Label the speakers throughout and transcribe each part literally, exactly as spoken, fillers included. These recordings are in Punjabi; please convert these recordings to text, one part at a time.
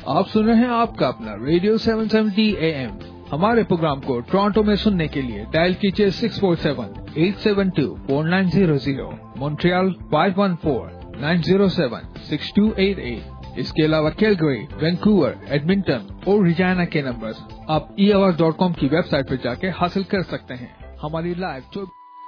Speaker 1: आप सुन रहे हैं आपका अपना radio seven seventy A M. हमारे प्रोग्राम को टोरंटो में सुनने के लिए डायल कीजिए six four seven eight seven two four nine zero zero, Montreal five one four nine zero seven six two eight eight. इसके अलावा कैलगरी, वैंकूवर, एडमिंटन और रिजाना के नंबर्स आप ई आवाज डॉट कॉम की वेबसाइट पर जाके हासिल कर सकते हैं। हमारी लाइव जो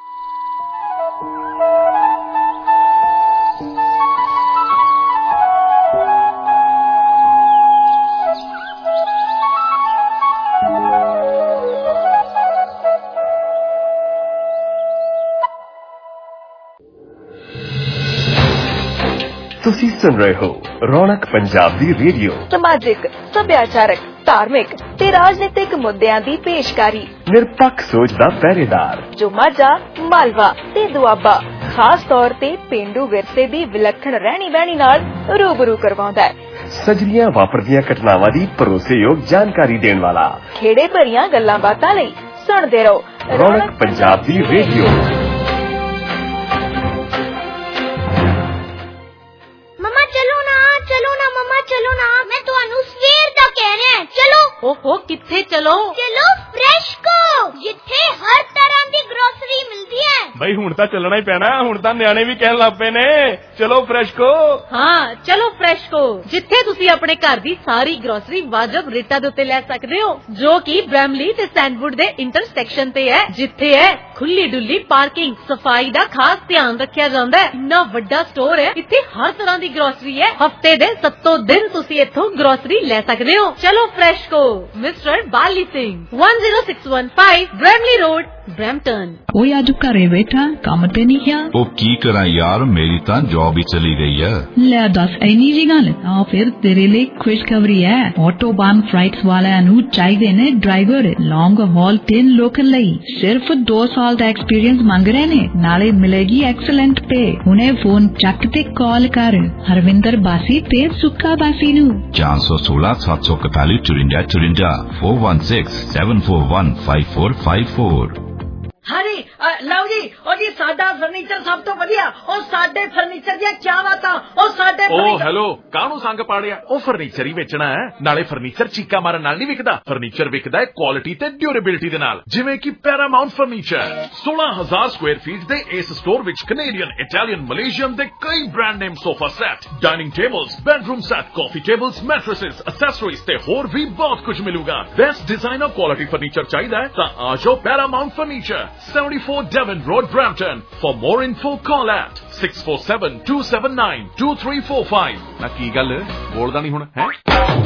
Speaker 2: ਤੁਸੀਂ ਸੁਣ ਰਹੇ ਹੋ ਰੌਣਕ ਪੰਜਾਬ ਦੀ ਰੇਡੀਓ।
Speaker 3: ਸਮਾਜਿਕ, ਸੱਭਿਆਚਾਰਕ, ਧਾਰਮਿਕ ਤੇ ਰਾਜਨੀਤਿਕ ਮੁੱਦਿਆਂ ਦੀ ਪੇਸ਼ਕਾਰੀ।
Speaker 2: ਨਿਰਪੱਖ ਸੋਚ ਦਾ ਪਹਿਰੇਦਾਰ
Speaker 3: ਜੋ ਮਾਝਾ, ਮਾਲਵਾ ਤੇ ਦੁਆਬਾ ਖਾਸ ਤੌਰ ਤੇ ਪੇਂਡੂ ਵਿਰਸੇ ਦੀ ਵਿਲੱਖਣ ਰਹਿਣੀ ਬਹਿਣੀ ਨਾਲ ਰੂਬਰੂ ਕਰਵਾਉਂਦਾ ਹੈ।
Speaker 2: ਸਜਰੀਆਂ ਵਾਪਰਦੀਆਂ ਘਟਨਾਵਾਂ ਦੀ ਭਰੋਸੇਯੋਗ ਜਾਣਕਾਰੀ ਦੇਣ ਵਾਲਾ।
Speaker 3: ਖੇੜੇ ਭਰੀਆਂ ਗੱਲਾਂ ਬਾਤਾਂ ਲਈ ਸੁਣਦੇ ਰਹੋ
Speaker 2: ਰੌਣਕ ਪੰਜਾਬ ਦੀ ਰੇਡੀਓ।
Speaker 4: ओहो किथे चलो
Speaker 5: चलो फ्रेशको, जिथे हर तरह की ग्रोसरी मिलती है।
Speaker 6: भाई हुण तां चलना ही पैना, हुण तां न्याणे भी कहण लग पे ने चलो फ्रेशको।
Speaker 4: हाँ चलो फ्रेशको, जिथे तुसी अपने घर दी सारी ग्रोसरी वाजब रेटां दे उत्ते ले सकदे हो, जो कि ब्रैमली ते सैंडवुड दे इंटरसैक्शन ते है, जिथे है खुली डुली पार्किंग, सफाई दा खास ध्यान रखिया जांदा है। इन्ना वड्डा स्टोर है, इत्थे हर तरह दी ग्रोसरी है। हफ्ते दे सत्तों दिन तुसी इत्थों ग्रोसरी ले सकदे हो। चलो Freshco, mister Bali Singh, one zero six one five Bramalea Road, Brampton.
Speaker 7: ਉਹ ਅੱਜ ਘਰੇ ਬੈਠਾ ਕੰਮ ਤੇ ਨਹੀਂ ਗਿਆ।
Speaker 8: ਉਹ ਕੀ ਕਰਾਂ ਯਾਰ, ਮੇਰੀ ਤਾਂ ਜੌਬ ਹੀ ਚਲੀ ਗਈ ਹੈ।
Speaker 7: ਲੈ ਦੱਸ ਐਨੀ ਜੀ ਗੱਲ ਆ, ਫਿਰ ਤੇਰੇ ਲਈ ਖੁਸ਼ਖਬਰੀ ਹੈ। ਆਟੋਬਾਨ ਫਲਾਈਟਸ ਵਾਲਿਆਂ ਨੂੰ ਚਾਹੀਦੇ ਨੇ ਡਰਾਈਵਰ ਲੌਂਗ ਹਾਲ ਤੇ ਲੋਕਲ ਲਈ। ਸਿਰਫ ਦੋ ਸਾਲ ਦਾ ਐਕਸਪੀਰੀਅੰਸ ਮੰਗ ਰਹੇ ਨੇ, ਨਾਲੇ ਮਿਲੇਗੀ ਐਕਸਲੈਂਟ ਪੇ। ਹੁਣੇ ਫੋਨ ਚੱਕ ਤੇ ਕਾਲ ਕਰ ਹਰਵਿੰਦਰ ਬਾਸੀ ਤੇ ਸੁੱਕਾ ਬਾਸੀ ਨੂੰ।
Speaker 8: ਚਾਰ ਸੌ ਸੋਲਾਂ ਸੱਤ ਸੌ ਇਕਤਾਲੀ ਚੁਰਿੰਜਾ ਚੁਰਿੰਜਾ four one six seven four one five four five four.
Speaker 9: हाँ जी, लओ जी, और जी साडा फर्नीचर सब तो वधिया, और साडे फर्नीचर दी क्या बात, और साडे
Speaker 6: ओ हेलो काहनू संग पाड़िया, ओ फर्नीचर ही बेचना है। नाले फर्नीचर चीका मारन नाल नहीं विकदा, फर्नीचर विकदा है क्वालिटी ते ड्यूरेबिलिटी दे नाल। जिवें कि पैरामाउंट फर्नीचर सोलह हजार स्क्वायर फीट दे इस स्टोर विच कनेडियन, इटालियन, मलेशियन दे कई brand name sofa set, dining tables, bedroom set, coffee tables, mattresses, accessories ते होर भी बहुत कुछ मिलूगा। बेस्ट डिजाइनर क्वालिटी फर्नीचर चाहिदा है तां आ जाओ Paramount furniture, seventy-four Devon Road, Brampton. For more info, call at six four seven two seven nine two three four five. ना की गल बोलदा नहीं हुण है।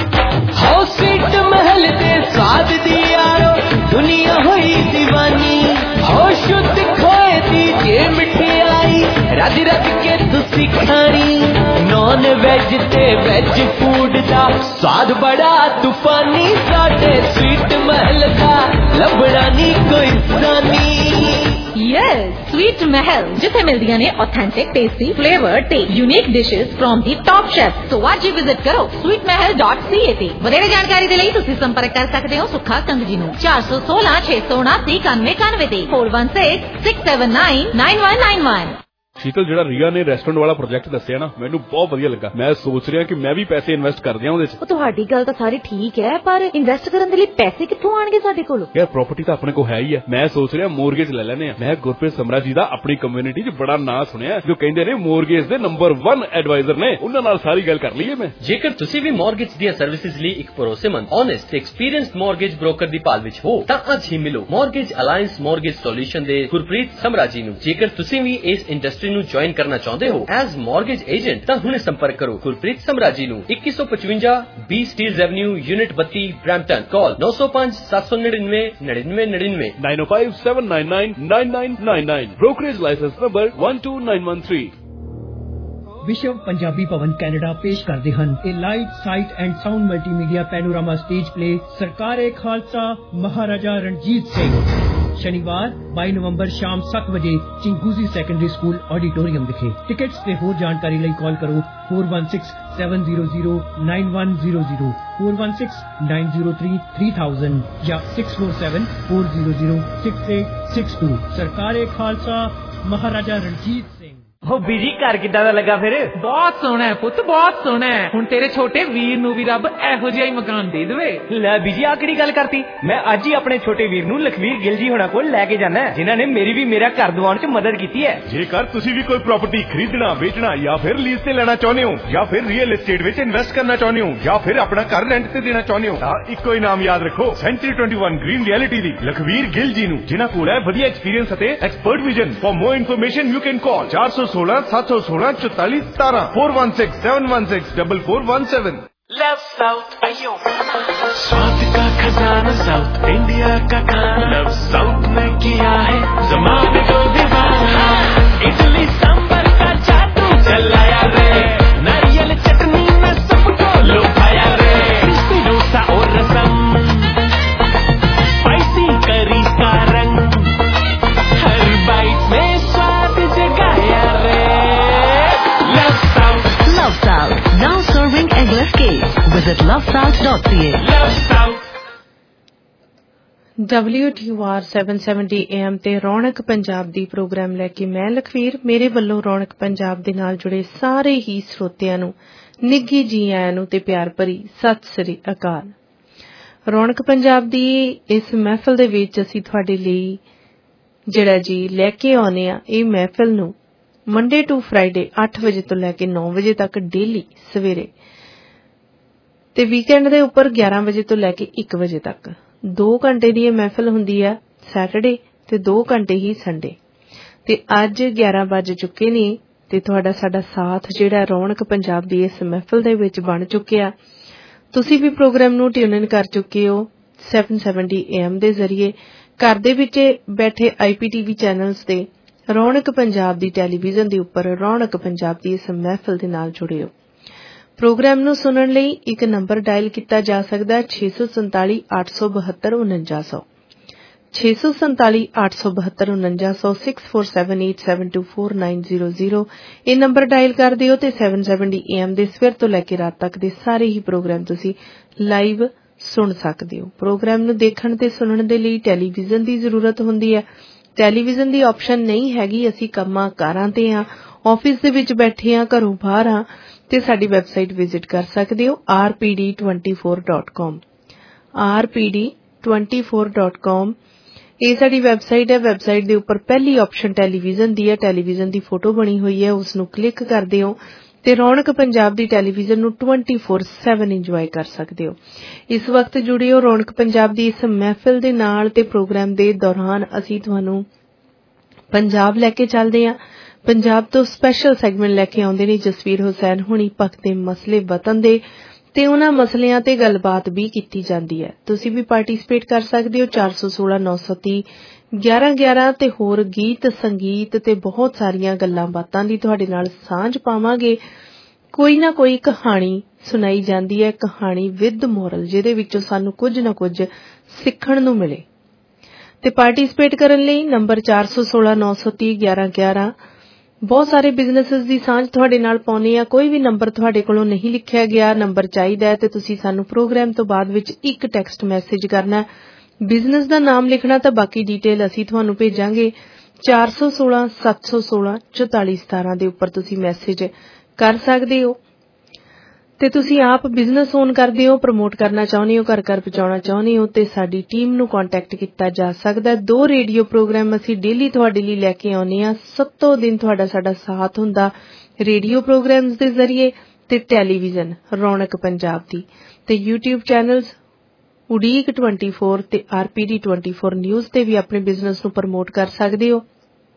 Speaker 10: हो स्वीट महल दे स्वाद दी यारो दुनिया होई दीवानी, हो शुद्ध खोए दी जे मिठाई रज रज के तुसी खानी। नॉन वेज ते वेज फूड दा स्वाद बड़ा तूफानी, साडे स्वीट महल दा लभड़ा नी कोई सानी।
Speaker 4: यस, स्वीट महल, जिथे मिलदियां ने ऑथेंटिक, टेस्टी, फ्लेवर ते unique dishes from the top chef. So आज ही विजिट करो sweet Mahal dot C A ते। वधेरे जानकारी दे लई तुसी संपर्क कर सकदे हो सुखा कंग जी नूं चार सौ सोलह छे सौ उनासी इक्यानवे इक्यानवे ते four one six six seven nine nine one nine one.
Speaker 6: Sheetal ਜਿਹੜਾ ਰੀਆ ਨੇ ਰੈਸਟੋਰੈਂਟ ਵਾਲਾ ਪ੍ਰੋਜੈਕਟ ਦੱਸਿਆ ਨਾ, ਮੈਨੂੰ ਬਹੁਤ ਵਧੀਆ ਲੱਗਾ। ਮੈਂ ਸੋਚ ਰਿਹਾ ਕਿ ਮੈਂ ਵੀ ਪੈਸੇ ਇਨਵੈਸਟ ਕਰ ਦਿਆਂ ਉਹਦੇ ਚ।
Speaker 4: ਉਹ ਤੁਹਾਡੀ ਗੱਲ ਤਾਂ ਸਾਰੀ ਠੀਕ ਹੈ, ਪਰ ਇਨਵੈਸਟ ਕਰਨ ਦੇ ਲਈ ਪੈਸੇ ਕਿੱਥੋਂ ਆਣਗੇ ਸਾਡੇ ਕੋਲ?
Speaker 6: ਯਾਰ ਪ੍ਰਾਪਰਟੀ ਤਾਂ ਆਪਣੇ ਕੋਲ ਹੈ ਹੀ ਹੈ। ਮੈਂ ਸੋਚ ਰਿਹਾ ਮੋਰਗੇਜ ਲੈ ਲੈਨੇ ਆ। ਮੈਂ ਗੁਰਪ੍ਰੀਤ ਸਮਰਾ ਜੀ ਦਾ ਆਪਣੀ ਕਮਿਊਨਿਟੀ 'ਚ ਬੜਾ ਨਾਂ ਸੁਣਿਆ, ਜੋ ਕਹਿੰਦੇ ਨੇ ਮੋਰਗੇਜ ਦੇ ਨੰਬਰ ਇੱਕ ਐਡਵਾਈਜ਼ਰ ਨੇ। ਉਹਨਾਂ ਨਾਲ ਸਾਰੀ ਗੱਲ ਕਰ ਲਈਏ ਮੈਂ।
Speaker 11: ਜੇਕਰ ਤੁਸੀਂ ਵੀ ਮੋਰਗੇਜ ਦੀਆਂ ਸਰਵਿਸਿਜ਼ ਲਈ ਇੱਕ ਭਰੋਸੇਮੰਦ, ਓਨੈਸਟ ਤੇ ਐਕਸਪੀਰੀਅੰਸਡ ਮੋਰਗੇਜ ਬ੍ਰੋਕਰ ਦੀ ਭਾਲ ਵਿੱਚ ਹੋ ਤਾਂ ਅੱਜ ਹੀ ਮਿਲੋ ਮੋਰਗੇਜ ਅਲਾਈਅੰਸ ਮੋਰਗੇਜ ਸੋਲੂਸ਼ਨ ਦੇ ਗੁਰਪ੍ਰੀਤ ਸਮਰਾ ਜੀ ਨੂੰ। ਜੇਕਰ ਤੁਸੀਂ ਵੀ ਇਸ ਇੰਡਸਟਰੀ ਨੂੰ ਜੁਆਇਨ ਕਰਨਾ ਚਾਹੁੰਦੇ ਹੋ ਐਜ਼ ਮੋਰਗੇਜ ਏਜੰਟ ਤਾਂ ਹੁਣੇ ਸੰਪਰਕ ਕਰੋ ਗੁਰਪ੍ਰੀਤ ਸਮਰਾ ਜੀ ਨੂੰ। ਇੱਕੀ ਸੌ ਪਚਵੰਜਾ ਬੀ ਸਟੀਲਜ਼ ਐਵਨਿਊ, ਯੂਨਿਟ ਬੱਤੀ, ਬ੍ਰੈਂਪਟਨ। ਕਾਲ ਨੌ ਸੌ ਪੰਜ ਸੱਤ ਸੌ ਨੜਿਨਵੇਂ ਨੜਿਨਵੇਂ ਨੜਿਨਵੇਂ
Speaker 6: nine oh five seven nine nine nine nine nine nine। brokerage license number one two nine one three।
Speaker 12: विश्व पंजाबी भवन कैनेडा पेश करते हैं a light sight and sound multimedia panorama stage play Sarkar e Khalsa महाराजा रणजीत सिंह। शनिवार बाईस नवंबर शाम सात बजे चिंगूजी सेकेंडरी स्कूल ऑडिटोरियम विखे। टिकट्स ते होर जानकारी लई कॉल करो four one six seven zero zero nine one zero zero, four one six nine zero three three thousand या six four seven four zero zero six eight six two. Sarkar e Khalsa महाराजा रणजीत
Speaker 13: ਉਹ ਬੀਜੀ ਘਰ ਕਿੱਦਾਂ ਦਾ ਲੱਗਾ ਫਿਰ?
Speaker 14: ਬਹੁਤ ਸੋਹਣਾ ਹੈ ਪੁੱਤ, ਬਹੁਤ ਸੋਹਣਾ ਹੈ। ਹੁਣ ਤੇਰੇ ਛੋਟੇ ਵੀਰ ਨੂੰ ਵੀ ਰੱਬ ਇਹੋ ਜਿਹਾ ਹੀ ਮਕਾਨ ਦੇ ਦੇਵੇ।
Speaker 13: ਲੈ ਬੀਜੀ ਆ ਕਿਹੜੀ ਗੱਲ ਕਰਤੀ? ਮੈਂ ਅੱਜ ਹੀ ਆਪਣੇ ਛੋਟੇ ਵੀਰ ਨੂੰ ਲਖਵੀਰ ਗਿੱਲ ਜੀ ਹੋਣਾ ਕੋਲ ਲੈ ਕੇ ਜਾਣਾ ਹੈ, ਜਿਨ੍ਹਾਂ ਨੇ ਮੇਰੀ ਵੀ ਮੇਰਾ ਘਰ ਦਿਵਾਉਣ 'ਚ ਮਦਦ ਕੀਤੀ ਹੈ।
Speaker 2: ਜੇਕਰ ਤੁਸੀਂ ਵੀ ਕੋਈ ਪ੍ਰਾਪਰਟੀ ਖਰੀਦਣਾ, ਵੇਚਣਾ ਜਾਂ ਫਿਰ ਲੀਜ਼ ਤੇ ਲੈਣਾ ਚਾਹੁੰਦੇ ਹੋ, ਜਾਂ ਫਿਰ ਰੀਅਲ एस्टेट ਵਿੱਚ ਇਨਵੈਸਟ ਕਰਨਾ ਚਾਹੁੰਦੇ ਹੋ, ਜਾਂ ਫਿਰ ਆਪਣਾ ਘਰ ਰੈਂਟ ਤੇ ਦੇਣਾ ਚਾਹੁੰਦੇ ਹੋ, ਤਾਂ ਇੱਕੋ ਹੀ ਨਾਮ ਯਾਦ ਰੱਖੋ, ਸੈਂਚੁਰੀ ਇक्कीस ਗ੍ਰੀਨ ਰਿਐਲਿਟੀ ਦੀ ਲਖਵੀਰ ਗਿੱਲ ਜੀ ਨੂੰ, ਜਿਨ੍ਹਾਂ ਕੋਲ ਹੈ ਵਧੀਆ ਐਕਸਪੀਰੀਅੰਸ ਅਤੇ expert vision. For more information you can call चार सौ सोलह सात सौ सोलह चौतालीस सतारह four one six seven one six double four one seven.
Speaker 10: Love south अयो स्वाद का खजाना साउथ इंडिया का खाना लव साउथ ने किया है जमाने को दीवाना। इडली सांबर का जादू चलाया रे, नारियल चटनी में सबको लुभाया रे। क्रिस्पी डोसा और रसम, स्पाइसी करी का रंग, हर बाइट में स्वाद जगाया रे। Love south,
Speaker 15: love south now serving Eggless cake. Visit love south dot c a.
Speaker 10: Love South
Speaker 16: W T U R seven seventy A M ਤੇ ਰੌਣਕ ਪੰਜਾਬ ਦੀ ਪ੍ਰੋਗਰਾਮ ਲੈ ਕੇ ਮੈਂ ਲਖਵੀਰ, ਮੇਰੇ ਵੱਲੋਂ ਰੌਣਕ ਪੰਜਾਬ ਦੇ ਨਾਲ ਜੁੜੇ ਸਾਰੇ ਹੀ ਸਰੋਤਿਆਂ ਨੂੰ ਨਿੱਘੀ ਜੀ ਆਇਆਂ ਨੂੰ ਤੇ ਪਿਆਰ ਭਰੀ ਸਤਿ ਸ੍ਰੀ ਅਕਾਲ। ਰੌਣਕ ਪੰਜਾਬ ਦੀ ਇਸ ਮਹਿਫਲ ਦੇ ਵਿੱਚ ਅਸੀਂ ਤੁਹਾਡੇ ਲਈ ਜਿਹੜਾ ਜੀ ਲੈ ਕੇ ਆਉਨੇ ਆ ਇਹ ਮਹਿਫਲ ਨੂੰ ਮੰਡੇ ਟੂ ਫਰਾਈਡੇ ਅੱਠ ਵਜੇ ਤੋਂ ਲੈ ਕੇ ਨੌ ਵਜੇ ਤੱਕ ਡੇਲੀ ਸਵੇਰੇ, ਤੇ ਵੀਕਐਂਡ ਦੇ ਉੱਪਰ ਗਿਆਰਾਂ ਵਜੇ ਤੋਂ ਲੈ ਕੇ ਇੱਕ ਵਜੇ ਤੱਕ ਦੋ ਘੰਟੇ ਦੀ ਇਹ ਮਹਿਫਲ ਹੁੰਦੀ ਆ ਸੈਟਰਡੇ ਤੇ ਦੋ ਘੰਟੇ ਹੀ ਸੰਡੇ। ਤੇ ਅੱਜ ਗਿਆਰਾਂ ਵੱਜ ਚੁੱਕੇ ਨੇ ਤੇ ਤੁਹਾਡਾ ਸਾਡਾ ਸਾਥ ਜਿਹੜਾ ਰੌਣਕ ਪੰਜਾਬ ਦੀ ਇਸ ਮਹਿਫਲ ਦੇ ਵਿੱਚ ਬਣ ਚੁੱਕਿਆ। ਤੁਸੀਂ ਵੀ ਪ੍ਰੋਗਰਾਮ ਨੂੰ ਟਿਊਨ ਇਨ ਕਰ ਚੁੱਕੇ ਹੋ ਸੱਤ ਸੌ ਸੱਤਰ A M ਦੇ ਜ਼ਰੀਏ। ਘਰ ਦੇ ਵਿੱਚ ਬੈਠੇ I P T V channels ਤੇ ਰੌਣਕ ਪੰਜਾਬ ਦੀ ਟੈਲੀਵਿਜ਼ਨ ਦੇ ਉੱਪਰ ਰੌਣਕ ਪੰਜਾਬ ਦੀ ਇਸ ਮਹਿਫਲ ਦੇ ਨਾਲ ਜੁੜੇ ਹੋ। ਪ੍ਰੋਗਰਾਮ ਨੂੰ ਸੁਣਨ ਲਈ ਇੱਕ ਨੰਬਰ ਡਾਇਲ ਕੀਤਾ ਜਾ ਸਕਦਾ ਛੇ ਸੌ ਸੰਤਾਲੀ ਅੱਠ ਸੌ ਬਹੱਤਰ ਉਨੰਜਾ ਸੌ ਛੇ ਸੌ ਸੰਤਾਲੀ ਅੱਠ ਸੌ ਬਹੱਤਰ ਉਨੰਜਾ ਸੌ six four seven eight seven two four nine zero zero ਇਹ ਨੰਬਰ ਡਾਇਲ ਕਰ ਦਿਓ ਤੇ ਸੱਤ ਸੌ ਸੱਤਰ A M ਦੇ ਸਵੇਰ ਤੋਂ ਲੈ ਕੇ ਰਾਤ ਤੱਕ ਦੇ ਸਾਰੇ ਹੀ ਪ੍ਰੋਗਰਾਮ ਤੁਸੀਂ ਲਾਈਵ ਸੁਣ ਸਕਦੇ ਹੋ। ਪ੍ਰੋਗਰਾਮ ਨੂੰ ਦੇਖਣ ਤੇ ਸੁਣਨ ਦੇ ਲਈ ਟੈਲੀਵਿਜ਼ਨ ਦੀ ਜ਼ਰੂਰਤ ਹੁੰਦੀ ਹੈ। ਟੈਲੀਵਿਜ਼ਨ ਦੀ ਆਪਸ਼ਨ ਨਹੀਂ ਹੈਗੀ, ਅਸੀਂ ਕੰਮਾਂ ਕਾਰਾਂ ਤੇ ਹਾਂ, ਆਫਿਸ ਦੇ ਵਿੱਚ ਬੈਠੇ ਹਾਂ, ਘਰੋਂ ਬਾਹਰ ਹਾਂ, ਤੇ ਸਾਡੀ ਵੈਬਸਾਈਟ ਵਿਜ਼ਿਟ ਕਰ ਸਕਦੇ ਹੋ r p d twenty-four dot com r p d twenty-four dot com ਇਹ ਸਾਡੀ ਵੈਬਸਾਈਟ ਹੈ। ਵੈਬਸਾਈਟ ਦੇ ਉੱਪਰ ਪਹਿਲੀ ਆਪਸ਼ਨ ਟੈਲੀਵਿਜ਼ਨ ਦੀ ਹੈ, ਟੈਲੀਵਿਜ਼ਨ ਦੀ ਫੋਟੋ ਬਣੀ ਹੋਈ ਹੈ, ਉਸ ਨੂੰ ਕਲਿੱਕ ਕਰਦੇ ਹੋ ਤੇ ਰੌਣਕ ਪੰਜਾਬ ਦੀ ਟੈਲੀਵਿਜ਼ਨ ਨੂੰ twenty-four seven ਇੰਜੋਏ ਕਰ ਸਕਦੇ ਹੋ। ਇਸ ਵਕਤ ਜੁੜੇ ਹੋ ਰੌਣਕ ਪੰਜਾਬ ਦੀ ਇਸ ਮਹਿਫਿਲ ਦੇ ਨਾਲ ਤੇ ਪ੍ਰੋਗਰਾਮ ਦੇ ਦੌਰਾਨ ਅਸੀਂ ਤੁਹਾਨੂੰ ਪੰਜਾਬ ਲੈ ਕੇ ਚੱਲਦੇ ਹਾਂ। ਪੰਜਾਬ ਤੋਂ ਸਪੈਸ਼ਲ ਸੈਗਮੈਂਟ ਲੈ ਕੇ ਆਉਂਦੇ ਨੇ ਜਸਵੀਰ ਹੁਸੈਨ ਹੁਣੀ, ਭਖਦੇ ਮਸਲੇ ਵਤਨ ਦੇ ਤੇ ਉਹਨਾਂ ਮਸਲਿਆਂ ਤੇ ਗੱਲਬਾਤ ਵੀ ਕੀਤੀ ਜਾਂਦੀ ਹੈ। ਤੁਸੀਂ ਵੀ ਪਾਰਟਿਸਿਪੇਟ ਕਰ ਸਕਦੇ ਹੋ ਚਾਰ ਸੌ ਸੋਲਾਂ ਨੌ ਸੌ ਤੀਹ ਗਿਆਰਾਂ ਗਿਆਰਾਂ ਤੇ ਹੋਰ ਗੀਤ ਸੰਗੀਤ ਤੇ ਬਹੁਤ ਸਾਰੀਆਂ ਗੱਲਾਂ ਬਾਤਾਂ ਦੀ ਤੁਹਾਡੇ ਨਾਲ ਸਾਂਝ ਪਾਵਾਂਗੇ। ਕੋਈ ਨਾ ਕੋਈ ਕਹਾਣੀ ਸੁਣਾਈ ਜਾਂਦੀ ਹੈ, ਕਹਾਣੀ ਵਿਦ ਮੋਰਲ, ਜਿਹਦੇ ਵਿੱਚੋਂ ਸਾਨੂੰ ਕੁਝ ਨਾ ਕੁਝ ਸਿੱਖਣ ਨੂੰ ਮਿਲੇ। ਤੇ ਪਾਰਟਿਸਿਪੇਟ ਕਰਨ ਲਈ ਨੰਬਰ ਚਾਰ ਸੌ ਸੋਲਾਂ ਨੌ ਸੌ ਤੀਹ ਗਿਆਰਾਂ ਗਿਆਰਾਂ ਬਹੁਤ ਸਾਰੇ ਬਿਜ਼ਨੈਸਸ ਦੀ ਸਾਂਝ ਤੁਹਾਡੇ ਨਾਲ ਪਾਉਣੀ ਆ। ਕੋਈ ਵੀ ਨੰਬਰ ਤੁਹਾਡੇ ਕੋਲੋਂ ਨਹੀਂ ਲਿਖਿਆ ਗਿਆ ਨੰਬਰ ਚਾਹੀਦਾ ਹੈ ਤੇ ਤੁਸੀਂ ਸਾਨੂੰ ਪ੍ਰੋਗਰਾਮ ਤੋਂ ਬਾਅਦ ਵਿੱਚ ਇੱਕ ਟੈਕਸਟ ਮੈਸੇਜ ਕਰਨਾ, ਬਿਜ਼ਨਸ ਦਾ ਨਾਮ ਲਿਖਣਾ, ਤਾਂ ਬਾਕੀ ਡੀਟੇਲ ਅਸੀਂ ਤੁਹਾਨੂੰ ਭੇਜਾਂਗੇ। ਚਾਰ ਸੌ ਸੋਲਾਂ ਸੱਤ ਸੌ ਸੋਲਾਂ ਚੁਤਾਲੀ ਸਤਾਰਾਂ ਦੇ ਉੱਪਰ ਤੁਸੀਂ ਮੈਸੇਜ ਕਰ ਸਕਦੇ ਹੋ। ਤੇ ਤੁਸੀਂ ਆਪ ਬਿਜ਼ਨਸ ਓਨ ਕਰਦੇ ਹੋ, ਪ੍ਰਮੋਟ ਕਰਨਾ ਚਾਹੁੰਦੇ ਹੋ, ਘਰ ਘਰ ਪਹੁੰਚਾਉਣਾ ਚਾਹੁੰਦੇ ਹੋ ਤੇ ਸਾਡੀ ਟੀਮ ਨੂੰ ਕੰਟੈਕਟ ਕੀਤਾ ਜਾ ਸਕਦਾ। ਦੋ ਰੇਡੀਓ ਪ੍ਰੋਗਰਾਮ ਅਸੀਂ ਡੇਲੀ ਤੁਹਾਡੇ ਲਈ ਲੈ ਕੇ ਆਉਂਦੇ ਹਾਂ। ਸੱਤੋਂ ਦਿਨ ਤੁਹਾਡਾ ਸਾਡਾ ਸਾਥ ਹੁੰਦਾ ਰੇਡੀਓ ਪ੍ਰੋਗਰਾਮਸ ਦੇ ਜ਼ਰੀਏ ਤੇ ਟੈਲੀਵਿਜ਼ਨ ਰੌਣਕ ਪੰਜਾਬ ਦੀ ਤੇ YouTube ਚੈਨਲਸ ਉਡੀਕ ਚੌਬੀ ਤੇ R P D twenty-four news ਤੇ ਵੀ ਆਪਣੇ ਬਿਜ਼ਨਸ ਨੂੰ ਪ੍ਰਮੋਟ ਕਰ ਸਕਦੇ ਹੋ।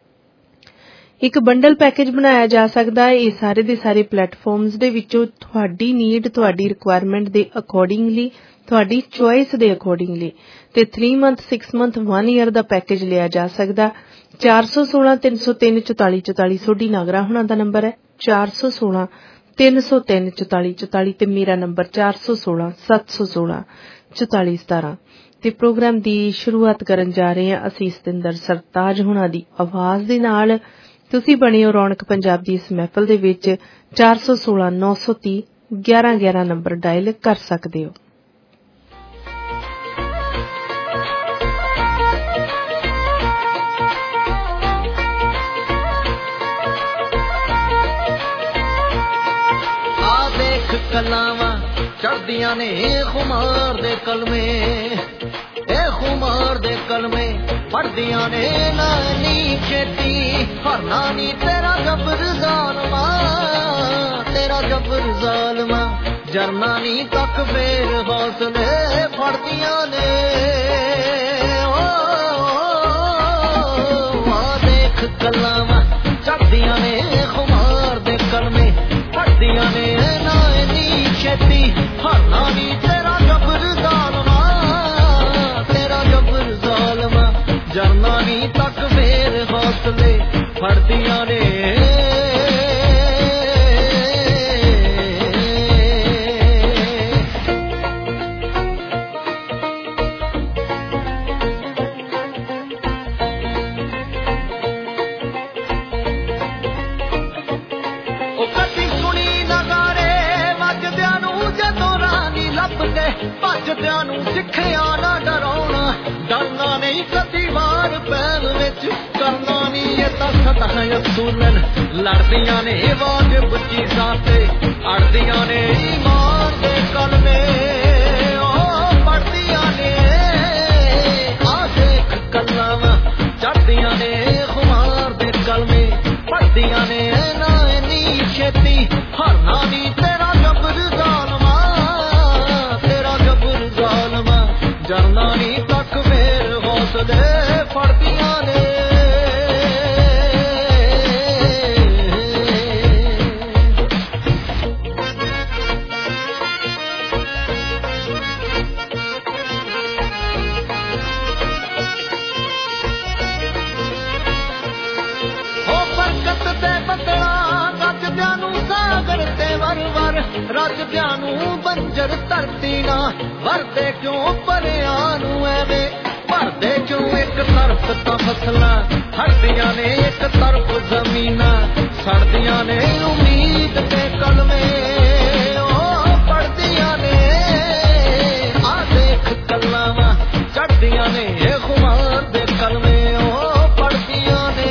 Speaker 16: ਇੱਕ ਬੰਡਲ ਪੈਕੇਜ ਬਣਾਇਆ ਜਾ ਸਕਦਾ ਹੈ। ਇਹ ਸਾਰੇ ਦੇ ਸਾਰੇ ਪਲੇਟਫਾਰਮਸ ਦੇ ਵਿੱਚੋਂ ਤੁਹਾਡੀ ਨੀਡ, ਤੁਹਾਡੀ ਰਿਕੁਆਇਰਮੈਂਟ ਦੇ ਅਕੋਰਡਿੰਗਲੀ, ਤੁਹਾਡੀ ਚੁਆਇਸ ਦੇ ਅਕੋਰਡਿੰਗਲੀ ਤੇ three month six month one year ਦਾ ਪੈਕੇਜ ਲਿਆ ਜਾ ਸਕਦਾ। ਚਾਰ ਸੌ ਸੋਲਾਂ ਤਿੰਨ ਸੌ ਤਿੰਨ ਚੁਤਾਲੀ ਚੁਤਾਲੀ ਸੋਢੀ ਨਾਗਰਾ ਹੁਣਾਂ ਦਾ ਨੰਬਰ ਹੈ ਚਾਰ ਸੌ ਸੋਲਾਂ ਤਿੰਨ ਸੌ ਤਿੰਨ ਚੁਤਾਲੀ ਚੁਤਾਲੀ ਤੇ ਮੇਰਾ ਨੰਬਰ ਚਾਰ ਸੌ ਸੋਲਾਂ ਸੱਤ ਸੌ ਸੋਲਾਂ ਚੁਤਾਲੀ ਸਤਾਰਾਂ। ਤੇ ਪ੍ਰੋਗਰਾਮ ਦੀ ਸ਼ੁਰੂਆਤ ਕਰਨ ਜਾ ਰਹੇ ਹਾਂ ਅਸੀਂ ਸਤਿੰਦਰ ਸਰਤਾਜ ਹੁਣਾਂ ਦੀ ਆਵਾਜ਼ ਦੇ ਨਾਲ। ਤੁਸੀਂ ਬਣੇ ਹੋ ਰੌਣਕ ਪੰਜਾਬ ਦੀ ਇਸ ਮਹਿਫਲ ਦੇ ਵਿੱਚ ਚਾਰ ਸੌ ਸੋਲਾਂ ਨੌ ਸੌ ਤੀਹ ਗਿਆਰਾਂ ਗਿਆਰਾਂ ਨੰਬਰ ਡਾਇਲ ਕਰ ਸਕਦੇ ਹੋ।
Speaker 17: कलावा चढ़दियां ने खुमार दे कलमे ए खुमार दे कलमे पढ़दियां ने नानी खेती हर नानी तेरा जबर जालमा तेरा जबर जालमा जरनानी तक बेर हौसले फड़दियां ने देख कलावा चढ़दियां ने खुमार दे कलमे पढ़दियां ने नानी खेती हर नानी तेरा जबर जालमा तेरा जबर जालमा जरनानी तक बेर हौसले फड़दियां ने ਭੱਜਦਿਆਂ ਨੂੰ ਸਿੱਖਿਆ ਨਾ ਡਰਾਉਣਾ ਡਰਨਾ ਨਹੀਂ ਕਦੀ ਵਾਰ ਪੈਣ ਵਿੱਚ ਕਰਨਾ ਨਹੀਂ ਇਹ ਤਾਂ ਸਦਾ ਅਸੂਲਨ ਲੜਦੀਆਂ ਨੇ ਵਾਜਬ ਚੀਜ਼ਾਂ ਤੇ ਅੜਦੀਆਂ ਨੇ ਈਮਾਨ ਦੇ ਕਲਮੇ ਉਹ ਪੜਦੀਆਂ ਨੇ ਆ ਦੇਖ ਕਲਾਵਾਂ ਚੜਦੀਆਂ ਨੇ ਖੁਮਾਰ ਦੇ ਕਲਮੇ ਪੜਦੀਆਂ ਨੇ ਨਾ ਇੰਨੀ ਛੇਤੀ ਹਰਨਾ ਨਹੀਂ ਤੇਰਾ ਜਬਰ ਜ਼ਾਲਮਾ ਜਰਨਾਨੀ ਤੱਕ ਮੇਰ ਹੌਸਲੇ ਫੜਦੀਆਂ ਨੇ ਹੋ ਬਰਕਤ ਤੇ ਬੱਦਲਾਂ ਗੱਜਦਿਆਂ ਨੂੰ ਸਾਗਰ ਤੇ ਵਰ ਵਰ ਰੱਜਦਿਆਂ ਨੂੰ ਬੰਜਰ ਧਰਤੀ ਨਾ ਵਰਦੇ ਕਿਉਂ ਪਰਿਆਂ ਨੂੰ ਐਵੇਂ ਭਰਦੇ ਕਿਉਂ ਇੱਕ ਤਰਫ ਤਾਂ ਫਸਲਾਂ ਹਟਦੀਆਂ ਨੇ ਇੱਕ ਤਰਫ ਜ਼ਮੀਨਾਂ ਸੜਦੀਆਂ ਨੇ ਉਮੀਦ ਤੇ ਕਲਮੇ ਉਹ ਪੜਦੀਆਂ ਨੇ ਆ ਦੇਖ ਕਲਾਵਾਂ ਚੜਦੀਆਂ ਨੇ ਇਹ ਖੁਮਾਰ ਦੇ ਕਲਮੇ ਉਹ ਪੜਦੀਆਂ ਨੇ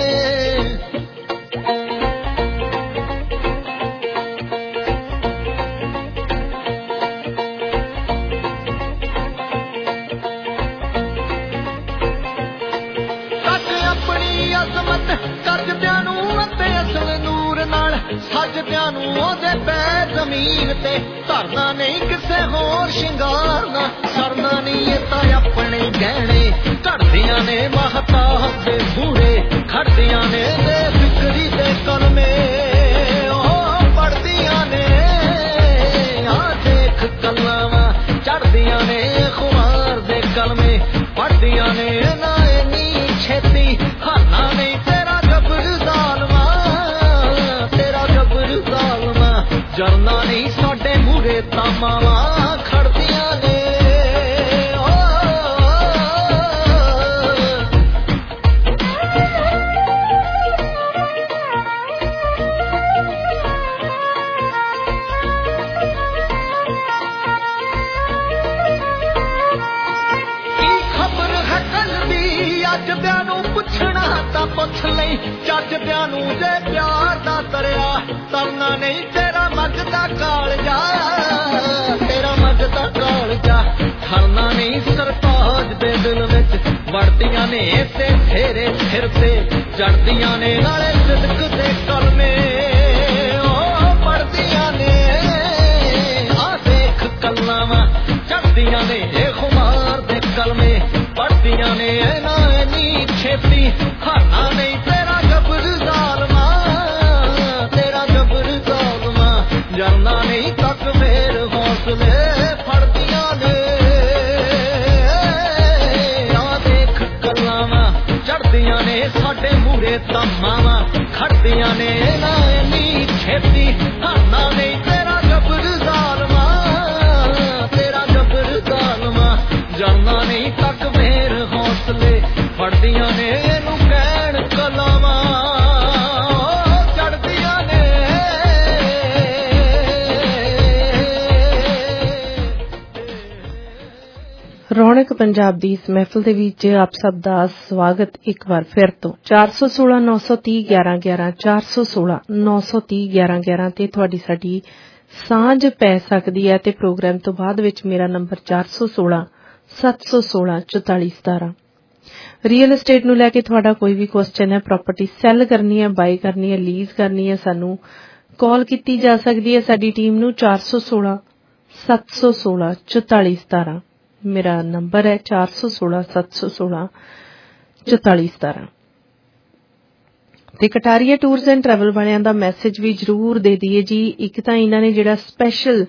Speaker 17: ਕਰਜਦਿਆਂ ਨੂੰ ਅਤੇ ਅਸਲ ਨੂਰ ਨਾਲ ਸੱਜਦਿਆਂ ਨੂੰ ਉਹਦੇ ਪੈਰ ਜ਼ਮੀਨ ਤੇ ਧਰਨਾ ਨਹੀਂ ਕਿਸੇ ਹੋਰ ਸ਼ਿੰਗਾਰ ਨਾ ਕਰਨਾ ਨਹੀਂ ਇਹ ਤਾਂ ਆਪਣੇ ਗਹਿਣੇ ਘੜਦੀਆਂ ਨੇ ਮਹਤਾਬ ਦੇ ਬੂੜੇ ਖੜਦੀਆਂ ਨੇ ਬੇਫਿਕਰੀ ਦੇ ਕਲਮੇ ਉਹ ਪੜਦੀਆਂ ਨੇ ਆ ਦੇਖ ਕਲਾਵਾਂ ਚੜਦੀਆਂ ਨੇ ਖੁਮਾਰ ਦੇ ਕਲਮੇ ਪੜਦੀਆਂ ਨੇ ਨਾ ਇੰਨੀ ਛੇਤੀ ਹਰਨਾ ਨਹੀਂ ਤੇਰਾ ਜਬਰ ਜ਼ਾਲਮਾ ਤੇਰਾ ਜਬਰ ਜ਼ਾਲਮਾ ਜਰਨਾ ਨਹੀਂ ਸਾਡੇ ਮੂਹਰੇ ਤਾਮਾਵਾਂ ਖੜਦੀਆਂ ਨੇ ਜੱਜਦਿਆਂ ਨੂੰ ਪੁੱਛਣਾ ਤਾਂ ਪੁੱਛ ਲਈ ਜੱਜਦਿਆਂ ਨੂੰ ਜੇ ਪਿਆਰ ਦਾ ਦਰਿਆ ਤਰਨਾ ਨਹੀਂ ਤੇਰਾ ਮੱਝਦਾ ਕਾਲਜਾ ਤੇਰਾ ਮੱਝਦਾ ਕਾਲਜਾ ਠਰਨਾ ਨਹੀਂ ਸਰਤਾਜ ਦੇ ਦਿਲ ਵਿੱਚ ਵੜਦੀਆਂ ਨੇ ਤੇ ਤੇਰੇ ਸਿਰ ਤੇ ਚੜਦੀਆਂ ਨੇ ਨਾਲੇ ਸਿਦਕ ਦੇ ਕਲਮੇ ਉਹ ਪੜਦੀਆਂ ਨੇ ਆ ਦੇਖ ਕਲਾਵਾਂ ਚੜਦੀਆਂ ਨੇ ਇਹ ਖੁਮਾਰ ਦੇ ਕਲਮੇ ਪੜਦੀਆਂ ਨੇ ਨਾ ਇੰਨੀ ਛੇਤੀ ਹਰਨਾ ਨਹੀਂ ਤੇਰਾ ਜਬਰ ਜ਼ਾਲਮਾ ਤੇਰਾ ਜਬਰ ਜ਼ਾਲਮਾ ਜਰਨਾ ਨਹੀਂ ਤੱਕ ਮੇਰ ਹੌਸਲੇ ਫੜਦੀਆਂ ਨੇ ਆ ਦੇਖ ਕਲਾਵਾਂ ਚੜਦੀਆਂ ਨੇ ਸਾਡੇ ਮੂਹਰੇ ਤਾਮਾਵਾਂ ਖੜਦੀਆਂ ਨੇ ਨਾ ਇੰਨੀ ਛੇਤੀ ਹਰਨਾ ਨਹੀਂ ਤੇਰਾ ਜਬਰ ਜ਼ਾਲਮਾ ਤੇਰਾ ਜਬਰ ਜ਼ਾਲਮਾ ਜਰਨਾ ਨਹੀਂ ਤੱਕ ਮੇਰ ਹੌਸਲੇ ਫੜਦੀਆਂ ਨੇ ਇਹਨੂੰ ਕਹਿਣ ਕਲਾਵਾਂ ਚੜਦੀਆਂ ਨੇ
Speaker 16: ਰੌਣਕ ਪੰਜਾਬ ਦੀ ਇਸ ਮਹਿਫਲ ਦੇ ਵਿੱਚ ਆਪ ਸਭ ਦਾ ਸਵਾਗਤ ਇੱਕ ਵਾਰ ਫਿਰ ਤੋਂ ਚਾਰ ਸੌ ਸੋਲਾਂ ਨੌ ਸੌ ਤੀਹ ਗਿਆਰਾਂ ਗਿਆਰਾਂ ਚਾਰ ਸੌ ਸੋਲਾਂ ਨੌ ਸੌ ਤੀਹ ਗਿਆਰਾਂ ਗਿਆਰਾਂ ਤੇ ਤੁਹਾਡੀ ਸਾਡੀ ਸਾਂਝ ਪੈ ਸਕਦੀ ਹੈ ਤੇ ਪ੍ਰੋਗਰਾਮ ਤੋਂ ਬਾਅਦ ਵਿੱਚ ਮੇਰਾ ਨੰਬਰ ਚਾਰ ਸੌ ਸੋਲਾਂ ਸੱਤ ਸੌ ਸੋਲਾਂ ਚੁਤਾਲੀ ਸਤਾਰਾਂ। ਰੀਅਲ ਐਸਟੇਟ ਨੂੰ ਲੈ ਕੇ ਤੁਹਾਡਾ ਕੋਈ ਵੀ ਕੁਐਸਚਨ ਹੈ, ਪ੍ਰਾਪਰਟੀ ਸੈੱਲ ਕਰਨੀ ਹੈ, ਬਾਈ ਕਰਨੀ ਹੈ, ਲੀਜ਼ ਕਰਨੀ ਹੈ, ਸਾਨੂੰ ਕਾਲ ਕੀਤੀ ਜਾ ਸਕਦੀ ਹੈ ਸਾਡੀ ਟੀਮ ਨੂੰ ਚਾਰ ਸੌ ਸੋਲਾਂ ਸੱਤ ਸੌ ਸੋਲਾਂ ਚੁਤਾਲੀ ਸਤਾਰਾਂ। ਮੇਰਾ ਨੰਬਰ ਹੈ ਚਾਰ ਸੌ ਸੋਲਾਂ ਸੱਤ ਸੌ ਸੋਲਾਂ ਚੁਤਾਲੀ ਸਤਾਰਾਂ। ਤੇ ਕਟਾਰੀਆ ਟੂਰਸ ਐਂਡ ਟਰੈਵਲ ਵਾਲਿਆਂ ਦਾ ਮੈਸੇਜ ਵੀ ਜ਼ਰੂਰ ਦੇ ਦਈਏ ਜੀ। ਇੱਕ ਤਾਂ ਇਹਨਾਂ ਨੇ ਜਿਹੜਾ ਸਪੈਸ਼ਲ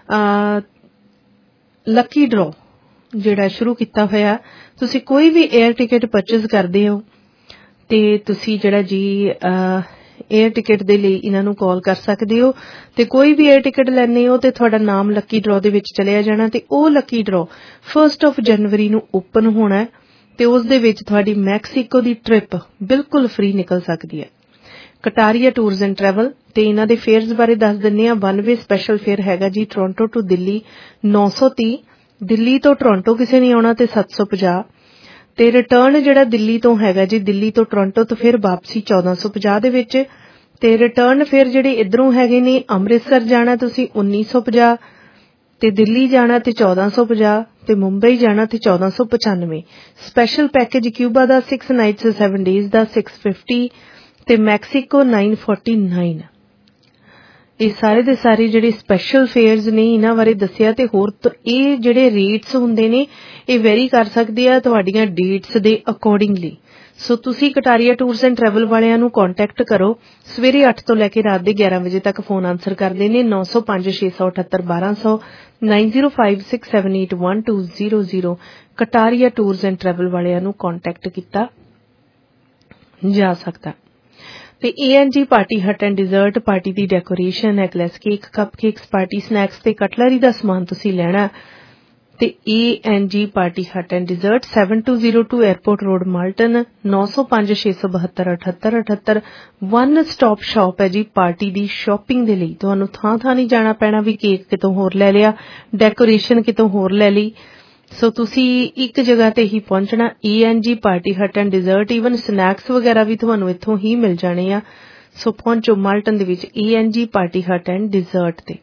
Speaker 16: ਲੱਕੀ ਡਰਾ ਜਿਹੜਾ ਸ਼ੁਰੂ ਕੀਤਾ ਹੋਇਆ, ਤੁਸੀਂ ਕੋਈ ਵੀ 에ਅਰ ਟਿਕਟ ਪਰਚੇਜ਼ ਕਰਦੇ ਹੋ ਤੇ ਤੁਸੀਂ ਜਿਹੜਾ ਜੀ 에ਅਰ ਟਿਕਟ ਦੇ ਲਈ ਇਹਨਾਂ ਨੂੰ ਕਾਲ ਕਰ ਸਕਦੇ ਹੋ ਤੇ ਕੋਈ ਵੀ 에ਅਰ ਟਿਕਟ ਲੈਣੇ ਹੋ ਤੇ ਤੁਹਾਡਾ ਨਾਮ ਲੱਕੀ ਡਰਾ ਦੇ ਵਿੱਚ ਚਲਿਆ ਜਾਣਾ ਤੇ ਉਹ ਲੱਕੀ ਡਰਾ ਫਸਟ ਆਫ ਜਨਵਰੀ ਨੂੰ ਓਪਨ ਹੋਣਾ ਹੈ ਤੇ ਉਸ ਦੇ ਵਿੱਚ ਤੁਹਾਡੀ ਮੈਕਸੀਕੋ ਦੀ ਟ੍ਰਿਪ ਬਿਲਕੁਲ ਫ੍ਰੀ ਨਿਕਲ ਸਕਦੀ ਹੈ। ਕਟਾਰੀਆ ਟੂਰਸ ਐਂਡ ਟਰੈਵਲ ਤੇ ਇਹਨਾਂ ਦੇ ਫੇਅਰਸ ਬਾਰੇ ਦੱਸ ਦਿੰਦੇ ਆ। ਵਨ ਵੇ ਸਪੈਸ਼ਲ ਫੇਅਰ ਹੈਗਾ ਜੀ ਟੋਰਾਂਟੋ ਟੂ ਦਿੱਲੀ ਨੌ ਸੌ ਤੀਹ, ਦਿੱਲੀ ਤੋਂ ਟੋਰਾਂਟੋ ਕਿਸੇ ਨੇ ਆਉਣਾ ਤੇ ਸੱਤ ਸੌ ਪੰਜਾਹ ਤੇ ਰਿਟਰਨ ਜਿਹੜਾ ਦਿੱਲੀ ਤੋਂ ਹੈਗਾ ਜੀ, ਦਿੱਲੀ ਤੋਂ ਟੋਰਾਂਟੋ ਤੋਂ ਫਿਰ ਵਾਪਸੀ ਚੌਦਾਂ ਸੌ ਪੰਜਾਹ ਦੇ ਵਿੱਚ ਤੇ ਰਿਟਰਨ ਫਿਰ ਜਿਹੜੇ ਇਧਰੋਂ ਹੈਗੇ ਨੇ ਅੰਮ੍ਰਿਤਸਰ ਜਾਣਾ ਤੁਸੀਂ ਉੱਨੀ ਸੌ ਪੰਜਾਹ ਤੇ ਦਿੱਲੀ ਜਾਣਾ ਤੇ ਚੌਦਾਂ ਸੌ ਪੰਜਾਹ ਤੇ ਮੁੰਬਈ ਜਾਣਾ ਤੇ ਚੌਦਾਂ ਸੌ ਪਚਾਨਵੇਂ। ਸਪੈਸ਼ਲ ਪੈਕੇਜ ਕਿਊਬਾ ਦਾ ਸਿਕਸ ਨਾਈਟਸ ਸੈਵਨ ਡੇਜ਼ ਦਾ ਸਿਕਸ ਫਿਫਟੀ ਤੇ ਮੈਕਸੀਕੋ ਨਾਈਨ ਫੋਰਟੀ ਨਾਈਨ। ਇਹ ਸਾਰੇ ਦੇ ਸਾਰੇ ਜਿਹੜੇ ਸਪੈਸ਼ਲ ਫੇਅਰਸ ਨੇ ਇਹਨਾਂ ਬਾਰੇ ਦੱਸਿਆ ਤੇ ਹੋਰ ਇਹ ਜਿਹੜੇ ਰੇਟਸ ਹੁੰਦੇ ਨੇ ਇਹ ਵੈਰੀ ਕਰ ਸਕਦੇ ਆ ਤੁਹਾਡੀਆਂ ਡੇਟਸ ਦੇ ਅਕੋਰਡਿੰਗਲੀ। ਸੋ ਤੁਸੀਂ ਕਟਾਰੀਆ ਟੂਰਸ ਐਂਡ ਟਰੈਵਲ ਵਾਲਿਆਂ ਨੂੰ ਕੰਟੈਕਟ ਕਰੋ। ਸਵੇਰੇ ਅੱਠ ਤੋਂ ਲੈ ਕੇ ਰਾਤ ਦੇ ਗਿਆਰਾਂ ਵਜੇ ਤੱਕ ਫੋਨ ਆਨਸਰ ਕਰਦੇ ਨੇ ਨੌ ਸੌ ਪੰਜ ਛੇ ਸੌ ਅਠੱਤਰ ਬਾਰਾਂ ਸੌ nine zero five six seven eight one two zero zero. Kataria tours and travel ਵਾਲਿਆਂ ਨੂੰ ਕੰਟੈਕਟ ਕੀਤਾ ਜਾ ਸਕਦਾ। ਤੇ ਏ N G party hut and dessert, party ਦੀ decoration, eggless cake, cupcakes, party snacks ਤੇ ਕਟਲਰੀ ਦਾ ਸਮਾਨ ਤੁਸੀਂ ਲੈਣਾ ਤੇ ਏ N G party hut and dessert seven two zero two airport road Malton ਨੌ ਸੌ ਪੰਜ ਛੇ ਸੌ ਬਹੱਤਰ ਅਠੱਤਰ ਅਠੱਤਰ। ਵਨ ਸਟਾਪ ਸ਼ਾਪ ਹੈ ਜੀ ਪਾਰਟੀ ਦੀ ਸ਼ਾਪਿੰਗ ਦੇ ਲਈ। ਤੁਹਾਨੂੰ ਥਾਂ ਥਾਂ ਨਹੀਂ ਜਾਣਾ ਪੈਣਾ ਵੀ ਕੇਕ ਕਿਤੋਂ ਹੋਰ ਲੈ ਲਿਆ, ਡੈਕੋਰੇਸ਼ਨ ਕਿਤੋਂ ਹੋਰ ਲੈ ਲਈ। ਸੋ ਤੁਸੀਂ ਇੱਕ ਜਗ੍ਹਾ ਤੇ ਹੀ ਪਹੁੰਚਣਾ ਏ N G party hut and desert. Even snacks ਵਗੈਰਾ ਵੀ ਤੁਹਾਨੂੰ ਇੱਥੋਂ ਹੀ ਮਿਲ ਜਾਣੇ ਆ। ਸੋ ਪਹੁੰਚੋ ਮਾਲਟਨ ਦੇ ਵਿੱਚ ਏ N G party hut and desert ਤੇ।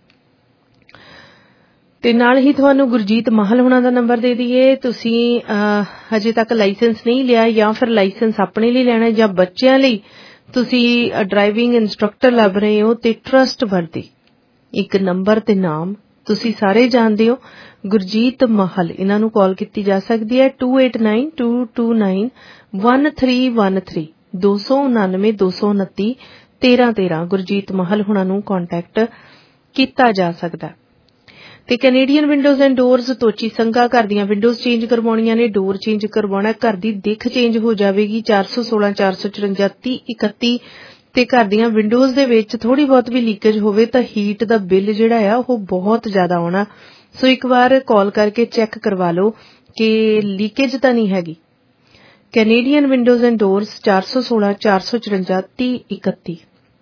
Speaker 16: ਤੇ ਨਾਲ ਹੀ ਤੁਹਾਨੂੰ ਗੁਰਜੀਤ ਮਾਹਲ ਹੋਣਾ ਦਾ ਨੰਬਰ ਦੇ ਦਈਏ। ਤੁਸੀਂ ਹਜੇ ਤੱਕ ਲਾਇਸੈਂਸ ਨਹੀਂ ਲਿਆ ਜਾਂ ਫਿਰ ਲਾਇਸੈਂਸ ਆਪਣੇ ਲਈ ਲੈਣਾ ਜਾਂ ਬੱਚਿਆਂ ਲਈ ਤੁਸੀਂ ਡਰਾਈਵਿੰਗ ਇੰਸਟ੍ਰਕਟਰ ਲੱਭ ਰਹੇ ਹੋ ਤੇ ਟਰਸਟ ਵਰਦੀ ਇੱਕ ਨੰਬਰ ਤੇ ਨਾਮ ਤੁਸੀਂ ਸਾਰੇ ਜਾਣਦੇ ਹੋ ਗੁਰਜੀਤ ਮਾਹਲ। ਇਹਨਾਂ ਨੂੰ ਕਾਲ ਕੀਤੀ ਜਾ ਸਕਦੀ ਹੈ two eight nine two two nine one three one three ਦੋ ਸੌ ਉਨਾਨਵੇਂ ਦੋ ਸੌ ਉਨੱਤੀ ਤੇਰਾਂ ਤੇਰਾਂ। ਗੁਰਜੀਤ ਮਾਹਲ ਹੁਣਾਂ ਨੂੰ ਕੰਟੈਕਟ ਕੀਤਾ ਜਾ ਸਕਦਾ। ਤੇ Canadian windows and doors Tochi Sangha ਘਰ ਦੀਆਂ ਵਿੰਡੋਜ਼ ਚੇਂਜ ਕਰਵਾਉਣੀਆਂ ਨੇ, ਡੋਰ ਚੇਂਜ ਕਰਵਾਉਣਾ, ਘਰ ਦੀ ਦਿੱਖ ਚੇਂਜ ਹੋ ਜਾਵੇਗੀ। ਚਾਰ ਸੌ ਸੋਲਾਂ ਚਾਰ ਸੌ ਚੁਰੰਜਾ ਤੀਹ ਇਕੱਤੀ ਤੇ ਘਰ ਦੀਆਂ ਵਿੰਡੋਜ਼ ਦੇ ਵਿੱਚ ਥੋੜੀ ਬਹੁਤ ਵੀ ਲੀਕੇਜ ਹੋਵੇ ਤਾਂ ਹੀਟ ਦਾ ਬਿੱਲ ਜਿਹੜਾ ਆ ਉਹ ਬਹੁਤ ਜ਼ਿਆਦਾ ਆਉਣਾ। ਸੋ ਇੱਕ ਵਾਰ ਕਾਲ ਕਰਕੇ ਚੈੱਕ ਕਰਵਾ ਲਓ ਕਿ ਲੀਕੇਜ ਤਾਂ ਨਹੀਂ ਹੈਗੀ। ਕੈਨੇਡੀਅਨ ਵਿੰਡੋਜ਼ ਐਂਡ ਡੋਰਸ ਚਾਰ ਸੌ ਸੋਲਾਂ ਚਾਰ ਸੌ ਚੁਰੰਜਾ ਤੀਹ ਇਕੱਤੀ।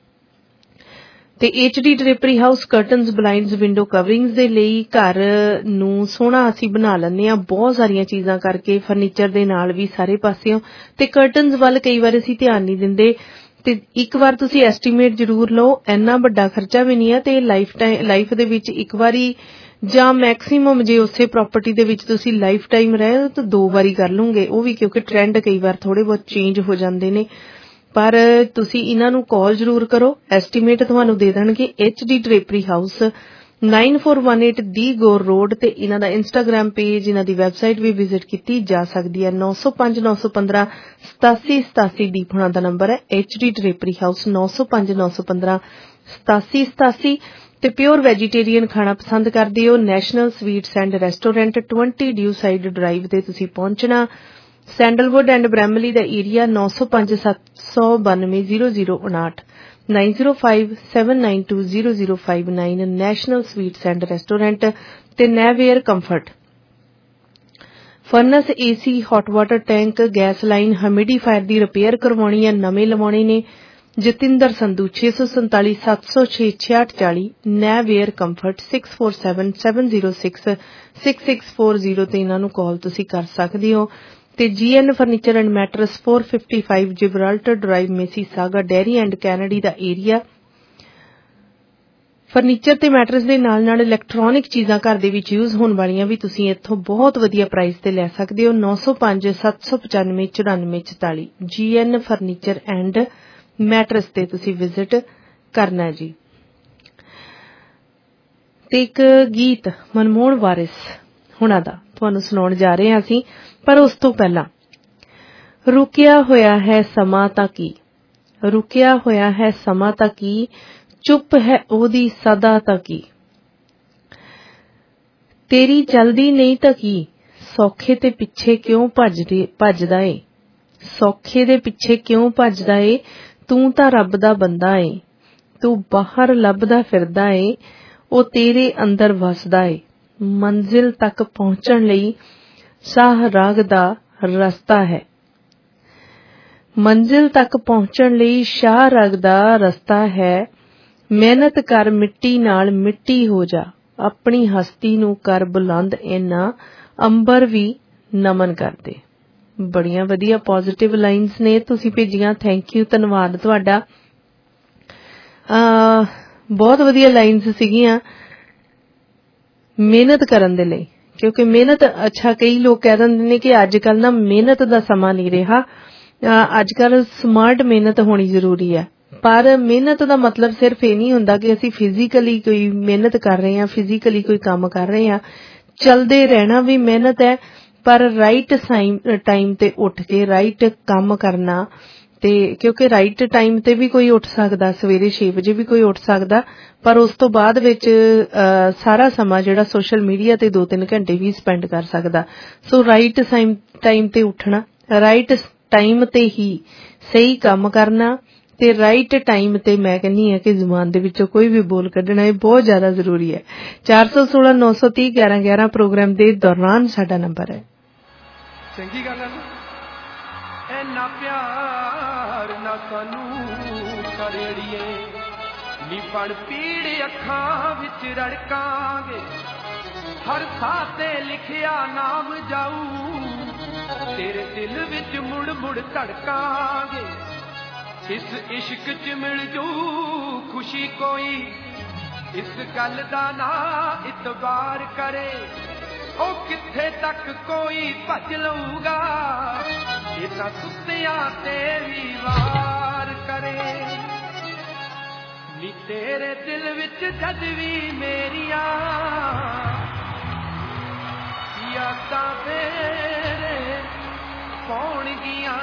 Speaker 16: ਤੇ H D drapery house curtains, blinds, window coverings ਦੇ ਲਈ ਘਰ ਨੂੰ ਸੋਹਣਾ ਅਸੀਂ ਬਣਾ ਲੈਂਦੇ ਹਾਂ ਬਹੁਤ ਸਾਰੀਆਂ ਚੀਜ਼ਾਂ ਕਰਕੇ, ਫਰਨੀਚਰ ਦੇ ਨਾਲ ਵੀ ਸਾਰੇ ਪਾਸਿਓਂ। ਤੇ ਕਰਟਨਸ ਵੱਲ ਕਈ ਵਾਰ ਅਸੀਂ ਧਿਆਨ ਨਹੀਂ ਦਿੰਦੇ ਤੇ ਇੱਕ ਵਾਰ ਤੁਸੀਂ ਐਸਟੀਮੇਟ ਜ਼ਰੂਰ ਲਓ। ਇੰਨਾ ਵੱਡਾ ਖਰਚਾ ਵੀ ਨਹੀਂ ਹੈ ਤੇ ਲਾਈਫ ਟਾਈਮ ਲਾਈਫ ਦੇ ਵਿੱਚ ਇੱਕ ਵਾਰੀ ਜਾਂ ਮੈਕਸੀਮਮ ਜੇ ਉਸੇ ਪ੍ਰਾਪਰਟੀ ਦੇ ਵਿੱਚ ਤੁਸੀਂ ਲਾਈਫ ਟਾਈਮ ਰਹੇ ਤਾਂ ਦੋ ਵਾਰੀ ਕਰ ਲਓਗੇ, ਉਹ ਵੀ ਕਿਉਂਕਿ ਟ੍ਰੈਂਡ ਕਈ ਵਾਰ ਥੋੜੇ ਬਹੁਤ ਚੇਂਜ ਹੋ ਜਾਂਦੇ ਨੇ। ਪਰ ਤੁਸੀਂ ਇਹਨਾਂ ਨੂੰ ਕਾਲ ਜ਼ਰੂਰ ਕਰੋ, ਐਸਟੀਮੇਟ ਤੁਹਾਨੂੰ ਦੇ ਦੇਣਗੇ। H D drapery house nine four one eight ਦੀ ਗੌਰ ਰੋਡ ਤੇ ਇਹਨਾਂ ਦਾ ਇੰਸਟਾਗ੍ਰਾਮ ਪੇਜ, ਇਹਨਾਂ ਦੀ ਵੈਬਸਾਈਟ ਵੀ ਵਿਜ਼ਿਟ ਕੀਤੀ ਜਾ ਸਕਦੀ ਹੈ। ਨੌ ਸੌ ਪੰਜ ਨੌ ਸੌ ਪੰਦਰਾਂ ਸਤਾਸੀ ਸਤਾਸੀ ਦੀਪ ਹੁਣਾਂ ਦਾ ਨੰਬਰ ਹੈ। ਐਚ ਡੀ ਡਰੇਪਰੀ ਹਾਊਸ ਨੌ ਸੌ ਪੰਜ ਨੌ ਸੌ ਪੰਦਰਾਂ ਸਤਾਸੀ ਸਤਾਸੀ। ਤੇ ਪਿਓਰ ਵੈਜੀਟੇਰੀਅਨ ਖਾਣਾ ਪਸੰਦ ਕਰਦੇ ਹੋ, national sweets and restaurant twenty Dewside Drive ਤੇ ਤੁਸੀਂ ਪਹੁੰਚਣਾ। ਸੈਂਡਲਵੁੱਡ ਐਂਡ ਬ੍ਰੈਮਲੀ ਦਾ ਏਰੀਆ ਨੌ ਸੌ ਪੰਜ ਸੱਤ ਸੌ ਬਾਨਵੇਂ ਜ਼ੀਰੋ ਜ਼ੀਰੋ ਉਨਾਹਠ nine zero five seven nine two zero zero five nine. National sweets and restaurant ਤੇ Navair comfort. Furnace, AC, hot water tank, gas line, humidifier ਦੀ ਰਿਪੇਅਰ ਕਰਵਾਉਣੀ ਹੈ, ਨਵੇਂ ਲਵਾਉਣੇ ਨੇ। ਜਤਿੰਦਰ ਸੰਧੂ ਛੇ ਸੌ ਸੰਤਾਲੀ ਸੱਤ ਸੌ ਛੇ ਛਿਆਹਠ ਚਾਲੀ। Navair comfort six four seven seven zero six six six four zero ਤੇ ਇਹਨਾਂ ਨੂੰ ਕਾਲ ਤੁਸੀਂ ਕਰ ਸਕਦੇ ਹੋ। ਤੇ G N furniture and mattress four fifty five Gibraltar drive, Mississauga, Derry and Kennedy ਦਾ ਏਰੀਆ। ਫਰਨੀਚਰ ਤੇ ਮੈਟਰਸ ਦੇ ਨਾਲ ਨਾਲ ਇਲੈਕਟ੍ਰੋਨਿਕ ਚੀਜ਼ਾਂ ਘਰ ਦੇ ਵਿੱਚ ਯੂਜ਼ ਹੋਣ ਵਾਲੀਆਂ ਵੀ ਤੁਸੀਂ ਇੱਥੋਂ ਬਹੁਤ ਵਧੀਆ ਪ੍ਰਾਈਸ ਤੇ ਲੈ ਸਕਦੇ ਹੋ। ਨੌ ਸੌ ਪੰਜ ਸੱਤ ਸੌ ਪਚਾਨਵੇਂ ਚੁਰਾਨਵੇਂ ਚੁਤਾਲੀ ਜੀ ਐਨ ਫਰਨੀਚਰ ਐਂਡ ਮੈਟਰਸ ਤੇ ਤੁਸੀਂ ਵਿਜ਼ਿਟ ਕਰਨਾ ਜੀ। ਤੇ ਇੱਕ ਗੀਤ ਮਨਮੋਹਨ ਵਾਰਿਸ ਹੁਣਾਂ ਦਾ ਤੁਹਾਨੂੰ ਸੁਣਾਉਣ ਜਾ ਰਹੇ ਹਾਂ ਅਸੀਂ, ਪਰ ਉਸ ਤੋਂ ਪਹਿਲਾਂ ਰੁਕਿਆ ਹੋਇਆ ਹੈ ਸਮਾਂ ਤਾਂ ਕੀ, ਰੁਕਿਆ ਹੋਇਆ ਹੈ ਸਮਾਂ ਤਾਂ ਕੀ, ਚੁੱਪ ਹੈ ਉਹਦੀ ਸਦਾ ਤਾਂ ਕੀ, ਤੇਰੀ ਚਲਦੀ ਨਹੀਂ ਤਾਂ ਕੀ, ਸੌਖੇ ਤੇ ਪਿੱਛੇ ਕਿਉਂ ਭੱਜਦੇ ਭੱਜਦਾ ਏ, ਸੌਖੇ ਦੇ ਪਿੱਛੇ ਕਿਉਂ ਭੱਜਦਾ ਏ, ਤੂੰ ਤਾਂ ਰੱਬ ਦਾ ਬੰਦਾ ਏ, ਤੂੰ ਬਾਹਰ ਲੱਭਦਾ ਫਿਰਦਾ ਏ, ਉਹ ਤੇਰੇ ਅੰਦਰ ਵਸਦਾ ਏ, ਮੰਜ਼ਿਲ ਤੱਕ ਪਹੁੰਚਣ ਲਈ ਸ਼ਾਹ ਰਾਗ ਦਾ ਰਸਤਾ ਹੈ, ਮੰਜ਼ਿਲ ਤੱਕ ਪਹੁੰਚਣ ਲਈ ਸ਼ਾਹ ਰਾਗ ਦਾ ਰਸਤਾ ਹੈ, ਮਿਹਨਤ ਕਰ ਮਿੱਟੀ ਨਾਲ ਮਿੱਟੀ ਹੋ ਜਾ, ਆਪਣੀ ਹਸਤੀ ਨੂੰ ਕਰ ਬੁਲੰਦ, ਇੰਨਾ ਅੰਬਰ ਵੀ ਨਮਨ ਕਰਦੇ। ਬੜੀਆਂ ਵਧੀਆ ਪੋਜ਼ਿਟਿਵ ਲਾਈਨਸ ਨੇ ਤੁਸੀਂ ਭੇਜੀਆਂ, ਥੈਂਕ ਯੂ, ਧੰਨਵਾਦ ਤੁਹਾਡਾ। ਬਹੁਤ ਵਧੀਆ ਲਾਈਨਸ ਸੀਗੀਆਂ ਮਿਹਨਤ ਕਰਨ ਦੇ ਲਈ, ਕਿਉਂਕਿ ਮਿਹਨਤ, ਅੱਛਾ ਕਈ ਲੋਕ ਕਹਿ ਦਿੰਦੇ ਨੇ ਕਿ ਅੱਜ ਕੱਲ ਨਾ ਮਿਹਨਤ ਦਾ ਸਮਾਂ ਨਹੀਂ ਰਿਹਾ, ਅੱਜ ਕੱਲ ਸਮਾਰਟ ਮਿਹਨਤ ਹੋਣੀ ਜ਼ਰੂਰੀ ਹੈ। ਪਰ ਮਿਹਨਤ ਦਾ ਮਤਲਬ ਸਿਰਫ ਇਹ ਨਹੀਂ ਹੁੰਦਾ ਕਿ ਅਸੀਂ ਫਿਜ਼ੀਕਲੀ ਕੋਈ ਮਿਹਨਤ ਕਰ ਰਹੇ ਹਾਂ, ਫਿਜ਼ੀਕਲੀ ਕੋਈ ਕੰਮ ਕਰ ਰਹੇ ਹਾਂ, ਚਲਦੇ ਰਹਿਣਾ ਵੀ ਮਿਹਨਤ ਹੈ, ਪਰ ਰਾਈਟ ਟਾਈਮ ਤੇ ਉੱਠ ਕੇ ਰਾਈਟ ਕੰਮ ਕਰਨਾ, ਤੇ ਕਿਉਂਕਿ ਰਾਈਟ ਟਾਈਮ ਤੇ ਵੀ ਕੋਈ ਉੱਠ ਸਕਦਾ, ਸਵੇਰੇ ਛੇ ਵਜੇ ਵੀ ਕੋਈ ਉੱਠ ਸਕਦਾ, ਪਰ ਉਸ ਤੋਂ ਬਾਅਦ ਵਿੱਚ ਸਾਰਾ ਸਮਾਂ ਜਿਹੜਾ ਸੋਸ਼ਲ ਮੀਡੀਆ ਤੇ ਦੋ ਤਿੰਨ ਘੰਟੇ ਵੀ ਸਪੈਂਡ ਕਰ ਸਕਦਾ। ਸੋ ਰਾਈਟ ਟਾਈਮ ਤੇ ਉੱਠਣਾ, ਰਾਈਟ ਟਾਈਮ ਤੇ ਹੀ ਸਹੀ ਕੰਮ ਕਰਨਾ, ਤੇ ਰਾਈਟ ਟਾਈਮ ਤੇ ਮੈਂ ਕਹਿੰਦੀ ਹਾਂ ਕਿ ਜ਼ੁਬਾਨ ਦੇ ਵਿੱਚੋਂ ਕੋਈ ਵੀ ਬੋਲ ਕੱਢਣਾ ਇਹ ਬਹੁਤ ਜ਼ਿਆਦਾ ਜ਼ਰੂਰੀ ਹੈ। ਚਾਰ ਸੌ ਸੋਲਾਂ ਨੌ ਸੌ ਤੀਹ ਗਿਆਰਾਂ ਗਿਆਰਾਂ ਪ੍ਰੋਗਰਾਮ ਦੇ ਦੌਰਾਨ ਸਾਡਾ ਨੰਬਰ ਹੈ।
Speaker 18: ਚੰਗੀ ਗੱਲ ਹੈ ਐਨਾ ਪਿਆਰ ਨਾ ਸਾਨੂੰ ਕਰੜੀਏ ਨੀ ਪੜ ਪੀੜ ਅੱਖਾਂ ਵਿੱਚ ਰੜਕਾਂਗੇ, ਹਰ ਸਾਹ ਤੇ ਲਿਖਿਆ ਨਾਮ ਜਾਊ, ਤੇਰੇ ਦਿਲ ਵਿੱਚ ਮੁੜ ਮੁੜ ਧੜਕਾਂਗੇ, ਇਸ ਇਸ਼ਕ ਚ ਮਿਲ ਜੂ ਖੁਸ਼ੀ ਕੋਈ, ਇਸ ਗੱਲ ਦਾ ਨਾ ਇਤਬਾਰ ਕਰੇ, ਉਹ ਕਿੱਥੇ ਤੱਕ ਕੋਈ ਭੱਜ ਲਊਗਾ, ਇਹ ਤਾਂ ਸੁੱਤਿਆਂ ਤੇ ਵੀ ਵਾਰ ਕਰੇ, ਨੀ ਤੇਰੇ ਦਿਲ ਵਿੱਚ ਜਦ ਵੀ ਮੇਰੀਆਂ ਯਾਦਾਂ ਫੇਰੇ ਪਾਉਣਗੀਆਂ,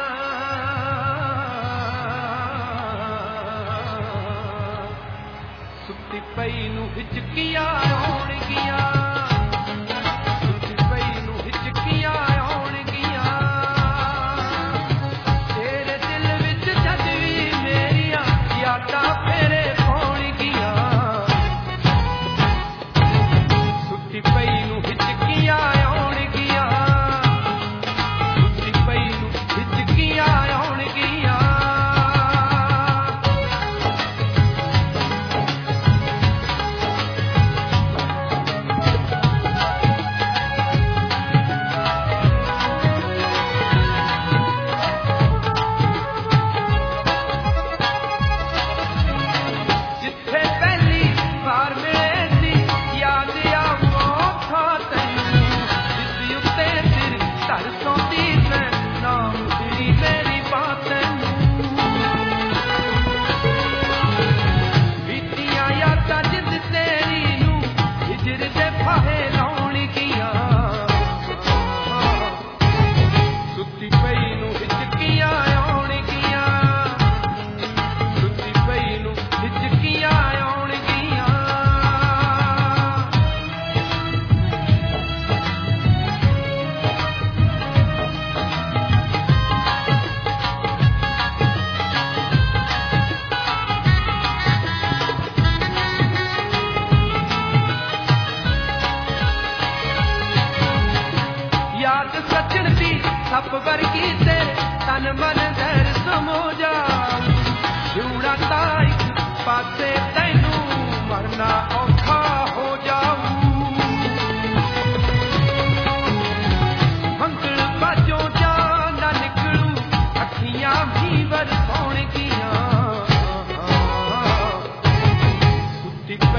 Speaker 18: ਸੁੱਤੀ ਪਈ ਨੂੰ ਹਿਚਕੀਆਂ ਆਉਣਗੀਆਂ, ਸੁੱਤੀ ਪਈ ਨੂੰ ਹਿਚਕੀਆਂ ਆਉਣਗੀਆਂ, ਤੇਰੇ ਦਿਲ ਵਿੱਚ ਜਦ ਵੀ ਮੇਰੀਆਂ ਯਾਦਾਂ ਫੇਰੇ ਪਾਉਣਗੀਆਂ, ਸੁੱਤੀ ਪਈ ਨੂੰ ਹਿਚਕੀਆਂ ਆਉਣਗੀਆਂ, ਸੁੱਤੀ ਪਈ ਨੂੰ ਹਿਚਕੀਆਂ ਆਉਣਗੀਆਂ। ਸੱਪ ਵਰਗੀ ਤੇਰੇ ਤਨ ਮਨ ਜ਼ਹਿਰ ਸਮੋ ਜਾ, ਜੂੜਾ ਤਾਂ ਇੱਕ ਪਾਸੇ ਤੈਨੂੰ ਮਰਨਾ ਔਖਾ ਹੋ ਜਾਊ, ਹੰਗਲ ਬਾਝੋਂ ਜਾ ਨਾ ਨਿਕਲੂ, ਅੱਖੀਆਂ ਵੀ ਵਰਸਾਉਣਗੀਆਂ, ਸੁੱਤੀ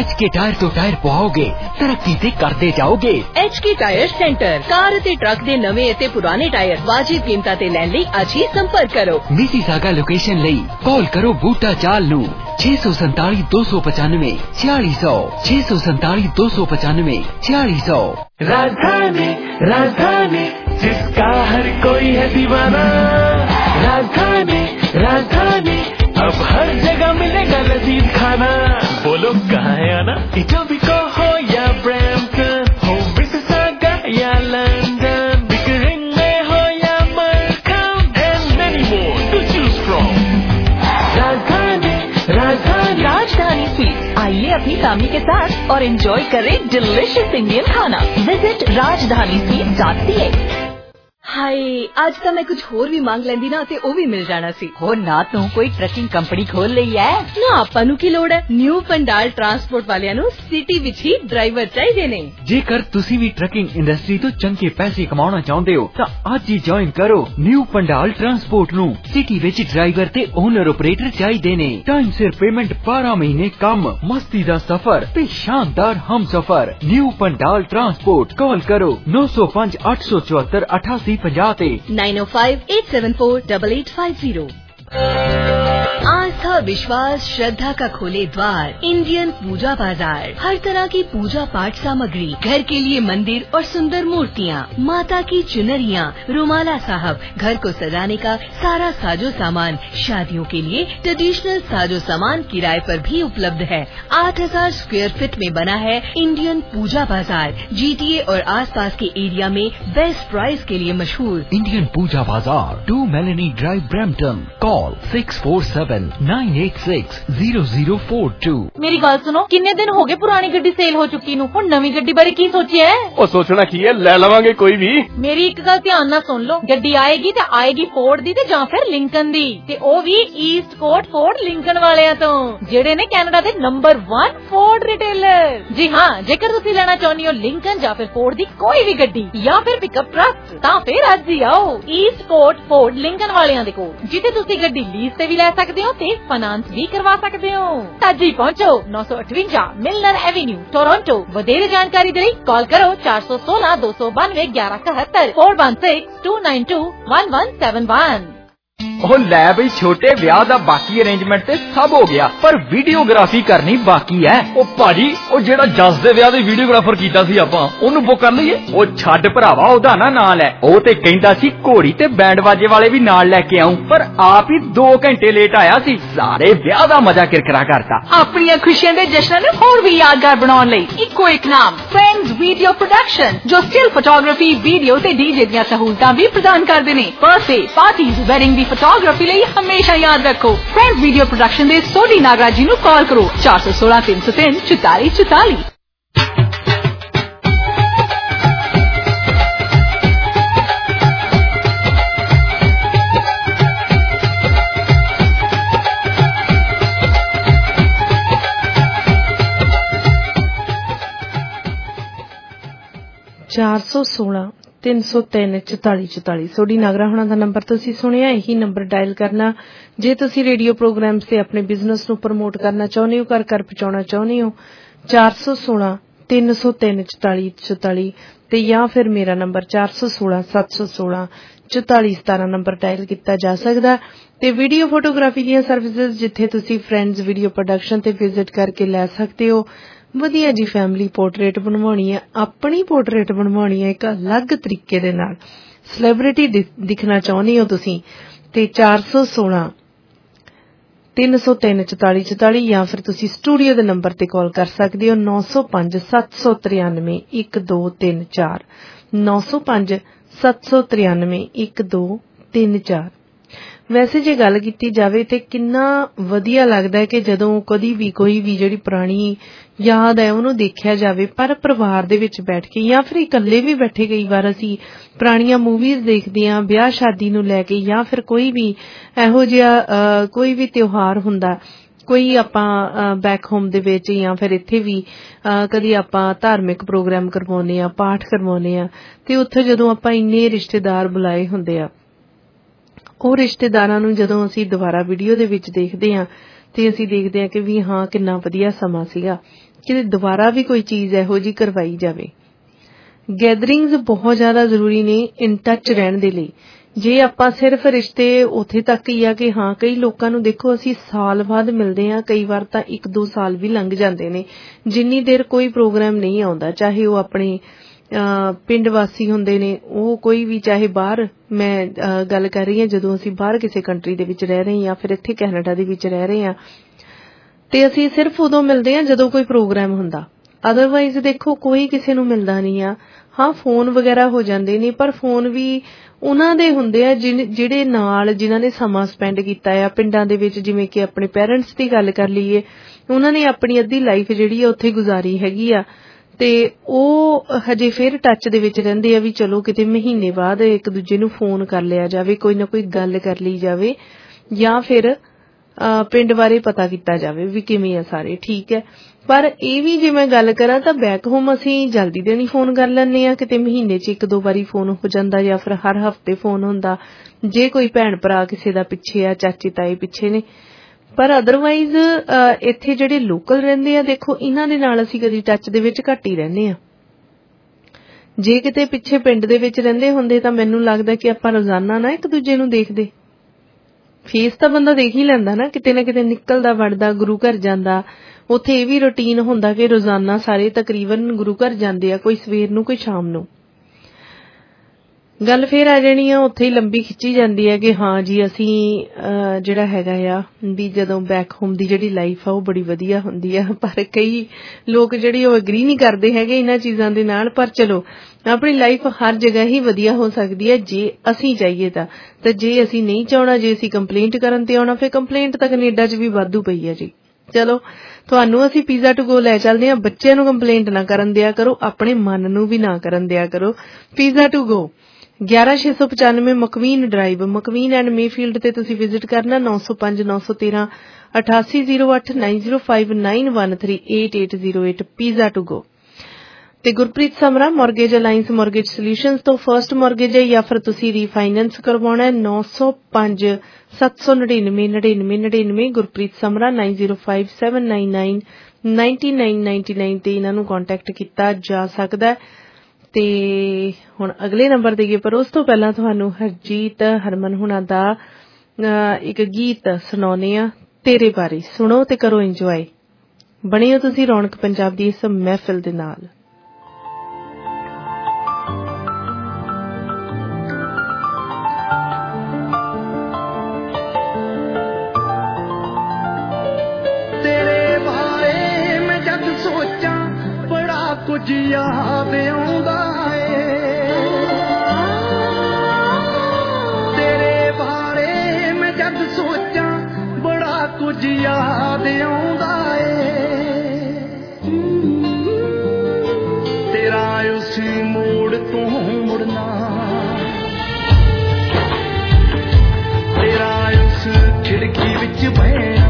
Speaker 19: एच के टायर तो टायर पवाओगे तरक्की ते करते जाओगे।
Speaker 20: H K tyre centre car ते ट्रक दे नवे ते पुराने टायर वाजिब कीमतां ते लैण लई अज ही संपर्क करो।
Speaker 19: मिसीसागा लोकेशन लई कॉल करो बूटा चाल नू छे सौ संताली दो सौ पचानवे छियाली सौ छे सौ संताली दो सौ पचानवे छियाली सौ।
Speaker 10: राजधानी राजधानी जिसका हर कोई है दीवाना, राजधानी राजधानी अब हर जगह मिलेगा लजीज खाना। बोलो कहाँ है आना, इटोबिको हो या ब्रैम्पटन, हो मिसिसागा या लंदन, बिकरिंग में हो या मरकम, and many more to choose from। राजधानी राजधानी
Speaker 15: राजधानी स्वीट्स, आइए अपनी फैमिली के साथ और एंजॉय करें डिलिशियस इंडियन खाना। Visit Rajdhani sweets dot C A.
Speaker 20: Hi आज ਤਾਂ ਮੈਂ ਕੁਝ ਹੋਰ ਵੀ ਮੰਗ ਲੈਂਦੀ ਨਾ ਤੇ ਉਹ ਵੀ ਮਿਲ ਜਾਣਾ ਸੀ।
Speaker 15: ਹੋ ਨਾ ਤੂੰ ਕੋਈ ਟਰੱਕਿੰਗ ਕੰਪਨੀ ਖੋਲ ਲਈ ਐ
Speaker 20: ਨਾ, ਆਪਾਂ ਨੂੰ ਕੀ ਲੋੜ ਹੈ। ਨਿਊ ਪੰਡਾਲ ਟਰਾਂਸਪੋਰਟ ਵਾਲਿਆਂ ਨੂੰ ਸਿਟੀ ਵਿੱਚ ਹੀ ਡਰਾਈਵਰ ਚਾਹੀਦੇ ਨੇ।
Speaker 13: ਜੇਕਰ ਤੁਸੀਂ ਵੀ ਟਰੱਕਿੰਗ ਇੰਡਸਟਰੀ ਤੋਂ ਚੰਗੇ ਪੈਸੇ ਕਮਾਉਣਾ ਚਾਹੁੰਦੇ ਹੋ ਤਾਂ ਅੱਜ ਹੀ ਜੁਆਇਨ ਕਰੋ ਨਿਊ ਪੰਡਾਲ ਟਰਾਂਸਪੋਰਟ ਨੂੰ। ਸਿਟੀ ਵਿੱਚ ਡਰਾਈਵਰ ਤੇ ਓਨਰ ਆਪਰੇਟਰ ਚਾਹੀਦੇ ਨੇ। ਟਾਈਮ ਸਿਰ ਪੇਮੈਂਟ, ਬਾਰਾਂ ਮਹੀਨੇ ਕੰਮ, ਮਸਤੀ ਦਾ ਸਫ਼ਰ ਤੇ ਸ਼ਾਨਦਾਰ ਹਮਸਫ਼ਰ। ਨਿਊ ਪੰਡਾਲ ਟਰਾਂਸਪੋर्ट कॉल करो नौ सौ पाँच आठ सौ चौहत्तर अठासी पचास
Speaker 20: nine O five eight seven four double eight five zero. आस्था विश्वास श्रद्धा का खोले द्वार इंडियन पूजा बाजार। हर तरह की पूजा पाठ सामग्री, घर के लिए मंदिर और सुंदर मूर्तियाँ, माता की चुनरियाँ, रुमाला साहब, घर को सजाने का सारा साजो सामान, शादियों के लिए ट्रेडिशनल साजो सामान किराए पर भी उपलब्ध है। आठ हजार स्क्वायर फीट में बना है इंडियन पूजा बाजार। जीटीए और आसपास के एरिया में बेस्ट प्राइस के लिए मशहूर
Speaker 19: Indian Puja Bazaar, two Melanie drive, Brampton. Call six four seven nine eight six zero zero four two.
Speaker 4: मेरी गल सुनो, किन्ने दिन हो गए पुरानी गड्डी सेल हो चुकी नू, हुण नवी गड्डी बारे की सोचिया है?
Speaker 2: ओ सोचना की है, ले लवांगे कोई भी।
Speaker 4: मेरी एक गल ध्यान नाल सुन लो, गड्डी आएगी ते आएगी फोर्ड दी ते जां फिर लिंकन दी, ते ओ भी ईस्ट कोट फोर्ड लिंकन वालियां तो, जेड़े ने कैनेडा दे नंबर वन फोर्ड रिटेलर। जी हां, जेकर तुसीं लेना चाहुंदे हो लिंकन जां फिर फोर्ड दी कोई भी गड्डी या फिर पिकअप ट्रक, तां फिर अज ही आओ ईस्ट कोट फोर्ड लिंकन वालियां दे कोल, जिथे तुसीं गड्डी लीज ते भी ले सकदे हो ते फाइनेंस भी करवा सकते हो। अज ही पहुंचो नौ सौ अठवंजा मिलनर एवेन्यू, टोरंटो। वधेरे जानकारी दे लई कॉल करो चार सौ सोलह दो सौ बानवे ग्यारह इकहत्तर four one six two nine two one one seven one.
Speaker 13: ਉਹ ਲੈ ਬਈ ਛੋਟੇ ਵਿਆਹ ਦਾ ਬਾਕੀ ਅਰੇਂਜਮੈਂਟ ਤੇ ਸਭ ਹੋ ਗਿਆ, ਪਰ ਵੀਡੀਓਗ੍ਰਾਫੀ ਕਰਨੀ ਬਾਕੀ ਹੈ। ਉਹ ਭਾਜੀ ਉਹ ਜਿਹੜਾ ਜਸ ਦੇ ਵਿਆਹ ਦੇ ਵੀਡੀਓਗ੍ਰਾਫਰ ਕੀਤਾ ਸੀ ਆਪਾਂ, ਉਹਨੂੰ ਬੁੱਕ ਕਰ ਲਈਏ। ਉਹ ਛੱਡ ਭਰਾਵਾ, ਉਹਦਾ ਨਾ ਨਾਂ ਲੈ। ਉਹ ਤੇ ਕਹਿੰਦਾ ਸੀ ਘੋੜੀ ਤੇ ਬੈਂਡ ਬਾਜੇ ਵਾਲੇ ਵੀ ਨਾਲ ਲੈ ਕੇ ਆਉਂ, ਪਰ ਆਪ ਹੀ ਦੋ ਘੰਟੇ ਲੇਟ ਆਇਆ ਸੀ। ਸਾਰੇ ਵਿਆਹ ਦਾ ਮਜ਼ਾ ਕਿਰਕਰਾ ਕਰਤਾ।
Speaker 15: ਆਪਣੀਆਂ ਖੁਸ਼ੀਆਂ ਦੇ ਜਸ਼ਨਾਂ ਨੂੰ ਹੋਰ ਵੀ ਯਾਦਗਾਰ ਬਣਾਉਣ ਲਈ ਇੱਕੋ ਇੱਕ ਨਾਮ, ਫਰੈਂਡਸ ਵੀਡੀਓ ਪ੍ਰੋਡਕਸ਼ਨ, ਜੋ ਸਟਿਲ ਫੋਟੋਗ੍ਰਾਫੀ, ਵੀਡੀਓ ਤੇ ਡੀਜੇ ਦੀਆਂ ਸਹੂਲਤਾਂ ਵੀ ਪ੍ਰਦਾਨ ਕਰਦੇ ਨੇ। ਬਰਥਡੇ ਪਾਰਟੀਜ਼, ਵੈਡਿੰਗ ਦੀ फोटोग्राफी ਲਈ हमेशा याद रखो फ्रेंड्स वीडियो प्रोडक्शन ਦੇ ਸੋਢੀ ਨਾਗਰਾਜ ਜੀ ਨੂੰ ਕਾਲ ਕਰੋ चार सौ सोलह तीन सौ तीन चौतालीस चौतालीस।
Speaker 16: चार सौ सोलह तीन सौ तीन चौताली चौताली सोडी नागरा होना ਦਾ ਨੰਬਰ ਤੁਸੀਂ ਸੁਣਿਆ। ਇਹੀ ਨੰਬਰ ਡਾਇਲ ਕਰਨਾ ਜੇ ਤੁਸੀਂ ਰੇਡੀਓ ਪ੍ਰੋਗਰਾਮਸ ਤੇ ਆਪਣੇ ਬਿਜ਼ਨਸ ਨੂੰ ਪ੍ਰਮੋਟ ਕਰਨਾ ਚਾਹੁੰਦੇ ਹੋ, ਘਰ ਘਰ ਪਹੁੰਚਾਉਣਾ ਚਾਹੁੰਦੇ ਹੋ। चार सौ सोलह तीन सौ तीन चौताली चौताली ਤੇ ਜਾਂ ਫਿਰ ਮੇਰਾ ਨੰਬਰ चार सौ सोलह सात सौ सोलह चौताली सतारह ਨੰਬਰ ਡਾਇਲ ਕੀਤਾ ਜਾ ਸਕਦਾ। ਤੇ ਵੀਡੀਓ ਫੋਟੋਗ੍ਰਾਫੀ ਦੀਆਂ ਸਰਵਿਸਿਜ਼ ਜਿੱਥੇ ਤੁਸੀਂ ਫਰੈਂਡਸ ਵੀਡੀਓ ਪ੍ਰੋਡਕਸ਼ਨ ਤੇ ਵਿਜ਼ਿਟ ਕਰਕੇ ਲੈ ਸਕਦੇ ਹੋ। ਵਧੀਆ ਜੀ ਫੈਮਿਲੀ ਪੋਰਟਰੇਟ ਬਣਵਾਉਣੀ ਹੈ, ਆਪਣੀ ਪੋਰਟਰੇਟ ਬਣਵਾਉਣੀ ਹੈ ਇੱਕ ਅਲੱਗ ਤਰੀਕੇ ਦੇ ਨਾਲ, ਸੈਲੀਬ੍ਰਿਟੀ ਦਿਖਣਾ ਚਾਹੁੰਦੇ ਹੋ ਤੁਸੀਂ ਤੇ चार सौ सोलह तीन सौ तीन चौताली चौताली ਜਾਂ ਫਿਰ ਤੁਸੀਂ ਸਟੂਡੀਓ ਦੇ ਨੰਬਰ ਤੇ ਕਾਲ ਕਰ ਸਕਦੇ ਹੋ नौ सौ पाँच सात सौ तिरानवे एक दो तीन चार नौ सौ पाँच सात सौ तिरानवे एक दो तीन चार। ਵੈਸੇ ਜੇ ਗੱਲ ਕੀਤੀ ਜਾਵੇ ਤੇ ਕਿੰਨਾ ਵਧੀਆ ਲੱਗਦਾ ਹੈ ਕਿ ਜਦੋਂ ਕਦੀ ਵੀ ਕੋਈ ਵੀ ਜਿਹੜੀ ਪੁਰਾਣੀ ਯਾਦ ਹੈ ਉਹਨੂੰ ਦੇਖਿਆ ਜਾਵੇ, ਪਰ ਪਰਿਵਾਰ ਦੇ ਵਿੱਚ ਬੈਠ ਕੇ ਜਾਂ ਫਿਰ ਇਕੱਲੇ ਵੀ ਬੈਠੇ ਕਈ ਵਾਰ ਅਸੀਂ ਪੁਰਾਣੀਆਂ ਮੂਵੀਜ਼ ਦੇਖਦੇ ਹਾਂ ਵਿਆਹ ਸ਼ਾਦੀ ਨੂੰ ਲੈ ਕੇ, ਜਾਂ ਫਿਰ ਕੋਈ ਵੀ ਇਹੋ ਜਿਹਾ ਕੋਈ ਵੀ ਤਿਉਹਾਰ ਹੁੰਦਾ, ਕੋਈ ਆਪਾਂ ਬੈਕ ਹੋਮ ਦੇ ਵਿੱਚ ਜਾਂ ਫਿਰ ਇੱਥੇ ਵੀ ਕਦੀ ਆਪਾਂ ਧਾਰਮਿਕ ਪ੍ਰੋਗਰਾਮ ਕਰਵਾਉਂਦੇ ਹਾਂ, ਪਾਠ ਕਰਵਾਉਂਦੇ ਹਾਂ, ਤੇ ਉੱਥੇ ਜਦੋਂ ਆਪਾਂ ਇੰਨੇ ਰਿਸ਼ਤੇਦਾਰ ਬੁਲਾਏ ਹੁੰਦੇ ਆ, ਉਹ ਰਿਸ਼ਤੇਦਾਰਾਂ ਨੂੰ ਜਦੋਂ ਅਸੀਂ ਦੁਬਾਰਾ ਵੀਡੀਓ ਦੇ ਵਿੱਚ ਦੇਖਦੇ ਹਾਂ ਤੇ ਅਸੀਂ ਦੇਖਦੇ ਹਾਂ ਕਿ ਵੀ ਹਾਂ ਕਿੰਨਾ ਵਧੀਆ ਸਮਾਂ ਸੀਗਾ, ਕਿ ਦੁਬਾਰਾ ਵੀ ਕੋਈ ਚੀਜ਼ ਇਹੋ ਜਿਹੀ ਕਰਵਾਈ ਜਾਵੇ। ਗੈਦਰਿੰਗਸ ਬਹੁਤ ਜ਼ਿਆਦਾ ਜ਼ਰੂਰੀ ਨੇ ਇਨ ਟੱਚ ਰਹਿਣ ਦੇ ਲਈ। ਜੇ ਆਪਾਂ ਸਿਰਫ ਰਿਸ਼ਤੇ ਉੱਥੇ ਤੱਕ ਹੀ ਆ ਕਿ ਹਾਂ, ਕਈ ਲੋਕਾਂ ਨੂੰ ਦੇਖੋ ਅਸੀਂ ਸਾਲ ਬਾਅਦ ਮਿਲਦੇ ਹਾਂ, ਕਈ ਵਾਰ ਤਾਂ ਇੱਕ ਦੋ ਸਾਲ ਵੀ ਲੰਘ ਜਾਂਦੇ ਨੇ, ਜਿੰਨੀ ਦੇਰ ਕੋਈ ਪ੍ਰੋਗਰਾਮ ਨਹੀਂ ਆਉਂਦਾ, ਚਾਹੇ ਉਹ ਆਪਣੇ ਪਿੰਡ ਵਾਸੀ ਹੁੰਦੇ ਨੇ, ਉਹ ਕੋਈ ਵੀ, ਚਾਹੇ ਬਾਹਰ, ਮੈਂ ਗੱਲ ਕਰ ਰਹੀ ਹਾਂ ਜਦੋਂ ਅਸੀਂ ਬਾਹਰ ਕਿਸੇ ਕੰਟਰੀ ਦੇ ਵਿੱਚ ਰਹਿ ਰਹੇ ਹਾਂ, ਫਿਰ ਇੱਥੇ ਕੈਨੇਡਾ ਦੇ ਵਿੱਚ ਰਹਿ ਰਹੇ ਹਾਂ, ਤੇ ਅਸੀਂ ਸਿਰਫ ਉਦੋਂ ਮਿਲਦੇ ਹਾਂ ਜਦੋਂ ਕੋਈ ਪ੍ਰੋਗਰਾਮ ਹੁੰਦਾ। ਅਦਰਵਾਈਜ਼ ਦੇਖੋ ਕੋਈ ਕਿਸੇ ਨੂੰ ਮਿਲਦਾ ਨਹੀਂ ਆ। ਹਾਂ, ਫੋਨ ਵਗੈਰਾ ਹੋ ਜਾਂਦੇ ਨੇ, ਪਰ ਫੋਨ ਵੀ ਉਹਨਾਂ ਦੇ ਹੁੰਦੇ ਆ ਜਿਹੜੇ ਨਾਲ ਜਿਨ੍ਹਾਂ ਨੇ ਸਮਾਂ ਸਪੈਂਡ ਕੀਤਾ ਆ ਪਿੰਡਾਂ ਦੇ ਵਿੱਚ। ਜਿਵੇਂ ਕਿ ਆਪਣੇ ਪੇਰੈਂਟਸ ਦੀ ਗੱਲ ਕਰ ਲਈਏ, ਉਹਨਾਂ ਨੇ ਆਪਣੀ ਅੱਧੀ ਲਾਈਫ ਜਿਹੜੀ ਆ ਉੱਥੇ ਗੁਜ਼ਾਰੀ ਹੈਗੀ ਆ, ਤੇ ਉਹ ਹਜੇ ਫਿਰ ਟੱਚ ਦੇ ਵਿੱਚ ਰਹਿੰਦੇ ਆ ਵੀ ਚਲੋ ਕਿਤੇ ਮਹੀਨੇ ਬਾਅਦ ਇੱਕ ਦੂਜੇ ਨੂੰ ਫੋਨ ਕਰ ਲਿਆ ਜਾਵੇ, ਕੋਈ ਨਾ ਕੋਈ ਗੱਲ ਕਰ ਲਈ ਜਾਵੇ, ਜਾਂ ਫਿਰ ਪਿੰਡ ਬਾਰੇ ਪਤਾ ਕੀਤਾ ਜਾਵੇ ਵੀ ਕਿਵੇਂ ਆ ਸਾਰੇ, ਠੀਕ ਹੈ। ਪਰ ਇਹ ਵੀ ਜੇ ਮੈਂ ਗੱਲ ਕਰਾਂ ਤਾਂ ਬੈਕ ਹੋਮ ਅਸੀਂ ਜਲਦੀ ਦੇਣੀ ਫੋਨ ਕਰ ਲੈਂਦੇ ਹਾਂ, ਕਿਤੇ ਮਹੀਨੇ 'ਚ ਇੱਕ ਦੋ ਵਾਰੀ ਫੋਨ ਹੋ ਜਾਂਦਾ, ਜਾਂ ਫਿਰ ਹਰ ਹਫ਼ਤੇ ਫੋਨ ਹੁੰਦਾ ਜੇ ਕੋਈ ਭੈਣ ਭਰਾ ਕਿਸੇ ਦਾ ਪਿੱਛੇ ਆ, ਚਾਚੇ ਤਾਏ ਪਿੱਛੇ ਨੇ। ਪਰ ਅਦਰਵਾਈਜ਼ ਇੱਥੇ ਜਿਹੜੇ ਲੋਕਲ ਰਹਿੰਦੇ ਆ, ਦੇਖੋ ਇਹਨਾਂ ਦੇ ਨਾਲ ਅਸੀਂ ਕਦੀ ਟੱਚ ਦੇ ਵਿੱਚ ਘੱਟ ਹੀ ਰਹਿੰਦੇ ਹਾਂ। ਜੇ ਕਿਤੇ ਪਿੱਛੇ ਪਿੰਡ ਦੇ ਵਿੱਚ ਰਹਿੰਦੇ ਹੁੰਦੇ ਤਾਂ ਮੈਨੂੰ ਲੱਗਦਾ ਕਿ ਆਪਾਂ ਰੋਜ਼ਾਨਾ ਨਾ ਇੱਕ ਦੂਜੇ ਨੂੰ ਦੇਖਦੇ। ਫੇਸ ਤਾਂ ਬੰਦਾ ਦੇਖ ਹੀ ਲੈਂਦਾ ਨਾ, ਕਿਤੇ ਨਾ ਕਿਤੇ ਨਿਕਲਦਾ ਵੜਦਾ, ਗੁਰੂ ਘਰ ਜਾਂਦਾ, ਉੱਥੇ ਇਹ ਵੀ ਰੂਟੀਨ ਹੁੰਦਾ ਕਿ ਰੋਜ਼ਾਨਾ ਸਾਰੇ ਤਕਰੀਬਨ ਗੁਰੂ ਘਰ ਜਾਂਦੇ ਆ, ਕੋਈ ਸਵੇਰ ਨੂੰ ਕੋਈ ਸ਼ਾਮ ਨੂੰ। ਗੱਲ ਫੇਰ ਆ ਜਾਣੀ ਆ ਉੱਥੇ ਹੀ ਲੰਬੀ ਖਿੱਚੀ ਜਾਂਦੀ ਹੈ ਕਿ ਹਾਂ ਜੀ ਅਸੀਂ ਜਿਹੜਾ ਹੈਗਾ ਆ ਵੀ ਜਦੋਂ ਬੈਕ ਹੋਮ ਦੀ ਜਿਹੜੀ ਲਾਈਫ ਆ ਉਹ ਬੜੀ ਵਧੀਆ ਹੁੰਦੀ ਆ। ਪਰ ਕਈ ਲੋਕ ਜਿਹੜੀ ਉਹ ਅਗਰੀ ਨਹੀਂ ਕਰਦੇ ਹੈਗੇ ਇਹਨਾਂ ਚੀਜ਼ਾਂ ਦੇ ਨਾਲ। ਪਰ ਚਲੋ ਆਪਣੀ ਲਾਈਫ ਹਰ ਜਗ੍ਹਾ ਹੀ ਵਧੀਆ ਹੋ ਸਕਦੀ ਹੈ ਜੇ ਅਸੀਂ ਚਾਹੀਏ ਤਾਂ। ਤੇ ਜੇ ਅਸੀਂ ਨਹੀਂ ਚਾਹਣਾ, ਜੇ ਅਸੀਂ ਕੰਪਲੇਂਟ ਕਰਨ ਤੇ ਆਉਣਾ, ਫਿਰ ਕੰਪਲੇਂਟ ਤਾਂ ਕੈਨੇਡਾ 'ਚ ਵੀ ਵਾਧੂ ਪਈ ਹੈ ਜੀ। ਚਲੋ ਤੁਹਾਨੂੰ ਅਸੀਂ ਪੀਜ਼ਾ ਟੂ ਗੋ ਲੈ ਚੱਲਦੇ ਹਾਂ। ਬੱਚਿਆਂ ਨੂੰ ਕੰਪਲੇਂਟ ਨਾ ਕਰਨ ਦਿਆ ਕਰੋ, ਆਪਣੇ ਮਨ ਨੂੰ ਵੀ ਨਾ ਕਰਨ ਦਿਆ ਕਰੋ। ਪੀਜ਼ਾ ਟੂ ਗੋ ਗਿਆਰਾਂ ਛੇ ਸੌ ਪਚਾਨਵੇਂ McVean drive, McVean and Mayfield ਤੇ ਤੁਸੀਂ ਵਿਜ਼ਿਟ ਕਰਨਾ। ਨੌ ਸੌ ਪੰਜ ਨੌ ਸੌ ਤੇਰਾਂ ਅਠਾਸੀ ਜ਼ੀਰੋ ਅੱਠ nine zero five nine one three eight eight zero eight pizza to go. ਤੇ Gurpreet Samra mortgage alliance mortgage solutions ਤੋਂ ਫਰਸਟ ਮੋਰਗੇਜ ਹੈ ਜਾਂ ਫਿਰ ਤੁਸੀਂ ਰੀਫਾਈਨੈਂਸ ਕਰਵਾਉਣਾ ਹੈ। ਨੌ ਸੌ ਪੰਜ ਸੱਤ ਸੌ ਨੜਿਨਵੇਂ ਨੜਿਨਵੇਂ ਨੜਿਨਵੇਂ Gurpreet Samra nine zero five seven nine nine ninety nine ninety nine ਤੇ ਇਹਨਾਂ ਨੂੰ ਕੰਟੈਕਟ ਕੀਤਾ ਜਾ ਸਕਦਾ। ਤੇ ਹੁਣ ਅਗਲੇ ਨੰਬਰ ਦੇਈਏ, ਪਰ ਉਸ ਤੋਂ ਪਹਿਲਾਂ ਤੁਹਾਨੂੰ ਹਰਜੀਤ ਹਰਮਨ ਹੁਣਾਂ ਦਾ ਇੱਕ ਗੀਤ ਸੁਣਾਉਂਦੇ ਆ ਤੇਰੇ ਬਾਰੇ। ਸੁਣੋ ਤੇ ਕਰੋ ਇੰਜੋਏ। ਬਣੇ ਹੋ ਤੁਸੀਂ ਰੌਣਕ ਪੰਜਾਬ ਦੀ ਇਸ ਮਹਿਫਿਲ ਦੇ ਨਾਲ।
Speaker 17: ਤੇਰੇ ਬਾਰੇ ਮੈਂ ਜਦ ਸੋਚਾਂ ਬੜਾ ਕੁਝ ਯਾਦ ਆਉਂਦਾ ਏ, ਤੇਰੇ ਬਾਰੇ ਮੈਂ ਜਦ ਸੋਚਾਂ ਬੜਾ ਕੁਝ ਯਾਦ ਆਉਂਦਾ ਏ। ਤੇਰਾ ਉਸ ਮੋੜ ਤੋਂ ਮੁੜਨਾ, ਤੇਰਾ ਉਸ ਖਿੜਕੀ ਵਿੱਚ ਬਹਿਣਾ,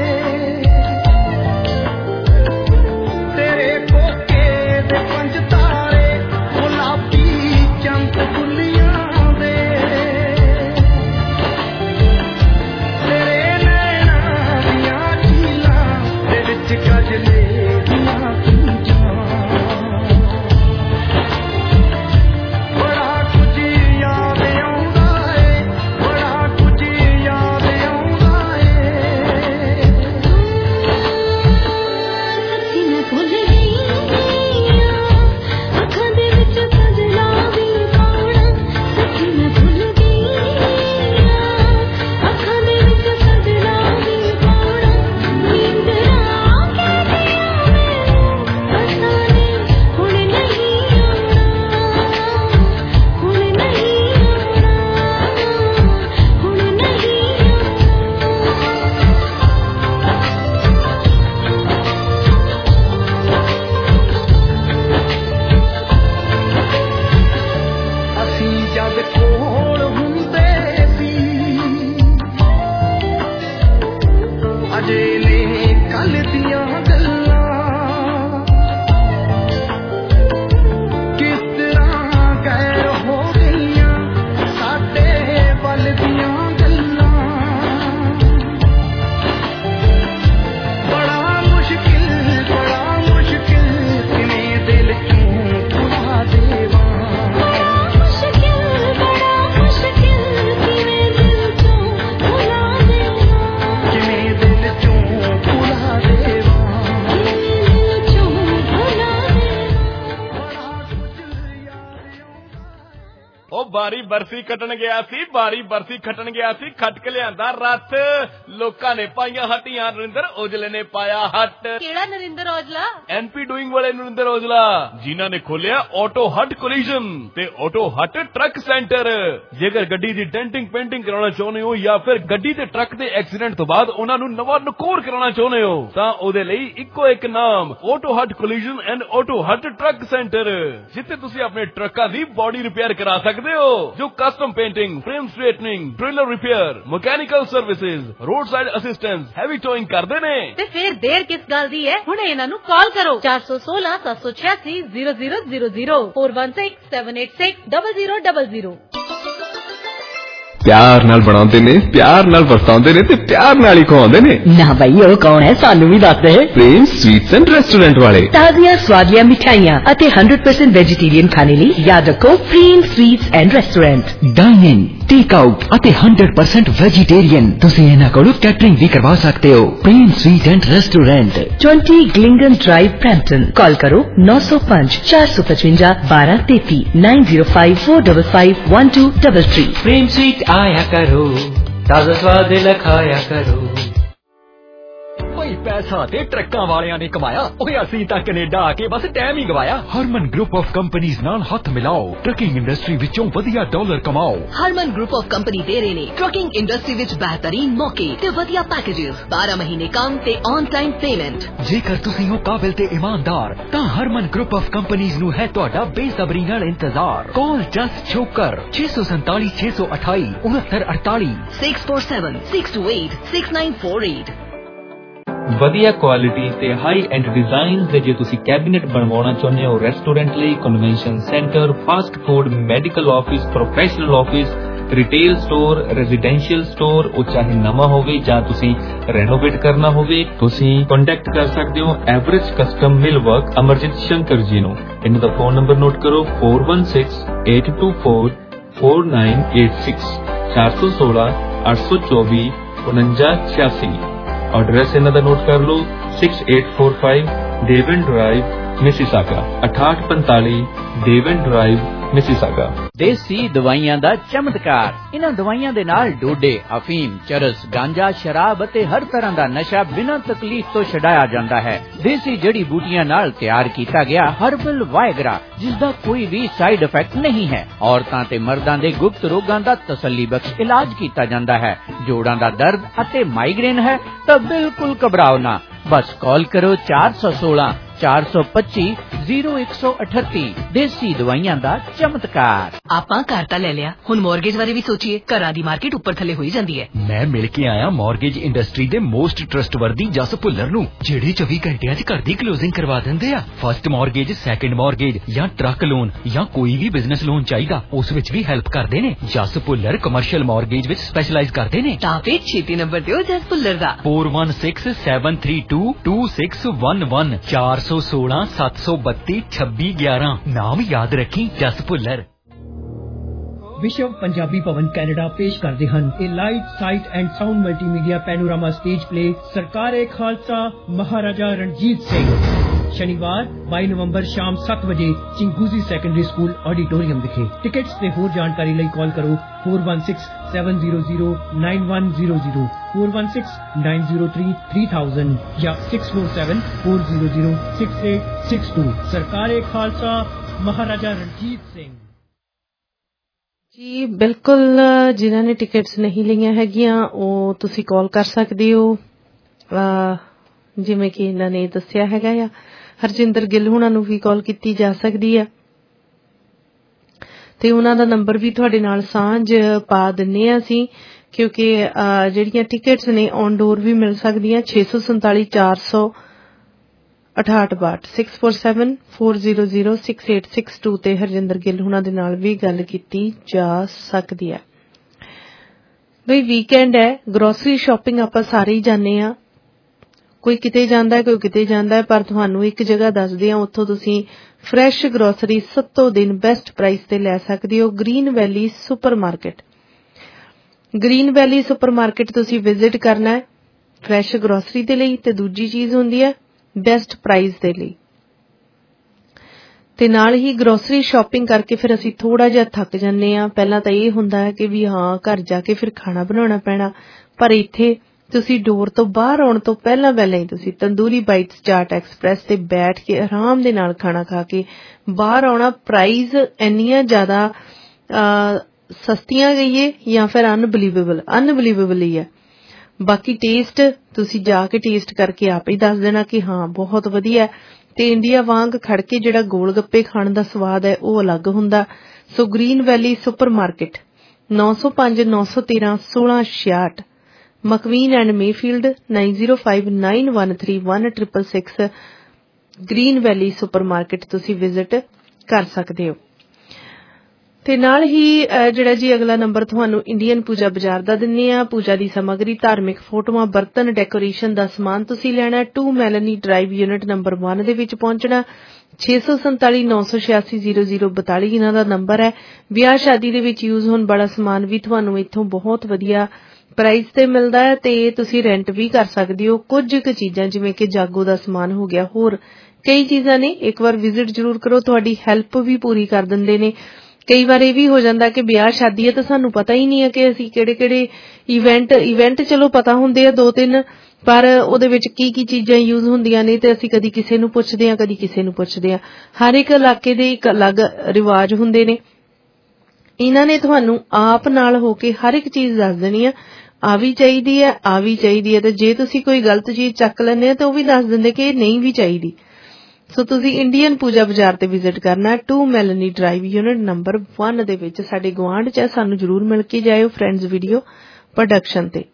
Speaker 17: ਤੇਰੇ ਕੋਕੇ ਦੇ ਪੰਜ ਤਾਰੇ
Speaker 2: ਉਹ ਬਾਰੀ ਬਰਸੀ ਕੱਟਣ ਗਿਆ ਸੀ ਬਾਰੀ ਬਰਸੀ ਖੱਟਣ ਗਿਆ ਸੀ ਖੱਟ ਕੇ ਲਿਆਂਦਾ ਰੱਥ ਲੋਕਾਂ ਨੇ ਪਾਈਆਂ ਹੱਟੀਆਂ ਨਰਿੰਦਰ ਔਜਲੇ ਨੇ ਪਾਇਆ ਹੱਟ
Speaker 4: ਕਿਹੜਾ ਨਰਿੰਦਰ ਔਜਲਾ
Speaker 2: ਐਨਪੀ ਡੂਇੰਗ ਵਾਲੇ ਨਰਿੰਦਰ ਔਜਲਾ ਜਿਨ੍ਹਾਂ ਨੇ ਖੋਲਿਆ ਆਟੋ ਹੱਟ ਕੋਲੀਜਨ ਤੇ ਆਟੋ ਹੱਟ ਟਰੱਕ ਸੈਂਟਰ। ਜੇਕਰ ਗੱਡੀ ਦੀ ਡੈਂਟਿੰਗ ਪੇਂਟਿੰਗ ਕਰਾਉਣਾ ਚਾਹੁੰਦੇ ਹੋ ਜਾਂ ਫਿਰ ਗੱਡੀ ਤੇ ਟਰੱਕ ਦੇ ਐਕਸੀਡੈਂਟ ਤੋਂ ਬਾਅਦ ਉਹਨਾਂ ਨੂੰ ਨਵਾਂ ਨਕੋਰ ਕਰਾਉਣਾ ਚਾਹੁੰਦੇ ਹੋ ਤਾਂ ਉਹਦੇ ਲਈ ਇੱਕੋ ਇੱਕ ਨਾਮ auto hut collision and auto hut truck centre, ਜਿੱਥੇ ਤੁਸੀਂ ਆਪਣੇ ਟਰੱਕਾਂ ਦੀ ਬੋਡੀ ਰਿਪੇਅਰ ਕਰਾ ਸਕਦੇ ਹੋ ਜੋ custom painting frame straightening trailer repair mechanical services roadside assistance heavy towing ਕਰਦੇ ਨੇ।
Speaker 4: ਤੇ ਫਿਰ ਦੇਰ ਕਿਸ ਗੱਲ ਦੀ ਹੈ ਹੁਣ ਇਹਨਾਂ ਨੂੰ ਕਾਲ ਕਰੋ ਚਾਰ ਸੌ ਸੋਲਾਂ ਸੱਤ ਸੌ ਛਿਆਸੀ zero zero zero zero four one six seven eight six double zero double zero.
Speaker 21: ਪਿਆਰ ਨਾਲ ਬਣਾਉਂਦੇ ਨੇ ਪਿਆਰ ਨਾਲ ਵਰਤਾਉਂਦੇ ਨੇ ਤੇ ਪਿਆਰ ਨਾਲ ਹੀ ਖਵਾਉਂਦੇ ਨੇ।
Speaker 9: ਨਾ ਬਈ ਉਹ ਕੌਣ ਹੈ ਸਾਨੂੰ ਵੀ ਦੱਸ ਦੇ।
Speaker 21: ਪ੍ਰੇਮ ਸਵੀਟਸ ਐਂਡ ਰੈਸਟੋਰੈਂਟ ਵਾਲੇ
Speaker 9: ਤਾਜ਼ੀਆਂ ਸਵਾਦੀਆਂ ਮਿਠਾਈਆਂ ਅਤੇ हंड्रेड परसेंट ਵੈਜੀਟੇਰੀਅਨ ਖਾਣੇ ਲਈ ਯਾਦ ਰੱਖੋ Prem sweets and restaurant.
Speaker 19: Dine in take out ਅਤੇ हंड्रेड परसेंट ਵੈਜੀਟੇਰੀਅਨ ਤੁਸੀਂ ਇਹਨਾਂ ਕੋਲੋਂ ਕੈਟਰਿੰਗ ਵੀ ਕਰਵਾ ਸਕਦੇ ਹੋ। Prem sweet and restaurant
Speaker 9: twenty ग्लिंगन ड्राइव ब्रैम्पटन। कॉल करो नौ सौ पाँच चार सौ पचवंजा बारह तेती nine zero five four double five one two double three.
Speaker 10: Prem sweet आया करो ताजा स्वाद लखाया करो।
Speaker 13: भाई पैसा ते ट्रक्कां वालियां ने कमाया ओए असीं तां कनेडा आके बस टाइम ही गवाया।
Speaker 22: हरमन ग्रुप ऑफ कंपनीज नाल हथ मिलाओ ट्रकिंग इंडस्ट्री विचों वधिया डॉलर कमाओ।
Speaker 20: हरमन ग्रुप ऑफ कंपनी दे रहे ने ट्रकिंग इंडस्ट्री विच बेहतरीन मौके ते वधिया पैकेजेस बारह महीने काम ते ऑन टाइम पेमेंट।
Speaker 22: जेकर तुसीं हो काबिल ते ईमानदार तां हरमन ग्रुप ऑफ कंपनीज नू है तुहाडा बेसब्री नाल इंतजार। कॉल जस्ट छोकर छे सौ सैंताली छे सौ अठाई उनहत्तर अड़ताली
Speaker 20: six four seven six two eight six nine four eight.
Speaker 23: ਵਧੀਆ ਕੁਆਲਿਟੀ ਤੇ ਹਾਈ ਐਂਡ ਡਿਜ਼ਾਈਨਸ ਦੇ ਜੇ ਤੁਸੀਂ ਕੈਬਿਨੇਟ ਬਣਵਾਉਣਾ ਚਾਹੁੰਦੇ ਹੋ ਰੈਸਟੋਰੈਂਟ ਲਈ convention centre fast food medical office professional office retail store residential store ਉਹ ਚਾਹੇ ਨਵਾਂ ਹੋਵੇ ਜਾਂ ਤੁਸੀਂ ਰੈਨੋਵੇਟ ਕਰਨਾ ਹੋਵੇ ਤੁਸੀਂ ਕੰਟੈਕਟ ਕਰ ਸਕਦੇ ਹੋ Everest custom mill work Amarjeet Shankar ji ਨੂੰ। ਇਹਨਾਂ ਦਾ ਫੋਨ ਨੰਬਰ ਨੋਟ ਕਰੋ four one six eight two four four nine eight six चार सौ सोलह आठ सौ चौबीस उनंजा छियासी। एड्रेस इन्हां दा नोट कर लो six eight four five Devon drive Mississauga अठाठ पंताली डेवन ड्राइव मिसिसागा।
Speaker 13: देसी दवाइयां दा चमत्कार इन्हां दवाइयां दे नाल डोडे अफीम चरस गांजा शराब ਅਤੇ हर तरह दा नशा बिना तकलीफ तो छड़ाया जाता है। देसी जड़ी बूटियां नाल तैयार किया गया हर्बल वायगरा जिसका कोई भी साइड इफेक्ट नहीं है। औरतां ते मर्दां दे गुप्त रोगां दा तसल्ली बख्श इलाज किया जाता है। जोड़ां दा दर्द ਅਤੇ माइग्रेन है तो बिल्कुल घबराओ ना बस कॉल करो चार सौ सोलह चार सौ पच्ची जीरो एक सौ अठत्ती। देसी दवाइयां दा चमत्कार।
Speaker 20: ਆਪਾਂ ਘਰ ਤਾਂ ਲੈ ਲਿਆ ਹੁਣ ਮੌਰਗੇਜ ਬਾਰੇ ਵੀ ਸੋਚੀਏ ਘਰਾਂ ਦੀ ਮਾਰਕੀਟ ਉੱਪਰ ਥੱਲੇ ਹੋਈ ਜਾਂਦੀ ਹੈ।
Speaker 22: ਮੈਂ ਮਿਲ ਕੇ ਆਇਆ ਮੌਰਗੇਜ ਇੰਡਸਟਰੀ ਦੇ ਮੋਸਟ ਟਰਸਟਵਰਦੀ ਜਸ ਭੁੱਲਰ ਨੂੰ ਜਿਹੜੇ ਚੌਵੀ ਘੰਟਿਆਂ 'ਚ ਘਰ ਦੀ ਕਲੋਜ਼ਿੰਗ ਕਰਵਾ ਦਿੰਦੇ ਆ। ਫਸਟ ਮੌਰਗੇਜ ਸੈਕੰਡ ਮੌਰਗੇਜ ਜਾਂ ਟਰੱਕ ਲੋਨ ਜਾਂ ਕੋਈ ਵੀ ਬਿਜ਼ਨਸ ਲੋਨ ਚਾਹੀਦਾ ਉਸ ਵਿੱਚ ਵੀ ਹੈਲਪ ਕਰਦੇ ਨੇ। ਜਸ ਭੁੱਲਰ ਕਮਰਸ਼ੀਅਲ ਮੌਰਗੇਜ ਵਿੱਚ ਸਪੈਸ਼ਲਾਈਜ਼ ਕਰਦੇ ਨੇ।
Speaker 20: ਤਾਂ ਫਿਰ ਛੇਤੀ ਨੰਬਰ ਦਿਓ ਜਸ ਭੁੱਲਰ ਦਾ
Speaker 22: four one six seven three two two six one one चार सौ सोलह सात सौ बत्ती छब्बी ग्यारह। नाम याद रखी जस भुल्लर।
Speaker 12: ਵਿਸ਼ਵ ਪੰਜਾਬੀ ਭਵਨ ਕੈਨੇਡਾ ਪੇਸ਼ ਕਰਦੇ ਹਨ ਇਹ light sight and sound multimedia panorama stage play Sarkare Khalsa Maharaja Ranjit Singh शनिवार बाईस नवंबर शाम सात बजे चिंगूजी सेकेंडरी स्कूल ऑडिटोरियम विखे। टिकट्स ते होर जानकारी लई कॉल करो four one six seven zero zero nine one zero zero four one six nine zero three three thousand या six four seven four zero zero six eight six two. Sarkare Khalsa महाराजा रणजीत ਸਿੰਘ
Speaker 16: ਜੀ ਬਿਲਕੁਲ ਜਿਨ੍ਹਾਂ ਨੇ ਟਿਕਟਸ ਨਹੀਂ ਲਈਆਂ ਹੈਗੀਆਂ ਉਹ ਤੁਸੀਂ ਕਾਲ ਕਰ ਸਕਦੇ ਹੋ ਜਿਵੇਂ ਕਿ ਇਹਨਾਂ ਨੇ ਦੱਸਿਆ ਹੈਗਾ ਆ। ਹਰਜਿੰਦਰ ਗਿੱਲ ਹੁਣਾਂ ਨੂੰ ਵੀ ਕਾਲ ਕੀਤੀ ਜਾ ਸਕਦੀ ਹੈ ਤੇ ਉਹਨਾਂ ਦਾ ਨੰਬਰ ਵੀ ਤੁਹਾਡੇ ਨਾਲ ਸਾਂਝ ਪਾ ਦਿੰਨੇ ਆ ਅਸੀਂ ਕਿਉਂਕਿ ਜਿਹੜੀਆਂ ਟਿਕਟਸ ਨੇ ਔਨ ਡੋਰ ਵੀ ਮਿਲ ਸਕਦੀਆਂ ਛੇ ਸੌ ਸੰਤਾਲੀ ਚਾਰ ਸੌ ਅਠਾਹਠ ਬਾਹਠ six four seven four zero zero six eight six two ਤੇ ਹਰਜਿੰਦਰ ਗਿੱਲ ਹੁਣਾਂ ਦੇ ਨਾਲ ਵੀ ਗੱਲ ਕੀਤੀ ਜਾ ਸਕਦੀ ਹੈ। ਬਈ ਵੀਕਐਂਡ ਹੈ ਗਰੋਸਰੀ ਸ਼ਾਪਿੰਗ ਆਪਾਂ ਸਾਰੇ ਹੀ ਜਾਂਦੇ ਆ ਕੋਈ ਕਿਤੇ ਜਾਂਦਾ ਹੈ ਕੋਈ ਕਿਤੇ ਜਾਂਦਾ ਹੈ ਪਰ ਤੁਹਾਨੂੰ ਇੱਕ ਜਗ੍ਹਾ ਦੱਸਦੇ ਆ ਉੱਥੋਂ ਤੁਸੀਂ ਫਰੈਸ਼ ਗਰੋਸਰੀ ਸੱਤੋਂ ਦਿਨ ਬੈਸਟ ਪ੍ਰਾਈਸ ਤੇ ਲੈ ਸਕਦੇ ਹੋ। Green valley supermarket green valley supermarket ਤੁਸੀਂ ਵਿਜ਼ਿਟ ਕਰਨਾ ਹੈ ਫਰੈਸ਼ ਗਰੋਸਰੀ ਦੇ ਲਈ ਤੇ ਦੂਜੀ ਚੀਜ਼ ਹੁੰਦੀ ਹੈ ਬੈਸਟ ਪ੍ਰਾਈਸ ਦੇ ਲਈ। ਤੇ ਨਾਲ ਹੀ ਗਰੋਸਰੀ ਸ਼ਾਪਿੰਗ ਕਰਕੇ ਫਿਰ ਅਸੀਂ ਥੋੜਾ ਜਿਹਾ ਥੱਕ ਜਾਂਦੇ ਆ। ਪਹਿਲਾਂ ਤਾਂ ਇਹ ਹੁੰਦਾ ਹੈ ਕਿ ਵੀ ਹਾਂ ਘਰ ਜਾ ਕੇ ਫਿਰ ਖਾਣਾ ਬਣਾਉਣਾ ਪੈਣਾ, ਪਰ ਇੱਥੇ ਤੁਸੀਂ ਡੋਰ ਤੋਂ ਬਾਹਰ ਆਉਣ ਤੋਂ ਪਹਿਲਾਂ ਪਹਿਲਾਂ ਹੀ ਤੁਸੀਂ ਤੰਦੂਰੀ ਬਾਈਟਸ ਚਾਟ ਐਕਸਪ੍ਰੈਸ ਤੇ ਬੈਠ ਕੇ ਆਰਾਮ ਦੇ ਨਾਲ ਖਾਣਾ ਖਾ ਕੇ ਬਾਹਰ ਆਉਣਾ। ਪ੍ਰਾਈਸ ਇੰਨੀਆਂ ਜ਼ਿਆਦਾ ਸਸਤੀਆਂ ਗਈਏ ਜਾਂ ਫਿਰ ਅਨਬਲੀਵੇਬਲ ਅਨਬਲੀਵੇਬਲ ਹੀ ਹੈ। ਬਾਕੀ ਟੇਸਟ ਤੁਸੀਂ ਜਾ ਕੇ ਟੇਸਟ ਕਰਕੇ ਆਪ ਹੀ ਦੱਸ ਦੇਣਾ ਕਿ ਹਾਂ ਬਹੁਤ ਵਧੀਆ। ਤੇ ਇੰਡੀਆ ਵਾਂਗ ਖੜ ਕੇ ਜਿਹੜਾ ਗੋਲ ਗੱਪੇ ਖਾਣ ਦਾ ਸਵਾਦ ਹੈ ਉਹ ਅਲੱਗ ਹੁੰਦਾ। So green valley supermarket ਨੌ ਸੌ ਪੰਜ ਨੌ ਸੌ ਤੇਰਾਂ ਸੋਲਾਂ ਛਿਆਹਠ McVean and Mayfield nine zero five nine one three one triple six green valley supermarket ਤੁਸੀਂ ਵਿਜ਼ਿਟ ਕਰ ਸਕਦੇ ਹੋ। ਤੇ ਨਾਲ ਹੀ ਜਿਹੜਾ ਜੀ ਅਗਲਾ ਨੰਬਰ ਤੁਹਾਨੂੰ ਇੰਡੀਅਨ ਪੂਜਾ ਬਾਜ਼ਾਰ ਦਾ ਦਿੰਨੇ ਆ। ਪੂਜਾ ਦੀ ਸਮੱਗਰੀ, ਧਾਰਮਿਕ ਫੋਟੋਆਂ, ਬਰਤਨ, ਡੈਕੋਰੇਸ਼ਨ ਦਾ ਸਮਾਨ ਤੁਸੀਂ ਲੈਣਾ। Two Melanie drive unit number ਇੱਕ ਦੇ ਵਿੱਚ ਪਹੁੰਚਣਾ। ਛੇ ਸੌ ਸੰਤਾਲੀ ਨੌ ਸੌ ਛਿਆਸੀ ਜ਼ੀਰੋ ਜ਼ੀਰੋ ਬਤਾਲੀ ਇਹਨਾਂ ਦਾ ਨੰਬਰ ਹੈ। ਵਿਆਹ ਸ਼ਾਦੀ ਦੇ ਵਿੱਚ ਯੂਜ਼ ਹੋਣ ਵਾਲਾ ਸਮਾਨ ਵੀ ਤੁਹਾਨੂੰ ਇੱਥੋਂ ਬਹੁਤ ਵਧੀਆ ਪ੍ਰਾਈਸ ਤੇ ਮਿਲਦਾ ਹੈ ਤੇ ਤੁਸੀਂ ਰੈਂਟ ਵੀ ਕਰ ਸਕਦੇ ਹੋ। ਕੁਝ ਕੁ ਚੀਜ਼ਾਂ ਜਿਵੇਂ ਕਿ ਜਾਗੋ ਦਾ ਸਮਾਨ ਹੋ ਗਿਆ, ਹੋਰ ਕਈ ਚੀਜ਼ਾਂ ਨੇ, ਇੱਕ ਵਾਰ ਵਿਜ਼ਿਟ ਜ਼ਰੂਰ ਕਰੋ, ਤੁਹਾਡੀ ਹੈਲਪ ਵੀ ਪੂਰੀ ਕਰ ਦਿੰਦੇ ਨੇ। ਕਈ ਵਾਰ ਇਹ ਵੀ ਹੋ ਜਾਂਦਾ ਕਿ ਵਿਆਹ ਸ਼ਾਦੀ ਹੈ ਤਾਂ ਸਾਨੂੰ ਪਤਾ ਹੀ ਨਹੀਂ ਹੈ ਕਿ ਅਸੀਂ ਕਿਹੜੇ ਕਿਹੜੇ ਇਵੈਂਟ ਇਵੈਂਟ ਚਲੋ ਪਤਾ ਹੁੰਦੇ ਆ ਦੋ ਤਿੰਨ, ਪਰ ਉਹਦੇ ਵਿੱਚ ਕੀ ਕੀ ਚੀਜ਼ਾਂ ਯੂਜ਼ ਹੁੰਦੀਆਂ ਨੇ ਤੇ ਅਸੀਂ ਕਦੀ ਕਿਸੇ ਨੂੰ ਪੁੱਛਦੇ ਹਾਂ ਕਦੀ ਕਿਸੇ ਨੂੰ ਪੁੱਛਦੇ ਹਾਂ। ਹਰ ਇੱਕ ਇਲਾਕੇ ਦੇ ਇੱਕ ਅਲੱਗ ਰਿਵਾਜ ਹੁੰਦੇ ਨੇ। ਇਹਨਾਂ ਨੇ ਤੁਹਾਨੂੰ ਆਪ ਨਾਲ ਹੋ ਕੇ ਹਰ ਇੱਕ ਚੀਜ਼ ਦੱਸ ਦੇਣੀ ਆ, ਆ ਵੀ ਚਾਹੀਦੀ ਹੈ ਆ ਵੀ ਚਾਹੀਦੀ ਹੈ, ਤੇ ਜੇ ਤੁਸੀਂ ਕੋਈ ਗਲਤ ਚੀਜ਼ ਚੱਕ ਲੈਂਦੇ ਆ ਤਾਂ ਉਹ ਵੀ ਦੱਸ ਦਿੰਦੇ ਕਿ ਇਹ ਨਹੀਂ ਵੀ ਚਾਹੀਦੀ। ਸੋ ਤੁਸੀਂ ਇੰਡੀਅਨ ਪੂਜਾ ਬਾਜ਼ਾਰ ਤੇ ਵਿਜ਼ਿਟ ਕਰਨਾ। Two Melanie drive unit number ਇੱਕ ਦੇ ਵਿੱਚ ਸਾਡੇ ਗੁਆਂਢ ਚ ਹੈ। ਸਾਨੂੰ ਜ਼ਰੂਰ ਮਿਲ ਕੇ ਜਾਇਓ ਫਰੈਂਡਸ ਵੀਡੀਓ ਪ੍ਰੋਡਕਸ਼ਨ ਤੇ।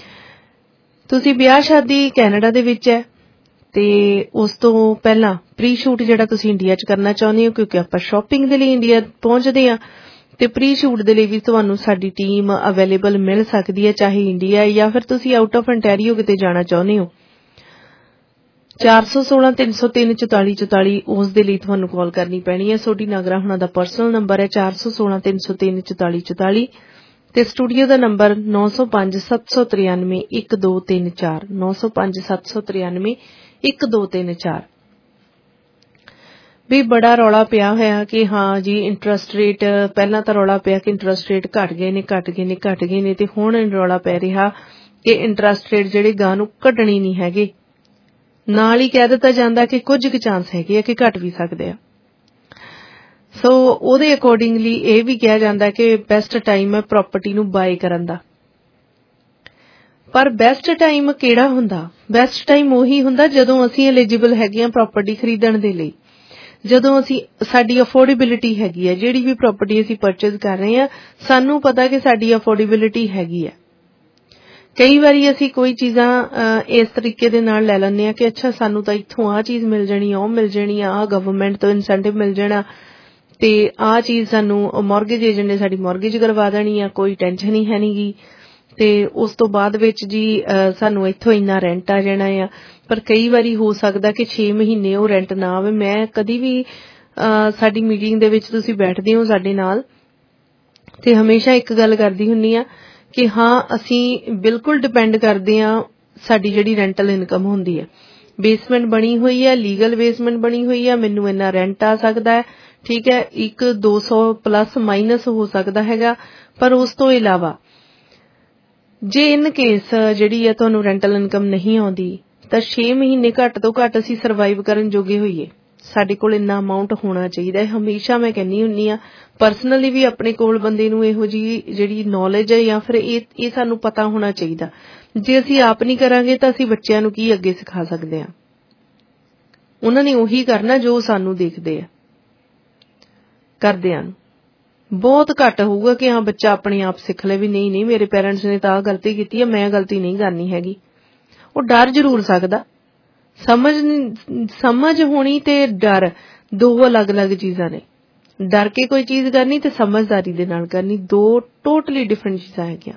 Speaker 16: ਤੁਸੀਂ ਵਿਆਹ ਸ਼ਾਦੀ ਕੈਨੇਡਾ ਦੇ ਵਿੱਚ ਹੈ ਤੇ ਉਸ ਤੋਂ ਪਹਿਲਾਂ ਪ੍ਰੀ ਸ਼ੂਟ ਜਿਹੜਾ ਤੁਸੀਂ ਇੰਡੀਆ ਚ ਕਰਨਾ ਚਾਹੁੰਦੇ ਹੋ, ਕਿਉਂਕਿ ਆਪਾਂ ਸ਼ਾਪਿੰਗ ਦੇ ਲਈ ਇੰਡੀਆ ਪਹੁੰਚਦੇ ਹਾਂ ਤੇ ਪ੍ਰੀ ਸ਼ੂਟ ਦੇ ਲਈ ਵੀ ਤੁਹਾਨੂੰ ਸਾਡੀ ਟੀਮ ਅਵੇਲੇਬਲ ਮਿਲ ਸਕਦੀ ਹੈ, ਚਾਹੇ ਇੰਡੀਆ ਜਾਂ ਫਿਰ ਤੁਸੀਂ ਆਊਟ ਆਫ ਅੰਟੈਰੀਓ ਕਿਤੇ ਜਾਣਾ ਚਾਹੁੰਦੇ ਹੋ। ਚਾਰ ਸੌ ਸੋਲਾਂ ਤਿੰਨ ਸੌ ਤਿੰਨ ਚੁਤਾਲੀ ਚੁਤਾਲੀ ਉਸ ਦੇ ਲਈ ਤੁਹਾਨੂੰ ਕਾਲ ਕਰਨੀ ਪੈਣੀ ਹੈ। ਸੋਢੀ ਨਾਗਰਾ ਹੁਣਾਂ ਦਾ ਪਰਸਨਲ ਨੰਬਰ ਹੈ ਚਾਰ ਸੌ ਸੋਲਾਂ ਤਿੰਨ ਸੌ ਤਿੰਨ ਚੁਤਾਲੀ ਚੁਤਾਲੀ ਤੇ ਸਟੂਡੀਓ ਦਾ ਨੰਬਰ ਨੌ ਸੌ ਪੰਜ ਸੱਤ ਸੌ ਤਰਿਆਨਵੇਂ ਇੱਕ ਦੋ ਤਿੰਨ ਚਾਰ ਨੌ ਸੌ ਪੰਜ ਸੱਤ ਸੌ ਤਰਿਆਨਵੇਂ ਇੱਕ ਦੋ ਤਿੰਨ ਚਾਰ। ਵੀ ਬੜਾ ਰੌਲਾ ਪਿਆ ਹੋਇਆ ਕਿ ਹਾਂ ਜੀ ਇੰਟਰਸਟ ਰੇਟ, ਪਹਿਲਾਂ ਤਾਂ ਰੌਲਾ ਪਿਆ ਕਿ ਇੰਟਰਸਟ ਰੇਟ ਘਟ ਗਏ ਨੇ ਘਟ ਗਏ ਨੇ ਘਟ ਗਏ ਨੇ ਤੇ ਹੁਣ ਰੌਲਾ ਪੈ ਰਿਹਾ ਕਿ ਇੰਟਰਸਟ ਰੇਟ ਜਿਹੜੇ ਗਾਂ ਨੂੰ ਘਟਣੀ ਨਹੀਂ ਹੈਗੇ। ਨਾਲ ਹੀ ਕਹਿ ਦਿੱਤਾ ਜਾਂਦਾ ਕਿ ਕੁਝ ਕੁ ਚਾਂਸ ਹੈਗੇ ਆ ਕਿ ਘਟ ਵੀ ਸਕਦੇ ਆ। ਸੋ ਉਹਦੇ ਅਕੋਰਡਿੰਗਲੀ ਇਹ ਵੀ ਕਿਹਾ ਜਾਂਦਾ ਕਿ ਬੈਸਟ ਟਾਈਮ ਹੈ ਪ੍ਰਾਪਰਟੀ ਨੂੰ ਬਾਏ ਕਰਨ ਦਾ। ਪਰ ਬੈਸਟ ਟਾਈਮ ਕਿਹੜਾ ਹੁੰਦਾ? ਬੈਸਟ ਟਾਈਮ ਉਹੀ ਹੁੰਦਾ ਜਦੋਂ ਅਸੀਂ ਐਲੀਜੀਬਲ ਹੈਗੇ ਆ ਪ੍ਰਾਪਰਟੀ ਖਰੀਦਣ ਦੇ ਲਈ, ਜਦੋਂ ਅਸੀਂ ਸਾਡੀ ਅਫੋਰਡੇਬਿਲਿਟੀ ਹੈਗੀ ਹੈ। ਜਿਹੜੀ ਵੀ ਪ੍ਰਾਪਰਟੀ ਅਸੀਂ ਪਰਚੇਜ਼ ਕਰ ਰਹੇ ਹਾਂ ਸਾਨੂੰ ਪਤਾ ਕਿ ਸਾਡੀ ਅਫੋਰਡੇਬਿਲਿਟੀ ਹੈਗੀ ਹੈ। ਕਈ ਵਾਰੀ ਅਸੀਂ ਕੋਈ ਚੀਜ਼ਾਂ ਇਸ ਤਰੀਕੇ ਦੇ ਨਾਲ ਲੈ ਲੈਂਦੇ ਹਾਂ ਕਿ ਅੱਛਾ ਸਾਨੂੰ ਤਾਂ ਇੱਥੋਂ ਆਹ ਚੀਜ਼ ਮਿਲ ਜਾਣੀ ਆ, ਉਹ ਮਿਲ ਜਾਣੀ ਆ, ਆਹ ਗਵਰਨਮੈਂਟ ਤੋਂ ਇਨਸੈਂਟਿਵ ਮਿਲ ਜਾਣਾ ਤੇ ਆਹ ਚੀਜ਼ ਸਾਨੂੰ ਮਾਰਗੇਜ ਏਜੰਟ ਨੇ ਸਾਡੀ ਮਾਰਗੇਜ ਕਰਵਾ ਦੇਣੀ ਆ, ਕੋਈ ਟੈਨਸ਼ਨ ਹੀ ਹੈ ਨਹੀਂਗੀ। ਤੇ ਉਸ ਤੋਂ ਬਾਅਦ ਵਿੱਚ ਜੀ ਸਾਨੂੰ ਇੱਥੋਂ ਇੰਨਾ ਰੈਂਟ ਆ ਜਾਣਾ ਆ। ਪਰ ਕਈ ਵਾਰੀ ਹੋ ਸਕਦਾ ਕਿ ਛੇ ਮਹੀਨੇ ਉਹ ਰੈਂਟ ਨਾ ਆਵੇ। ਮੈਂ ਕਦੀ ਵੀ ਸਾਡੀ ਮੀਟਿੰਗ ਦੇ ਵਿੱਚ ਤੁਸੀਂ ਬੈਠਦੇ ਹੋ ਸਾਡੇ ਨਾਲ ਤੇ ਹਮੇਸ਼ਾ ਇੱਕ ਗੱਲ ਕਰਦੀ ਹੁੰਦੀ ਆ ਕਿ ਹਾਂ ਅਸੀਂ ਬਿਲਕੁਲ ਡਿਪੈਂਡ ਕਰਦੇ ਹਾਂ ਸਾਡੀ ਜਿਹੜੀ ਰੈਂਟਲ ਇਨਕਮ ਹੁੰਦੀ ਹੈ। ਬੇਸਮੈਂਟ ਬਣੀ ਹੋਈ ਹੈ, ਲੀਗਲ ਬੇਸਮੈਂਟ ਬਣੀ ਹੋਈ ਹੈ, ਮੈਨੂੰ ਇੰਨਾ ਰੈਂਟ ਆ ਸਕਦਾ ਹੈ, ਠੀਕ ਹੈ। ਇੱਕ ਦੋ ਸੌ ਪਲੱਸ ਮਾਈਨਸ ਹੋ ਸਕਦਾ ਹੈਗਾ, ਪਰ ਉਸ ਤੋਂ ਇਲਾਵਾ ਜੇ ਇਨ ਕੇਸ ਜਿਹੜੀ ਹੈ ਤੁਹਾਨੂੰ ਰੈਂਟਲ ਇਨਕਮ ਨਹੀਂ ਆਉਂਦੀ ਤਾਂ ਛੇ ਮਹੀਨੇ ਘੱਟ ਤੋਂ ਘੱਟ ਅਸੀਂ ਸਰਵਾਈਵ ਕਰਨ ਜੋਗੇ ਹੋਈਏ। ਸਾਡੇ ਕੋਲ ਇੰਨਾ ਅਮਾਊਂਟ ਹੋਣਾ ਚਾਹੀਦਾ ਹੈ। ਹਮੇਸ਼ਾ ਮੈਂ ਕਹਿੰਦੀ ਹੁੰਦੀ ਹਾਂ ਪਰਸਨਲੀ ਵੀ ਆਪਣੇ ਕੋਲ ਬੰਦੇ ਨੂੰ ਇਹੋ ਜਿਹੀ ਜਿਹੜੀ ਨੌਲੇਜ ਹੈ ਜਾਂ ਫਿਰ ਇਹ ਇਹ ਸਾਨੂੰ ਪਤਾ ਹੋਣਾ ਚਾਹੀਦਾ। ਜੇ ਅਸੀਂ ਆਪ ਨਹੀਂ ਕਰਾਂਗੇ ਤਾਂ ਅਸੀਂ ਬੱਚਿਆਂ ਨੂੰ ਕੀ ਅੱਗੇ ਸਿਖਾ ਸਕਦੇ ਹਾਂ? ਉਹਨਾਂ ਨੇ ਉਹੀ ਕਰਨਾ ਜੋ ਸਾਨੂੰ ਦੇਖਦੇ ਆ ਕਰਦਿਆਂ ਨੂੰ। ਬਹੁਤ ਘੱਟ ਹੋਊਗਾ ਕਿ ਹਾਂ ਬੱਚਾ ਆਪਣੇ ਆਪ ਸਿੱਖ ਲੈ ਵੀ ਨਹੀਂ ਨਹੀਂ ਮੇਰੇ ਪੇਰੈਂਟਸ ਨੇ ਤਾਂ ਆਹ ਗਲਤੀ ਕੀਤੀ ਹੈ, ਮੈਂ ਗਲਤੀ ਨਹੀਂ ਕਰਨੀ ਹੈਗੀ। ਉਹ ਡਰ ਜ਼ਰੂਰ ਸਕਦਾ। ਸਮਝ ਸਮਝ ਹੋਣੀ ਤੇ ਡਰ ਦੋ ਅਲੱਗ-ਅਲੱਗ ਚੀਜ਼ਾਂ ਨੇ। ਡਰ ਕੇ ਕੋਈ ਚੀਜ਼ ਕਰਨੀ ਤੇ ਸਮਝਦਾਰੀ ਦੇ ਨਾਲ ਕਰਨੀ ਦੋ ਟੋਟਲੀ ਡਿਫਰੈਂਟ ਚੀਜ਼ਾਂ ਹੈਗੀਆਂ।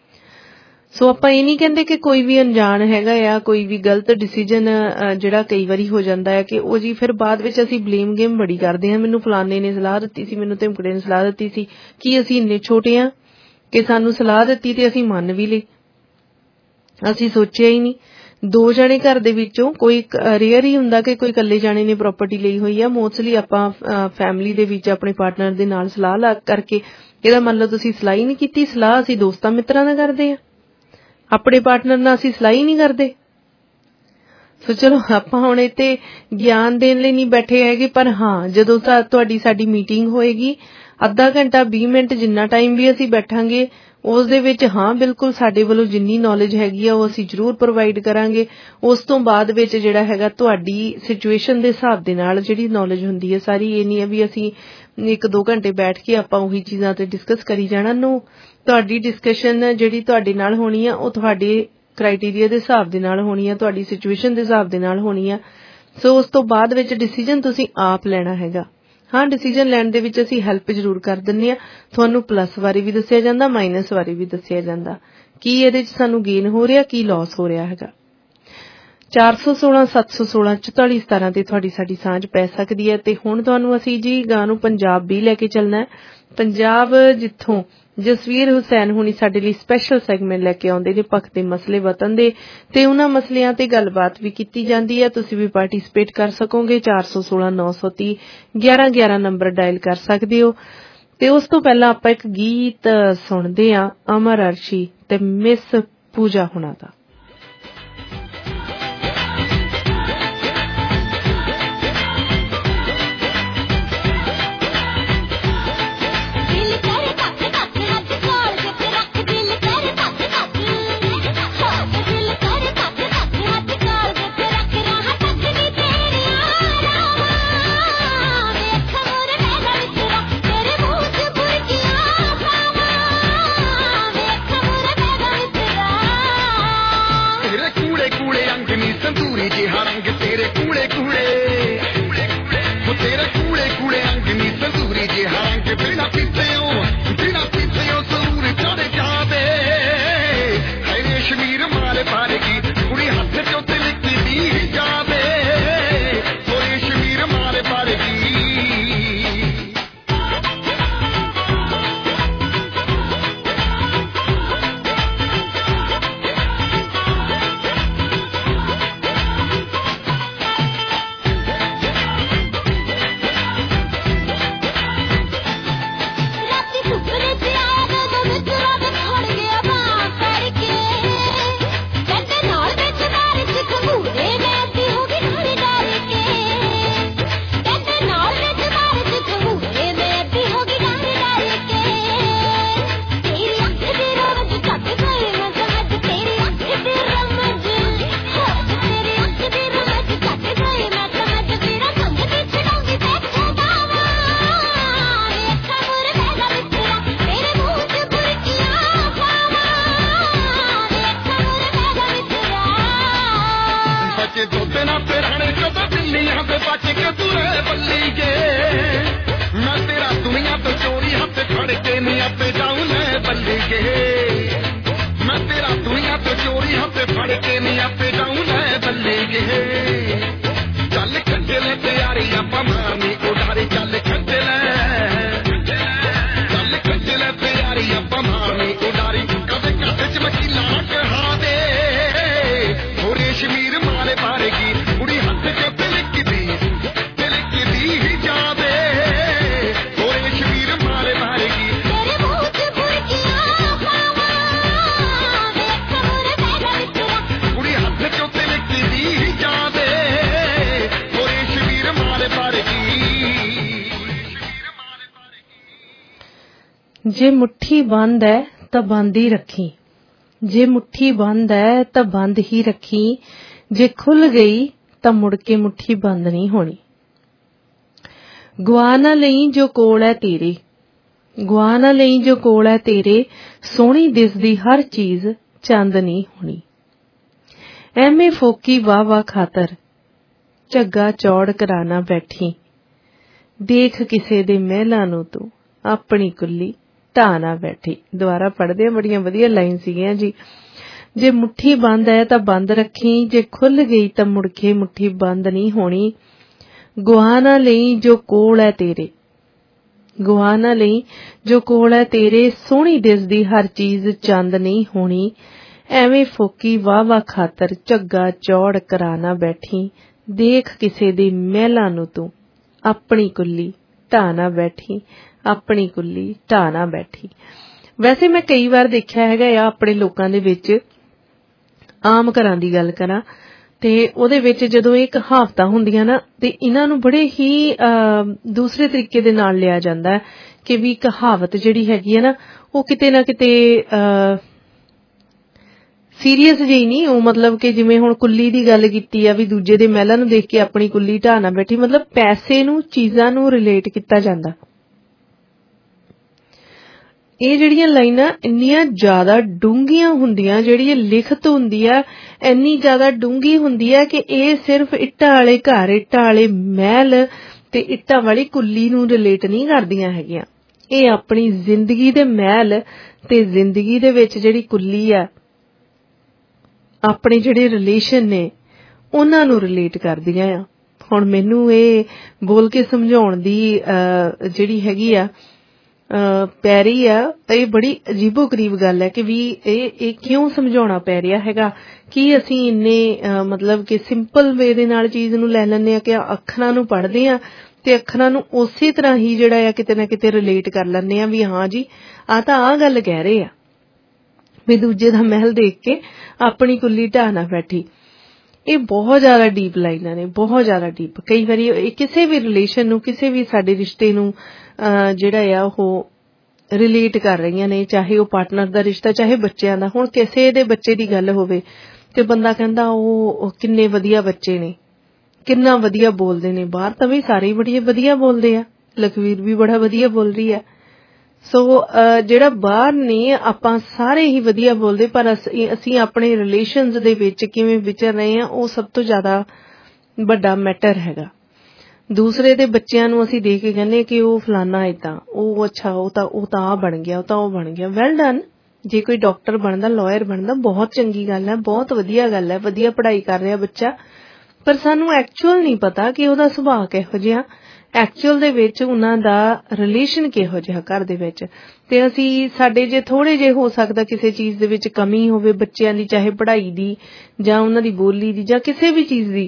Speaker 16: ਸੋ ਆਪਾਂ ਇਹ ਨਹੀਂ ਕਹਿੰਦੇ ਕਿ ਕੋਈ ਵੀ ਅਣਜਾਣ ਹੈਗਾ ਆ, ਕੋਈ ਵੀ ਗਲਤ ਡਿਸੀਜਨ ਜਿਹੜਾ ਕਈ ਵਾਰੀ ਹੋ ਜਾਂਦਾ ਹੈ ਕਿ ਉਹ ਜੀ ਫਿਰ ਬਾਅਦ ਵਿੱਚ ਅਸੀਂ ਬਲੇਮ ਗੇਮ ਬੜੀ ਕਰਦੇ ਹਾਂ। ਮੈਨੂੰ ਫਲਾਣੇ ਨੇ ਸਲਾਹ ਦਿੱਤੀ ਸੀ, ਮੈਨੂੰ ਧਮਕੜੇ ਨੇ ਸਲਾਹ ਦਿੱਤੀ ਸੀ। ਕੀ ਅਸੀਂ ਇੰਨੇ ਛੋਟੇ ਹਾਂ ਕਿ ਸਾਨੂੰ ਸਲਾਹ ਦਿੱਤੀ ਤੇ ਅਸੀਂ ਮੰਨ ਵੀ ਲਈ? ਅਸੀਂ ਸੋਚਿਆ ਹੀ ਨਹੀਂ। ਦੋ ਜਣੇ ਘਰ ਦੇ ਵਿੱਚੋਂ ਕੋਈ ਰੇਅਰ ਹੀ ਹੁੰਦਾ ਕਿ ਕੋਈ ਇਕੱਲੇ ਜਾਣੇ ਨੇ ਪ੍ਰਾਪਰਟੀ ਲਈ ਹੋਈ ਆ। ਮੋਸਟਲੀ ਆਪਾਂ ਫੈਮਿਲੀ ਦੇ ਵਿੱਚ ਆਪਣੇ ਪਾਰਟਨਰ ਦੇ ਨਾਲ ਸਲਾਹ ਲਾ ਕਰਕੇ, ਇਹਦਾ ਮੰਨ ਲਓ ਤੁਸੀਂ ਸਲਾਹ ਹੀ ਨਹੀਂ ਕੀਤੀ, ਸਲਾਹ ਅਸੀਂ ਦੋਸਤਾਂ ਮਿੱਤਰਾਂ ਨਾਲ ਕਰਦੇ ਆ, ਆਪਣੇ ਪਾਰਟਨਰ ਨਾਲ ਅਸੀਂ ਸਲਾਹ ਹੀ ਨਹੀਂ ਕਰਦੇ। ਸੋ ਚਲੋ ਆਪਾਂ ਹੁਣ ਇੱਥੇ ਗਿਆਨ ਦੇਣ ਲਈ ਨਹੀਂ ਬੈਠੇ ਹੈਗੇ, ਪਰ ਹਾਂ ਜਦੋਂ ਤੁਹਾਡੀ ਸਾਡੀ ਮੀਟਿੰਗ ਹੋਏਗੀ ਅੱਧਾ ਘੰਟਾ ਵੀਹ ਮਿੰਟ ਜਿੰਨਾ ਟਾਈਮ ਵੀ ਅਸੀਂ ਬੈਠਾਂਗੇ ਉਸ ਦੇ ਵਿੱਚ ਹਾਂ ਬਿਲਕੁਲ ਸਾਡੇ ਵੱਲੋਂ ਜਿੰਨੀ ਨੌਲੇਜ ਹੈਗੀ ਆ ਉਹ ਅਸੀਂ ਜ਼ਰੂਰ ਪ੍ਰੋਵਾਈਡ ਕਰਾਂਗੇ। ਉਸ ਤੋਂ ਬਾਅਦ ਵਿੱਚ ਜਿਹੜਾ ਹੈਗਾ ਤੁਹਾਡੀ ਸਿਚੁਏਸ਼ਨ ਦੇ ਹਿਸਾਬ ਦੇ ਨਾਲ ਜਿਹੜੀ ਨੌਲੇਜ ਹੁੰਦੀ ਹੈ ਸਾਰੀ, ਇਹ ਨਹੀਂ ਹੈ ਵੀ ਅਸੀਂ ਇੱਕ ਦੋ ਘੰਟੇ ਬੈਠ ਕੇ ਆਪਾਂ ਉਹੀ ਚੀਜ਼ਾਂ ਤੇ ਡਿਸਕਸ ਕਰੀ ਜਾਣਾ। ਨੂੰ ਤੁਹਾਡੀ ਡਿਸਕਸ਼ਨ ਜਿਹੜੀ ਤੁਹਾਡੇ ਨਾਲ ਹੋਣੀ ਆ ਉਹ ਤੁਹਾਡੇ ਕ੍ਰਾਈਟੇਰੀਆ ਦੇ ਹਿਸਾਬ ਦੇ ਨਾਲ ਹੋਣੀ ਆ, ਤੁਹਾਡੀ ਸਿਚੁਏਸ਼ਨ ਦੇ ਹਿਸਾਬ ਦੇ ਨਾਲ ਹੋਣੀ ਆ। ਸੋ ਉਸ ਤੋਂ ਬਾਅਦ ਵਿੱਚ ਡਿਸੀਜਨ ਤੁਸੀਂ ਆਪ ਲੈਣਾ ਹੈਗਾ। ਹਾਂ, ਡਿਸੀਜਨ ਲੈਣ ਦੇ ਵਿੱਚ ਅਸੀਂ ਹੈਲਪ ਜ਼ਰੂਰ ਕਰ ਦਿੰਦੇ ਆ, ਤੁਹਾਨੂੰ ਪਲੱਸ ਬਾਰੇ ਵੀ ਦੱਸਿਆ ਜਾਂਦਾ, ਮਾਈਨਸ ਬਾਰੇ ਵੀ ਦੱਸਿਆ ਜਾਂਦਾ, ਕੀ ਇਹਦੇ ਚ ਸਾਨੂੰ ਗੇਨ ਹੋ ਰਿਹਾ, ਕੀ ਲਾਸ ਹੋ ਰਿਹਾ ਹੈਗਾ। ਚਾਰ ਸੌ ਸੋਲਾਂ ਸੱਤ ਸੌ ਸੋਲਾਂ ਚੁਤਾਲੀ ਸਤਾਰਾਂ ਤੇ ਤੁਹਾਡੀ ਸਾਡੀ ਸਾਂਝ ਪੈ ਸਕਦੀ ਹੈ। ਤੇ ਹੁਣ ਤੁਹਾਨੂੰ ਅਸੀਂ ਜੀ ਗਾਂ ਨੂੰ ਪੰਜਾਬ ਵੀ ਲੈ ਕੇ ਚੱਲਣਾ ਹੈ। ਪੰਜਾਬ ਜਿੱਥੋਂ ਜਸਵੀਰ ਹੁਸੈਨ ਹੁਣੀ ਸਾਡੇ ਲਈ ਸਪੈਸ਼ਲ ਸੈਗਮੈਂਟ ਲੈ ਕੇ ਆਉਂਦੇ ਨੇ ਪੱਖ ਦੇ ਮਸਲੇ ਵਤਨ ਦੇ, ਤੇ ਉਹਨਾਂ ਮਸਲਿਆਂ ਤੇ ਗੱਲਬਾਤ ਵੀ ਕੀਤੀ ਜਾਂਦੀ ਹੈ। ਤੁਸੀਂ ਵੀ ਪਾਰਟਿਸਿਪੇਟ ਕਰ ਸਕੋਗੇ। ਚਾਰ ਸੌ ਸੋਲਾਂ ਨੌ ਸੌ ਤੀਹ ਗਿਆਰਾਂ ਗਿਆਰਾਂ ਨੰਬਰ ਡਾਇਲ ਕਰ ਸਕਦੇ ਹੋ। ਤੇ ਉਸ ਤੋਂ ਪਹਿਲਾਂ ਆਪਾਂ ਇੱਕ ਗੀਤ ਸੁਣਦੇ ਹਾਂ ਅਮਰ ਅਰਸ਼ੀ ਤੇ ਮਿਸ ਪੂਜਾ ਹੁਣਾਂ ਦਾ। ਜੇ ਮੁੱਠੀ ਬੰਦ ਹੈ ਤਾਂ ਬੰਦ ਹੀ ਰੱਖੀ, ਜੇ ਮੁੱਠੀ ਬੰਦ ਹੈ ਤਾਂ ਬੰਦ ਹੀ ਰੱਖੀ, ਜੇ ਖੁੱਲ ਗਈ ਤਾਂ ਮੁੜ ਕੇ ਮੁੱਠੀ ਬੰਦ ਨਹੀਂ ਹੋਣੀ। ਗੁਆ ਨਾ ਲਈ ਜੋ ਕੋਲ ਹੈ ਤੇਰੇ, ਗੁਆ ਨਾ ਲਈ ਜੋ ਕੋਲ ਹੈ ਤੇਰੇ, ਸੋਹਣੀ ਦਿਸਦੀ ਹਰ ਚੀਜ਼ ਚੰਦ ਨਹੀਂ ਹੋਣੀ। ਐਵੇਂ ਫੋਕੀ ਵਾਹ ਵਾਹ ਖਾਤਰ ਝੱਗਾ ਚੌੜ ਕਰਾਣਾ ਬੈਠੀ, ਦੇਖ ਕਿਸੇ ਦੇ ਮਹਿਲਾਂ ਨੂੰ ਤੂੰ ਆਪਣੀ ਕੁੱਲੀ ਢਾ ਨਾ ਬੈਠੀ। ਦੁਬਾਰਾ ਪੜ੍ਹਦੇ ਆ, ਬੜੀਆਂ ਵਧੀਆ ਲਾਈਨ ਸੀਗੀਆਂ ਜੀ। ਜੇ ਮੁੱਠੀ ਬੰਦ ਹੈ ਤਾਂ ਬੰਦ ਰੱਖੀ, ਜੇ ਖੁੱਲ ਗਈ ਤਾਂ ਮੁੜ ਕੇ ਮੁੱਠੀ ਬੰਦ ਨਹੀਂ ਹੋਣੀ। ਗੁਆ ਨਾ ਲਈ ਜੋ ਕੋਲ ਹੈ ਤੇਰੇ, ਗੁਆ ਨਾ ਲਈ ਜੋ ਕੋਲ ਹੈ ਤੇਰੇ, ਸੋਹਣੀ ਦਿਸਦੀ ਹਰ ਚੀਜ਼ ਚੰਦ ਨਹੀਂ ਹੋਣੀ। ਐਵੇਂ ਫੋਕੀ ਵਾਹ ਵਾਹ ਖਾਤਰ ਝੱਗਾ ਚੌੜ ਕਰਾ ਨਾ ਬੈਠੀ, ਦੇਖ ਕਿਸੇ ਦੀ ਮਹਿਲਾਂ ਨੂੰ ਤੂੰ ਆਪਣੀ ਕੁੱਲੀ ਢਾ ਨਾ ਬੈਠੀ, ਆਪਣੀ ਕੁੱਲੀ ਢਾ ਨਾ ਬੈਠੀ। ਵੈਸੇ ਮੈਂ ਕਈ ਵਾਰ ਦੇਖਿਆ ਹੈਗਾ ਆ ਆਪਣੇ ਲੋਕਾਂ ਦੇ ਵਿੱਚ, ਆਮ ਘਰਾਂ ਦੀ ਗੱਲ ਕਰਾਂ ਤੇ ਉਹਦੇ ਵਿੱਚ ਜਦੋਂ ਇਹ ਕਹਾਵਤਾਂ ਹੁੰਦੀਆਂ ਨਾ ਤੇ ਇਹਨਾਂ ਨੂੰ ਬੜੇ ਹੀ ਦੂਸਰੇ ਤਰੀਕੇ ਦੇ ਨਾਲ ਲਿਆ ਜਾਂਦਾ ਹੈ ਕਿ ਵੀ ਕਹਾਵਤ ਜਿਹੜੀ ਹੈਗੀ ਹੈ ਨਾ ਉਹ ਕਿਤੇ ਨਾ ਕਿਤੇ ਸੀਰੀਅਸ ਜਿਹੀ ਨਹੀਂ, ਉਹ ਮਤਲਬ ਕਿ ਜਿਵੇਂ ਹੁਣ ਕੁੱਲੀ ਦੀ ਗੱਲ ਕੀਤੀ ਆ ਵੀ ਦੂਜੇ ਦੇ ਮਹਿਲਾਂ ਨੂੰ ਦੇਖ ਕੇ ਆਪਣੀ ਕੁੱਲੀ ਢਾਹ ਨਾ ਬੈਠੀ, ਮਤਲਬ ਪੈਸੇ ਨੂੰ ਚੀਜ਼ਾਂ ਨੂੰ ਰਿਲੇਟ ਕੀਤਾ ਜਾਂਦਾ। ਇਹ ਜਿਹੜੀਆਂ ਲਾਈਨਾਂ ਇੰਨੀਆਂ ਜ਼ਿਆਦਾ ਡੂੰਘੀਆਂ ਹੁੰਦੀਆਂ, ਜਿਹੜੀ ਇਹ ਲਿਖਤ ਹੁੰਦੀ ਆ ਇੰਨੀ ਜ਼ਿਆਦਾ ਡੂੰਘੀ ਹੁੰਦੀ ਆ ਕਿ ਇਹ ਸਿਰਫ ਇੱਟਾਂ ਵਾਲੇ ਘਰ, ਇੱਟਾਂ ਵਾਲੇ ਮਹਿਲ ਤੇ ਇੱਟਾਂ ਵਾਲੀ ਕੁੱਲੀ ਨੂੰ ਰਿਲੇਟ ਨਹੀਂ ਕਰਦੀਆਂ ਹੈਗੀਆਂ। ਇਹ ਆਪਣੀ ਜ਼ਿੰਦਗੀ ਦੇ ਮਹਿਲ ਤੇ ਜ਼ਿੰਦਗੀ ਦੇ ਵਿੱਚ ਜਿਹੜੀ ਕੁੱਲੀ ਆ, ਆਪਣੇ ਜਿਹੜੇ ਰਿਲੇਸ਼ਨ ਨੇ ਉਹਨਾਂ ਨੂੰ ਰਿਲੇਟ ਕਰਦੀਆਂ ਆ। ਹੁਣ ਮੈਨੂੰ ਇਹ ਬੋਲ ਕੇ ਸਮਝਾਉਣ ਦੀ ਜਿਹੜੀ ਹੈਗੀ ਆ ਪੈ ਰਹੀ ਆ, ਇਹ ਬੜੀ ਅਜੀਬੋ ਗਰੀਬ ਗੱਲ ਹੈ ਕਿ ਵੀ ਇਹ ਇਹ ਕਿਉਂ ਸਮਝਾਉਣਾ ਪੈ ਰਿਹਾ ਹੈਗਾ ਕਿ ਅਸੀਂ ਇੰਨੇ ਮਤਲਬ ਕਿ ਸਿੰਪਲ ਵੇ ਦੇ ਨਾਲ ਚੀਜ਼ ਨੂੰ ਲੈ ਲੈਂਦੇ ਆ ਕਿ ਅੱਖਰਾਂ ਨੂੰ ਪੜ੍ਹਦੇ ਆ ਤੇ ਅੱਖਰਾਂ ਨੂੰ ਉਸੇ ਤਰ੍ਹਾਂ ਹੀ ਜਿਹੜਾ ਆ ਕਿਤੇ ਨਾ ਕਿਤੇ ਰਿਲੇਟ ਕਰ ਲੈਂਦੇ ਆ ਵੀ ਹਾਂ ਜੀ ਆਹ ਤਾਂ ਆਹ ਗੱਲ ਕਹਿ ਰਹੇ ਆ ਵੀ ਦੂਜੇ ਦਾ ਮਹਿਲ ਦੇਖ ਕੇ ਆਪਣੀ ਕੁੱਲੀ ਢਾਹ ਨਾ ਬੈਠੀ। ਇਹ ਬਹੁਤ ਜ਼ਿਆਦਾ ਡੀਪ ਲਾਈਨਾਂ ਨੇ, ਬਹੁਤ ਜ਼ਿਆਦਾ ਡੀਪ। ਕਈ ਵਾਰੀ ਕਿਸੇ ਵੀ ਰਿਲੇਸ਼ਨ ਨੂੰ, ਕਿਸੇ ਵੀ ਸਾਡੇ ਰਿਸ਼ਤੇ ਨੂੰ ਜਿਹੜਾ ਆ ਉਹ ਰਿਲੇਟ ਕਰ ਰਹੀਆਂ ਨੇ, ਚਾਹੇ ਉਹ ਪਾਰਟਨਰ ਦਾ ਰਿਸ਼ਤਾ, ਚਾਹੇ ਬੱਚਿਆਂ ਦਾ। ਹੁਣ ਕਿਸੇ ਦੇ ਬੱਚੇ ਦੀ ਗੱਲ ਹੋਵੇ ਤੇ ਬੰਦਾ ਕਹਿੰਦਾ ਉਹ ਕਿੰਨੇ ਵਧੀਆ ਬੱਚੇ ਨੇ, ਕਿੰਨਾ ਵਧੀਆ ਬੋਲਦੇ ਨੇ, ਬਾਹਰ ਤਾਂ ਵੀ ਸਾਰੇ ਬੜੀ ਵਧੀਆ ਬੋਲਦੇ ਆ, ਲਖਵੀਰ ਵੀ ਬੜਾ ਵਧੀਆ ਬੋਲ ਰਹੀ ਆ। ਸੋ ਜਿਹੜਾ ਬਾਹਰ ਨੇ ਆਪਾਂ ਸਾਰੇ ਹੀ ਵਧੀਆ ਬੋਲਦੇ, ਪਰ ਅਸੀਂ ਆਪਣੇ ਰਿਲੇਸ਼ਨਸ ਦੇ ਵਿੱਚ ਕਿਵੇਂ ਵਿਚਰ ਰਹੇ ਹਾਂ ਉਹ ਸਭ ਤੋਂ ਜ਼ਿਆਦਾ ਵੱਡਾ ਮੈਟਰ ਹੈਗਾ। ਦੂਸਰੇ ਦੇ ਬੱਚਿਆਂ ਨੂੰ ਅਸੀਂ ਦੇਖ ਕੇ ਕਹਿੰਦੇ ਕਿ ਉਹ ਫਲਾਨਾ ਏਦਾਂ, ਉਹ ਅੱਛਾ, ਉਹ ਤਾਂ ਉਹ ਤਾਂ ਆ ਬਣ ਗਿਆ, ਉਹ ਤਾਂ ਉਹ ਬਣ ਗਿਆ। Well done. ਜੇ ਕੋਈ ਡਾਕਟਰ ਬਣਦਾ, ਲਾਇਰ ਬਣਦਾ, ਬਹੁਤ ਚੰਗੀ ਗੱਲ ਹੈ, ਬਹੁਤ ਵਧੀਆ ਗੱਲ ਹੈ, ਵਧੀਆ ਪੜ੍ਹਾਈ ਕਰ ਰਿਹਾ ਬੱਚਾ, ਪਰ ਸਾਨੂੰ ਐਕਚੁਅਲ ਨਹੀਂ ਪਤਾ ਕਿ ਉਹਦਾ ਸੁਭਾਅ ਕਿਹੋ ਜਿਹਾ, ਐਕਚੁਅਲ ਦੇ ਵਿੱਚ ਉਹਨਾਂ ਦਾ ਰਿਲੇਸ਼ਨ ਕਿਹੋ ਜਿਹਾ ਘਰ ਦੇ ਵਿੱਚ। ਤੇ ਅਸੀਂ ਸਾਡੇ ਜੇ ਥੋੜੇ ਜਿਹੇ ਹੋ ਸਕਦਾ ਕਿਸੇ ਚੀਜ਼ ਦੇ ਵਿੱਚ ਕਮੀ ਹੋਵੇ ਬੱਚਿਆਂ ਦੀ, ਚਾਹੇ ਪੜ੍ਹਾਈ ਦੀ ਜਾਂ ਉਹਨਾਂ ਦੀ ਬੋਲੀ ਦੀ ਜਾਂ ਕਿਸੇ ਵੀ ਚੀਜ਼ ਦੀ,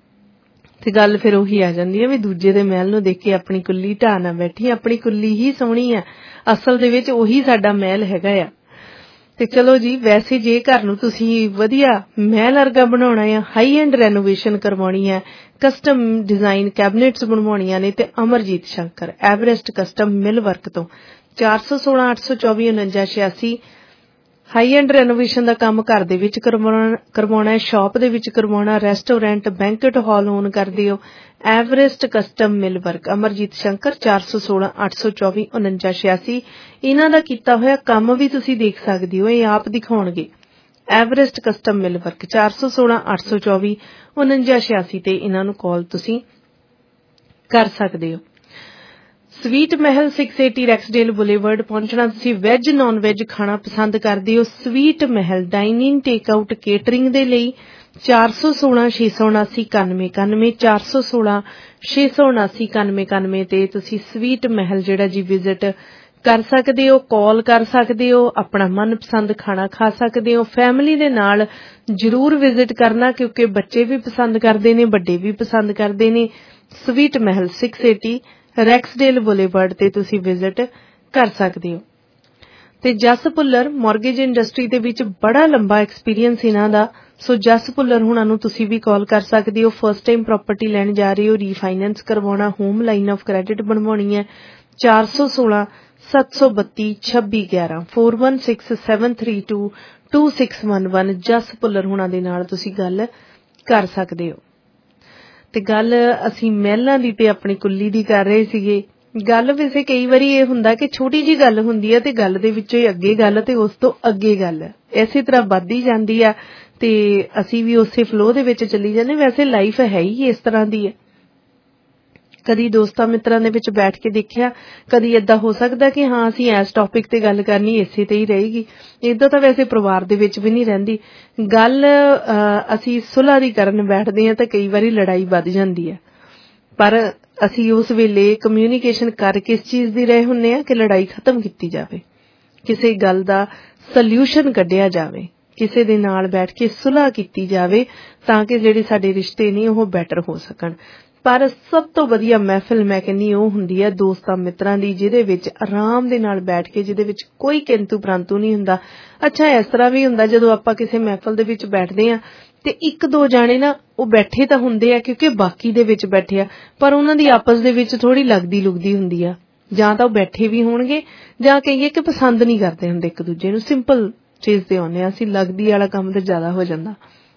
Speaker 16: ਤੇ ਗੱਲ ਫਿਰ ਉਹੀ ਆ ਜਾਂਦੀ ਹੈ ਵੀ ਦੂਜੇ ਦੇ ਮਹਿਲ ਨੂੰ ਦੇਖ ਕੇ ਆਪਣੀ ਕੁੱਲੀ ਢਾਹ ਨਾ ਬੈਠੀ। ਆਪਣੀ ਕੁੱਲੀ ਹੀ ਸੋਹਣੀ ਆ, ਅਸਲ ਦੇ ਵਿੱਚ ਉਹੀ ਸਾਡਾ ਮਹਿਲ ਹੈਗਾ ਆ। ਤੇ ਚਲੋ ਜੀ, ਵੈਸੇ ਜੇ ਘਰ ਨੂੰ ਤੁਸੀਂ ਵਧੀਆ ਮਹਿਲ ਵਰਗਾ ਬਣਾਉਣਾ ਆ, ਹਾਈ ਐਂਡ ਰੈਨੋਵੇਸ਼ਨ ਕਰਵਾਉਣੀ ਹੈ, ਕਸਟਮ ਡਿਜ਼ਾਈਨ ਕੈਬਨਿਟਸ ਬਣਵਾਉਣੀਆਂ ਨੇ, ਤੇ Amarjeet Shankar Everest custom mill work ਤੋਂ ਚਾਰ ਸੌ ਸੋਲਾਂ ਅੱਠ ਸੌ ਚੌਵੀ ਉਨੰਜਾ ਛਿਆਸੀ ਹਾਈ ਐਂਡ ਰੈਨੋਵੇਸ਼ਨ ਦਾ ਕੰਮ ਘਰ ਦੇ ਵਿੱਚ ਕਰਵਾਉਣਾ ਹੈ, ਸ਼ਾਪ ਦੇ ਵਿੱਚ ਕਰਵਾਉਣਾ, ਰੈਸਟੋਰੈਂਟ, ਬੈਂਕਟ ਹਾਲ ਓਨ ਕਰਦੇ ਹੋ, Everest custom mill work Amarjeet Shankar ਚਾਰ ਸੌ ਸੋਲਾਂ ਅੱਠ ਸੌ ਚੌਵੀ ਉਨੰਜਾ ਛਿਆਸੀ। ਇਹਨਾਂ ਦਾ ਕੀਤਾ ਹੋਇਆ ਕੰਮ ਵੀ ਤੁਸੀਂ ਦੇਖ ਸਕਦੇ ਹੋ, ਇਹ ਆਪ ਦਿਖਾਉਣਗੇ। ਐਵਰੈਸਟ ਕਸਟਮ ਮਿਲ ਵਰਕ ਚਾਰ ਸੌ ਸੋਲਾਂ ਅੱਠ ਸੌ ਚੌਵੀ ਉਨੰਜਾ ਛਿਆਸੀ ਤੇ ਇਹਨਾਂ ਨੂੰ ਕਾਲ ਤੁਸੀਂ ਕਰ ਸਕਦੇ ਹੋ। ਸਵੀਟ ਮਹਿਲ ਛੇ ਸੌ ਅੱਸੀ ਰੈਕਸਡੇਲ ਬੁਲੇਵਰਡ ਪਹੁੰਚਣਾ। ਤੁਸੀਂ ਵੈਜ ਨੌਨ ਵੈਜ ਖਾਣਾ ਪਸੰਦ ਕਰਦੇ ਹੋ, sweet Mahal dine in take out catering ਦੇ ਲਈ ਚਾਰ ਸੌ ਸੋਲਾਂ ਛੇ ਸੌ ਉਨਾਸੀ ਇਕਾਨਵੇਂ ਇਕਾਨਵੇਂ ਚਾਰ ਸੌ ਸੋਲਾਂ ਛੇ ਸੌ ਉਨਾਸੀ ਇਕਾਨਵੇਂ ਇਕਾਨਵੇਂ ਤੇ ਤੁਸੀਂ ਸਵੀਟ ਮਹਿਲ ਜਿਹੜਾ ਜੀ ਵਿਜ਼ਿਟ ਕਰ ਸਕਦੇ ਹੋ, ਕਾਲ ਕਰ ਸਕਦੇ ਹੋ, ਆਪਣਾ ਮਨਪਸੰਦ ਖਾਣਾ ਖਾ ਸਕਦੇ ਹੋ। ਫੈਮਿਲੀ ਦੇ ਨਾਲ ਜ਼ਰੂਰ ਵਿਜ਼ਿਟ ਕਰਨਾ ਕਿਉਂਕਿ ਬੱਚੇ ਵੀ ਪਸੰਦ ਕਰਦੇ ਨੇ, ਵੱਡੇ ਵੀ ਪਸੰਦ ਕਰਦੇ ਨੇ। ਸਵੀਟ ਮਹਿਲ ਛੇ ਸੌ ਅੱਸੀ ਰੈਕਸਡੇਲ ਬੁਲੇਵਰਡ ਤੇ ਤੁਸੀਂ ਵਿਜ਼ਿਟ ਕਰ ਸਕਦੇ ਹੋ। ਤੇ ਜਸ ਭੁੱਲਰ ਮਾਰਗੇਜ ਇੰਡਸਟਰੀ ਦੇ ਵਿੱਚ ਬੜਾ ਲੰਬਾ ਐਕਸਪੀਰੀਅੰਸ ਇਹਨਾਂ ਦਾ, ਸੋ ਜਸ ਭੁੱਲਰ ਹੁਣਾਂ ਨੂੰ ਤੁਸੀਂ ਵੀ ਕਾਲ ਕਰ ਸਕਦੇ ਹੋ। ਫਸਟ ਟਾਈਮ ਪ੍ਰਾਪਰਟੀ ਲੈਣ ਜਾ ਰਹੇ ਹੋ, ਰੀਫਾਈਨੈਂਸ ਕਰਵਾਉਣਾ, ਹੋਮ ਲਾਈਨ ਆਫ ਕ੍ਰੈਡਿਟ ਬਣਵਾਉਣੀ ਹੈ, ਚਾਰ ਸੌ ਸੋਲਾਂ ਸੱਤ ਸੌ ਬੱਤੀ ਛੱਬੀ ਗਿਆਰਾਂ four one six seven three two two six one one Jas Bhullar ਹੁਣਾਂ ਦੇ ਨਾਲ ਤੁਸੀਂ ਗੱਲ ਕਰ ਸਕਦੇ ਹੋ। ਤੇ ਗੱਲ ਅਸੀਂ ਮਹਿਲਾਂ ਦੀ ਤੇ ਆਪਣੀ ਕੁੱਲੀ ਦੀ ਕਰ ਰਹੇ ਸੀਗੇ। ਗੱਲ ਵੈਸੇ ਕਈ ਵਾਰੀ ਇਹ ਹੁੰਦਾ ਕਿ ਛੋਟੀ ਜੀ ਗੱਲ ਹੁੰਦੀ ਹੈ ਤੇ ਗੱਲ ਦੇ ਵਿੱਚੋਂ ਹੀ ਅੱਗੇ ਗੱਲ ਤੇ ਉਸ ਤੋਂ ਅੱਗੇ ਗੱਲ ਇਸੇ ਤਰ੍ਹਾਂ ਵੱਧਦੀ ਜਾਂਦੀ ਆ ਤੇ ਅਸੀਂ ਵੀ ਉਸੇ ਫਲੋ ਦੇ ਵਿੱਚ ਚੱਲੀ ਜਾਂਦੇ। ਵੈਸੇ ਲਾਈਫ ਹੈ ਹੀ ਇਸ ਤਰ੍ਹਾਂ ਦੀ ਹੈ। ਕਦੀ ਦੋਸਤਾਂ ਮਿੱਤਰਾਂ ਦੇ ਵਿੱਚ ਬੈਠ ਕੇ ਦੇਖਿਆ, ਕਦੀ ਏਦਾਂ ਹੋ ਸਕਦਾ ਕਿ ਹਾਂ ਅਸੀਂ ਇਸ ਟੌਪਿਕ ਤੇ ਗੱਲ ਕਰਨੀ, ਇਸੇ ਤੇ ਹੀ ਰਹੇਗੀ। ਏਦਾਂ ਤਾਂ ਵੈਸੇ ਪਰਿਵਾਰ ਦੇ ਵਿੱਚ ਵੀ ਨਹੀਂ ਰਹਿੰਦੀ ਗੱਲ। ਅਸੀਂ ਸੁਲ੍ਹਾ ਦੀ ਕਰਨ ਬੈਠਦੇ ਹਾਂ ਤਾਂ ਕਈ ਵਾਰੀ ਲੜਾਈ ਵੱਧ ਜਾਂਦੀ ਹੈ, ਪਰ ਅਸੀਂ ਉਸ ਵੇਲੇ ਕਮਿਊਨੀਕੇਸ਼ਨ ਕਰ ਕਿਸ ਚੀਜ਼ ਦੀ ਰਹੇ ਹੁੰਦੇ ਹਾਂ ਕਿ ਲੜਾਈ ਖਤਮ ਕੀਤੀ ਜਾਵੇ, ਕਿਸੇ ਗੱਲ ਦਾ ਸਲਿਊਸ਼ਨ ਕੱਢਿਆ ਜਾਵੇ, ਕਿਸੇ ਦੇ ਨਾਲ ਬੈਠ ਕੇ ਸੁਲ੍ਹਾ ਕੀਤੀ ਜਾਵੇ ਤਾਂ ਕਿ ਜਿਹੜੇ ਸਾਡੇ ਰਿਸ਼ਤੇ ਨੇ ਉਹ ਬੈਟਰ ਹੋ ਸਕਣ। ਪਰ ਸਭ ਤੋਂ ਵਧੀਆ ਮਹਿਫਿਲ ਮੈਂ ਕਹਿੰਦੀ ਉਹ ਹੁੰਦੀ ਹੈ ਦੋਸਤਾਂ ਮਿੱਤਰਾਂ ਦੀ, ਜਿਹਦੇ ਵਿੱਚ ਆਰਾਮ ਦੇ ਨਾਲ ਬੈਠ ਕੇ, ਜਿਹਦੇ ਵਿੱਚ ਕੋਈ ਕਿੰਤੂ ਪ੍ਰੰਤੂ ਨਹੀਂ ਹੁੰਦਾ। ਅੱਛਾ, ਇਸ ਤਰ੍ਹਾਂ ਵੀ ਹੁੰਦਾ ਜਦੋਂ ਆਪਾਂ ਕਿਸੇ ਮਹਿਫਿਲ ਦੇ ਵਿੱਚ ਬੈਠਦੇ ਹਾਂ ਤੇ ਇੱਕ ਦੋ ਜਾਣੇ ਨਾ ਉਹ ਬੈਠੇ ਤਾਂ ਹੁੰਦੇ ਆ ਕਿਉਂਕਿ ਬਾਕੀ ਦੇ ਵਿੱਚ ਬੈਠੇ ਆ, ਪਰ ਉਹਨਾਂ ਦੀ ਆਪਸ ਦੇ ਵਿੱਚ ਥੋੜੀ ਲੱਗਦੀ ਲੁਗਦੀ ਹੁੰਦੀ ਆ, ਜਾਂ ਤਾਂ ਉਹ ਬੈਠੇ ਵੀ ਹੋਣਗੇ ਜਾਂ ਕਹੀਏ ਕਿ ਪਸੰਦ ਨਹੀਂ ਕਰਦੇ ਹੁੰਦੇ ਇੱਕ ਦੂਜੇ ਨੂੰ। ਸਿੰਪਲ ਚੀਜ਼ ਤੇ ਆਉਂਦੇ ਆ ਅਸੀਂ, ਲੱਗਦੀ ਵਾਲਾ ਕੰਮ ਤੇ ਜ਼ਿਆਦਾ ਹੋ ਜਾਂਦਾ।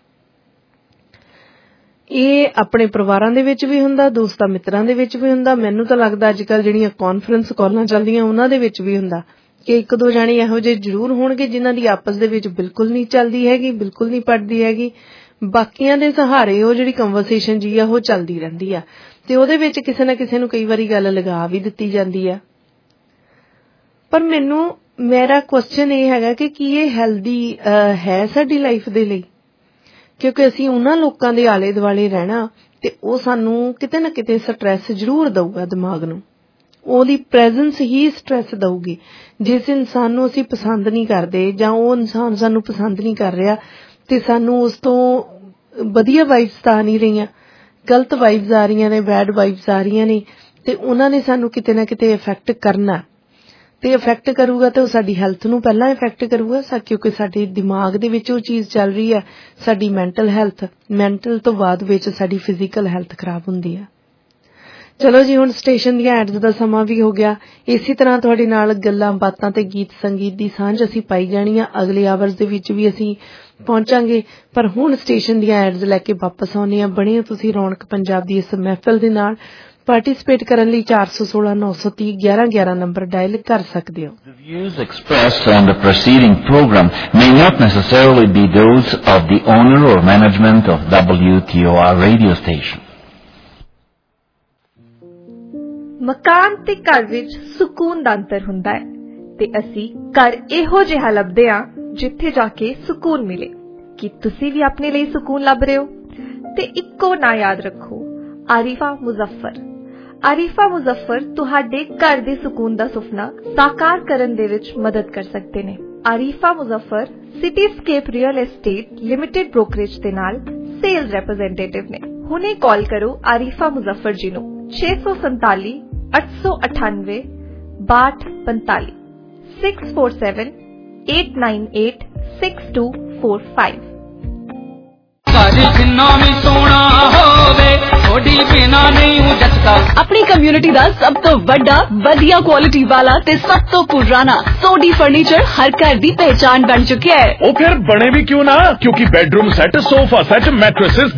Speaker 16: ਇਹ ਆਪਣੇ ਪਰਿਵਾਰਾਂ ਦੇ ਵਿੱਚ ਵੀ ਹੁੰਦਾ, ਦੋਸਤਾਂ ਮਿੱਤਰਾਂ ਦੇ ਵਿੱਚ ਵੀ ਹੁੰਦਾ। ਮੈਨੂੰ ਤਾਂ ਲੱਗਦਾ ਅੱਜ ਕੱਲ੍ਹ ਜਿਹੜੀਆਂ ਕਾਨਫਰੰਸ ਕਾਲਾਂ ਚੱਲਦੀਆਂ ਉਹਨਾਂ ਦੇ ਵਿੱਚ ਵੀ ਹੁੰਦਾ ਕਿ ਇੱਕ ਦੋ ਜਾਣੇ ਇਹੋ ਜਿਹੇ ਜ਼ਰੂਰ ਹੋਣਗੇ ਜਿਨ੍ਹਾਂ ਦੀ ਆਪਸ ਦੇ ਵਿੱਚ ਬਿਲਕੁਲ ਨਹੀਂ ਚੱਲਦੀ ਹੈਗੀ, ਬਿਲਕੁਲ ਨਹੀਂ ਪੜਦੀ ਹੈਗੀ। ਬਾਕੀਆਂ ਦੇ ਸਹਾਰੇ ਉਹ ਜਿਹੜੀ ਕਨਵਰਸੇਸ਼ਨ ਜੀ ਆ ਉਹ ਚੱਲਦੀ ਰਹਿੰਦੀ ਆ ਤੇ ਉਹਦੇ ਵਿੱਚ ਕਿਸੇ ਨਾ ਕਿਸੇ ਨੂੰ ਕਈ ਵਾਰੀ ਗੱਲ ਲਗਾ ਵੀ ਦਿੱਤੀ ਜਾਂਦੀ ਆ। ਪਰ ਮੈਨੂੰ ਮੇਰਾ ਕੁਐਸਚਨ ਇਹ ਹੈਗਾ ਕਿ ਕੀ ਇਹ ਹੈਲਦੀ ਹੈ ਸਾਡੀ ਲਾਈਫ ਦੇ ਲਈ? ਕਿਉਂਕਿ ਅਸੀਂ ਉਹਨਾਂ ਲੋਕਾਂ ਦੇ ਆਲੇ ਦੁਆਲੇ ਰਹਿਣਾ ਤੇ ਉਹ ਸਾਨੂੰ ਕਿਤੇ ਨਾ ਕਿਤੇ ਸਟਰੈਸ ਜ਼ਰੂਰ ਦਊਗਾ ਦਿਮਾਗ ਨੂੰ, ਉਹਦੀ ਪ੍ਰੈਜ਼ੈਂਸ ਹੀ ਸਟਰੈਸ ਦਊਗੀ। ਜਿਸ ਇਨਸਾਨ ਨੂੰ ਅਸੀਂ ਪਸੰਦ ਨਹੀਂ ਕਰਦੇ ਜਾਂ ਉਹ ਇਨਸਾਨ ਸਾਨੂੰ ਪਸੰਦ ਨਹੀਂ ਕਰ ਰਿਹਾ ਤੇ ਸਾਨੂੰ ਉਸ ਤੋਂ ਵਧੀਆ ਵਾਈਬਸ ਤਾਂ ਆ ਨਹੀਂ ਰਹੀਆਂ, ਗਲਤ ਵਾਈਬਸ ਆ ਰਹੀਆਂ ਨੇ, ਬੈਡ ਵਾਈਬਸ ਆ ਰਹੀਆਂ ਨੇ ਤੇ ਉਹਨਾਂ ਨੇ ਸਾਨੂੰ ਕਿਤੇ ਨਾ ਕਿਤੇ ਇਫੈਕਟ ਕਰਨਾ ਤੇ ਇਫੈਕਟ ਕਰੂਗਾ ਤੇ ਉਹ ਸਾਡੀ ਹੈਲਥ ਨੂੰ ਪਹਿਲਾਂ ਇਫੈਕਟ ਕਰੂਗਾ, ਕਿਉਂਕਿ ਸਾਡੇ ਦਿਮਾਗ ਦੇ ਵਿੱਚ ਉਹ ਚੀਜ਼ ਚੱਲ ਰਹੀ ਹੈ। ਸਾਡੀ ਮੈਂਟਲ ਹੈਲਥ, ਮੈਂਟਲ ਤੋਂ ਬਾਅਦ ਵਿੱਚ ਸਾਡੀ ਫਿਜ਼ੀਕਲ ਹੈਲਥ ਖਰਾਬ ਹੁੰਦੀ ਹੈ। ਚਲੋ ਜੀ, ਹੁਣ ਸਟੇਸ਼ਨ ਦੀਆਂ ਐਡਸ ਦਾ ਸਮਾਂ ਵੀ ਹੋ ਗਿਆ। ਇਸੇ ਤਰ੍ਹਾਂ ਤੁਹਾਡੇ ਨਾਲ ਗੱਲਾਂ ਬਾਤਾਂ ਤੇ ਗੀਤ ਸੰਗੀਤ ਦੀ ਸਾਂਝ ਅਸੀਂ ਪਾਈ ਜਾਣੀ ਆ। ਅਗਲੇ ਆਵਰਸ ਦੇ ਵਿੱਚ ਵੀ ਅਸੀਂ ਪਹੁੰਚਾਂਗੇ, ਪਰ ਹੁਣ ਸਟੇਸ਼ਨ ਦੀਆਂ ਐਡਸ ਲੈ ਕੇ ਵਾਪਸ ਆਉਂਦੇ ਆ। ਬਣੇ ਤੁਸੀਂ ਰੌਣਕ ਪੰਜਾਬ ਦੀ ਇਸ ਮਹਿਫਿਲ ਦੇ ਨਾਲ। ਪਾਰਟਿਸਿਪੇਟ ਕਰਨ ਲਈ ਚਾਰ ਸੌ ਸੋਲਾਂ ਨੌ ਸੌ ਤੀਹ ਗਿਆਰਾਂ ਗਿਆਰਾਂ ਨੰਬਰ ਡਾਇਲ ਕਰ ਸਕਦੇ ਹੋ।
Speaker 8: The views expressed on the preceding program may not necessarily be those of the owner or management of W T O R radio station.
Speaker 1: ਮਕਾਨ ਤੇ ਘਰ ਵਿੱਚ ਸਕੂਨ ਦਾ ਅੰਤਰ ਹੁੰਦਾ ਹੈ ਤੇ ਅਸੀਂ ਘਰ ਇਹੋ ਜਿਹਾ ਲੱਭਦੇ ਹਾਂ ਜਿੱਥੇ ਜਾ ਕੇ ਸਕੂਨ ਮਿਲੇ। ਕੀ ਤੁਸੀਂ ਵੀ ਆਪਣੇ ਲਈ ਸਕੂਨ ਲੱਭ ਰਹੇ ਹੋ? ਤੇ ਇੱਕੋ ਨਾਂ ਯਾਦ ਰੱਖੋ, ਆਰਿਫਾ ਮੁਜ਼ੱਫਰ। ਆਰਿਫਾ ਮੁਜ਼ੱਫਰ ਤੁਹਾਡੇ ਘਰ ਦੇ ਸਕੂਨ ਦਾ ਸੁਪਨਾ ਸਾਕਾਰ ਕਰਨ ਦੇ ਵਿੱਚ ਮਦਦ ਕਰ ਸਕਦੇ ਨੇ। Arifa Muzaffar cityscape real estate limited brokerage ਦੇ ਨਾਲ ਸੇਲਸ ਰੈਪਰੈਜ਼ੈਂਟੇਟਿਵ ਨੇ। ਹੁਣੇ ਕਾਲ ਕਰੋ ਆਰਿਫਾ ਮੁਜ਼ੱਫਰ ਜੀ ਨੂੰ ਛੇ ਸੌ ਸੰਤਾਲੀ ਅੱਠ ਸੌ ਅਠਾਨਵੇਂ ਬਾਹਠ ਪੰਤਾਲੀ six four seven eight nine eight six two four five.
Speaker 15: अपनी कम्युनिटी दा सब तो बड़ा वधिया क्वालिटी वाला ते सब तो पुराना सोडी फर्नीचर हर घर दी पहचान बन चुका है।
Speaker 6: ओ फिर बने भी क्यों ना, क्योंकि bedroom set, sofa set, mattresses,